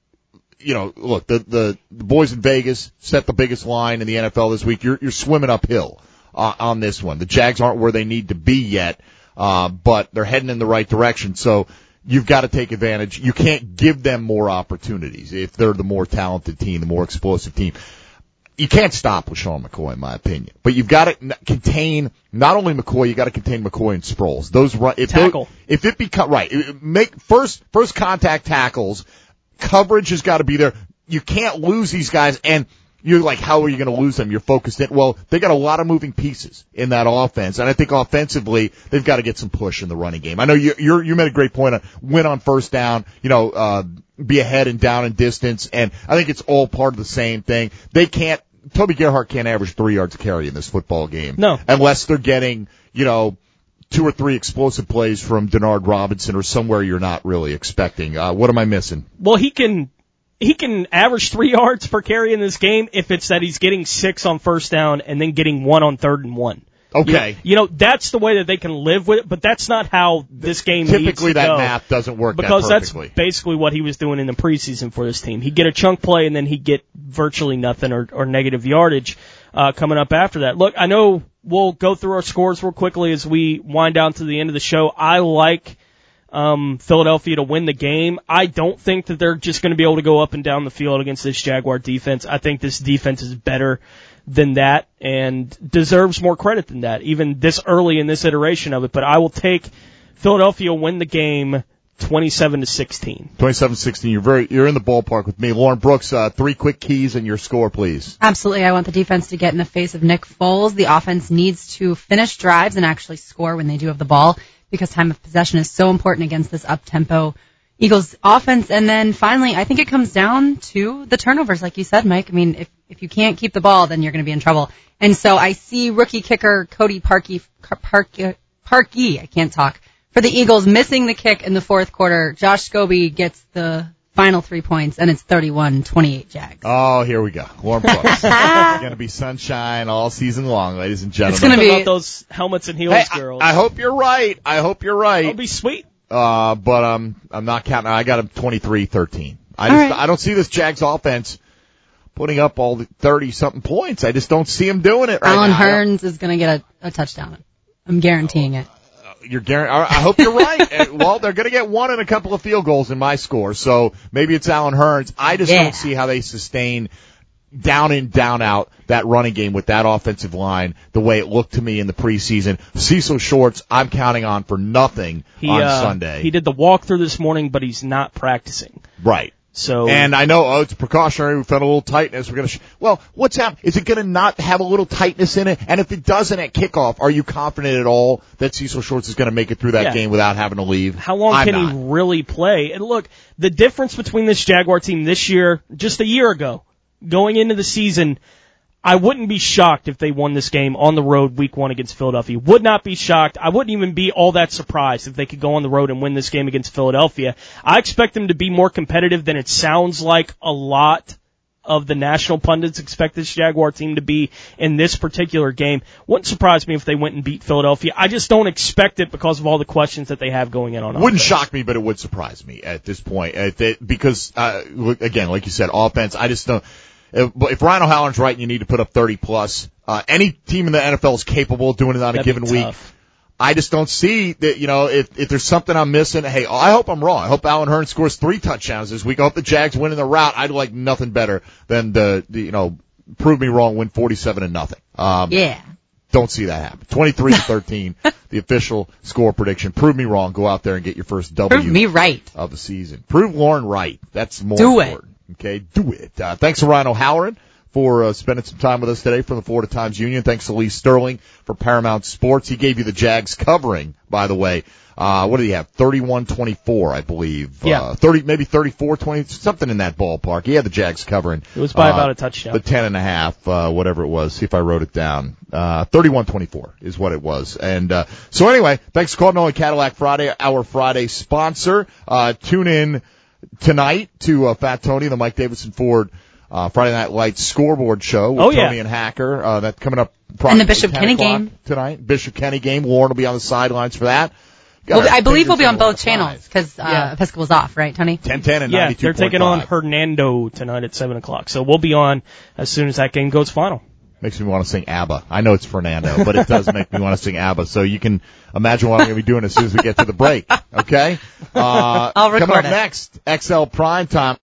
you know, look, the, the, the boys in Vegas set the biggest line in the N F L this week. You're, you're swimming uphill, uh, on this one. The Jags aren't where they need to be yet, uh, but they're heading in the right direction. So you've got to take advantage. You can't give them more opportunities if they're the more talented team, the more explosive team. You can't stop LaShawn McCoy, in my opinion. But you've got to contain not only McCoy, you got to contain McCoy and Sproles. Those run, if
tackle.
They, if it become right, make first first contact tackles. Coverage has got to be there. You can't lose these guys, and you're like, how are you going to lose them? You're focused in. Well, they got a lot of moving pieces in that offense, and I think offensively they've got to get some push in the running game. I know you you're, you made a great point on win on first down. You know, uh, be ahead and down in distance, and I think it's all part of the same thing. They can't. Toby Gerhart can't average three yards a carry in this football game.
No.
Unless they're getting, you know, two or three explosive plays from Denard Robinson or somewhere you're not really expecting. Uh, what am I missing?
Well, he can, he can average three yards per carry in this game if it's that he's getting six on first down and then getting one on third and one.
Okay.
You, you know, that's the way that they can live with it, but that's not how this game needs to go.
Typically that math doesn't work
because
that perfectly.
That's basically what he was doing in the preseason for this team. He'd get a chunk play and then he'd get virtually nothing or, or negative yardage uh, coming up after that. Look, I know we'll go through our scores real quickly as we wind down to the end of the show. I like um, Philadelphia to win the game. I don't think that they're just going to be able to go up and down the field against this Jaguar defense. I think this defense is better than that and deserves more credit than that, even this early in this iteration of it. But I will take Philadelphia win the game twenty-seven to sixteen.
twenty-seven sixteen. You're very, you're in the ballpark with me. Lauren Brooks, uh, three quick keys and your score, please.
Absolutely. I want the defense to get in the face of Nick Foles. The offense needs to finish drives and actually score when they do have the ball because time of possession is so important against this up-tempo Eagles offense. And then finally, I think it comes down to the turnovers, like you said, Mike. I mean, if, if you can't keep the ball, then you're going to be in trouble. And so I see rookie kicker Cody Parkey, Parkey, Parkey, I can't talk, for the Eagles missing the kick in the fourth quarter. Josh Scobie gets the final three points, and it's thirty-one twenty-eight Jags.
Oh, here we go. Lauren Brooks. It's going to be sunshine all season long, ladies and gentlemen.
It's going to be about those helmets and heels,
hey,
girls.
I, I hope you're right. I hope you're right.
It'll be sweet.
Uh, but um, I'm not counting. I got him twenty-three thirteen. I just, right. I don't see this Jags offense putting up all the thirty-something points. I just don't see him doing it right
Alan
now.
Hearns is going to get a, a touchdown. I'm guaranteeing it.
Uh, you're guaranteed. I hope you're right. And, well, they're going to get one and a couple of field goals in my score, so maybe it's Alan Hearns. I just
yeah.
don't see how they sustain down in, down out that running game with that offensive line the way it looked to me in the preseason. Cecil Shorts, I'm counting on for nothing
he,
on
uh,
Sunday.
He did the walkthrough this morning, but he's not practicing.
Right.
So,
and I know, oh, it's precautionary. We found a little tightness. We're going to, sh- well, what's happening? Is it going to not have a little tightness in it? And if it doesn't at kickoff, are you confident at all that Cecil Shorts is going to make it through that
yeah.
game without having to leave?
How long
I'm
can
not.
he really play? And look, the difference between this Jaguar team this year, just a year ago, going into the season, I wouldn't be shocked if they won this game on the road week one against Philadelphia. Would not be shocked. I wouldn't even be all that surprised if they could go on the road and win this game against Philadelphia. I expect them to be more competitive than it sounds like a lot of the national pundits expect this Jaguar team to be in this particular game. Wouldn't surprise me if they went and beat Philadelphia. I just don't expect it because of all the questions that they have going in on offense.
Wouldn't shock me, but it would surprise me at this point. At the, because, uh, again, like you said, offense, I just don't. If Ryan O'Halloran's right and you need to put up thirty plus, uh, any team in the N F L is capable of doing it on
That'd
a given week.
Tough.
I just don't see that, you know, if, if there's something I'm missing, hey, I hope I'm wrong. I hope Alan Hearns scores three touchdowns this week. I hope the Jags win in the rout. I'd like nothing better than the, the you know, prove me wrong, win forty-seven to nothing. Um,
yeah.
Don't see that happen. twenty-three to thirteen, the official score prediction. Prove me wrong. Go out there and get your first W.
Prove me right.
Of the season. Prove Lauren right. That's more
Do
important. It. Okay, do it. Uh, thanks to Ryan O'Halloran for uh, spending some time with us today from the Florida Times Union. Thanks to Lee Sterling for Paramount Sports. He gave you the Jags covering, by the way. Uh, what did he have? thirty-one twenty-four, I believe.
Yeah.
Uh, thirty, maybe thirty-four twenty, something in that ballpark. He had the Jags covering.
It was by
uh,
about a touchdown.
The ten and a half, uh, whatever it was. See if I wrote it down. Uh, thirty-one twenty-four is what it was. And, uh, so anyway, thanks to Cardinal and Cadillac Friday, our Friday sponsor. Uh, tune in tonight to, uh, Fat Tony, the Mike Davidson Ford Uh, Friday Night Lights scoreboard show with
oh,
Tony
yeah.
and Hacker. Uh, that's coming up.
And the Bishop Kenny game
tonight. Bishop Kenny game. Lauren will be on the sidelines for that.
Well, I believe we'll be on both channels because uh,
yeah.
Episcopal's off, right, Tony?
ten ten and
yeah,
ninety-two point five.
they're taking on Hernando tonight at seven o'clock. So we'll be on as soon as that game goes final.
Makes me want to sing ABBA. I know it's Fernando, but it does make me want to sing ABBA. So you can imagine what I'm going to be doing as soon as we get to the break. Okay? Uh,
I'll record
coming up
it.
next, X L Prime Time.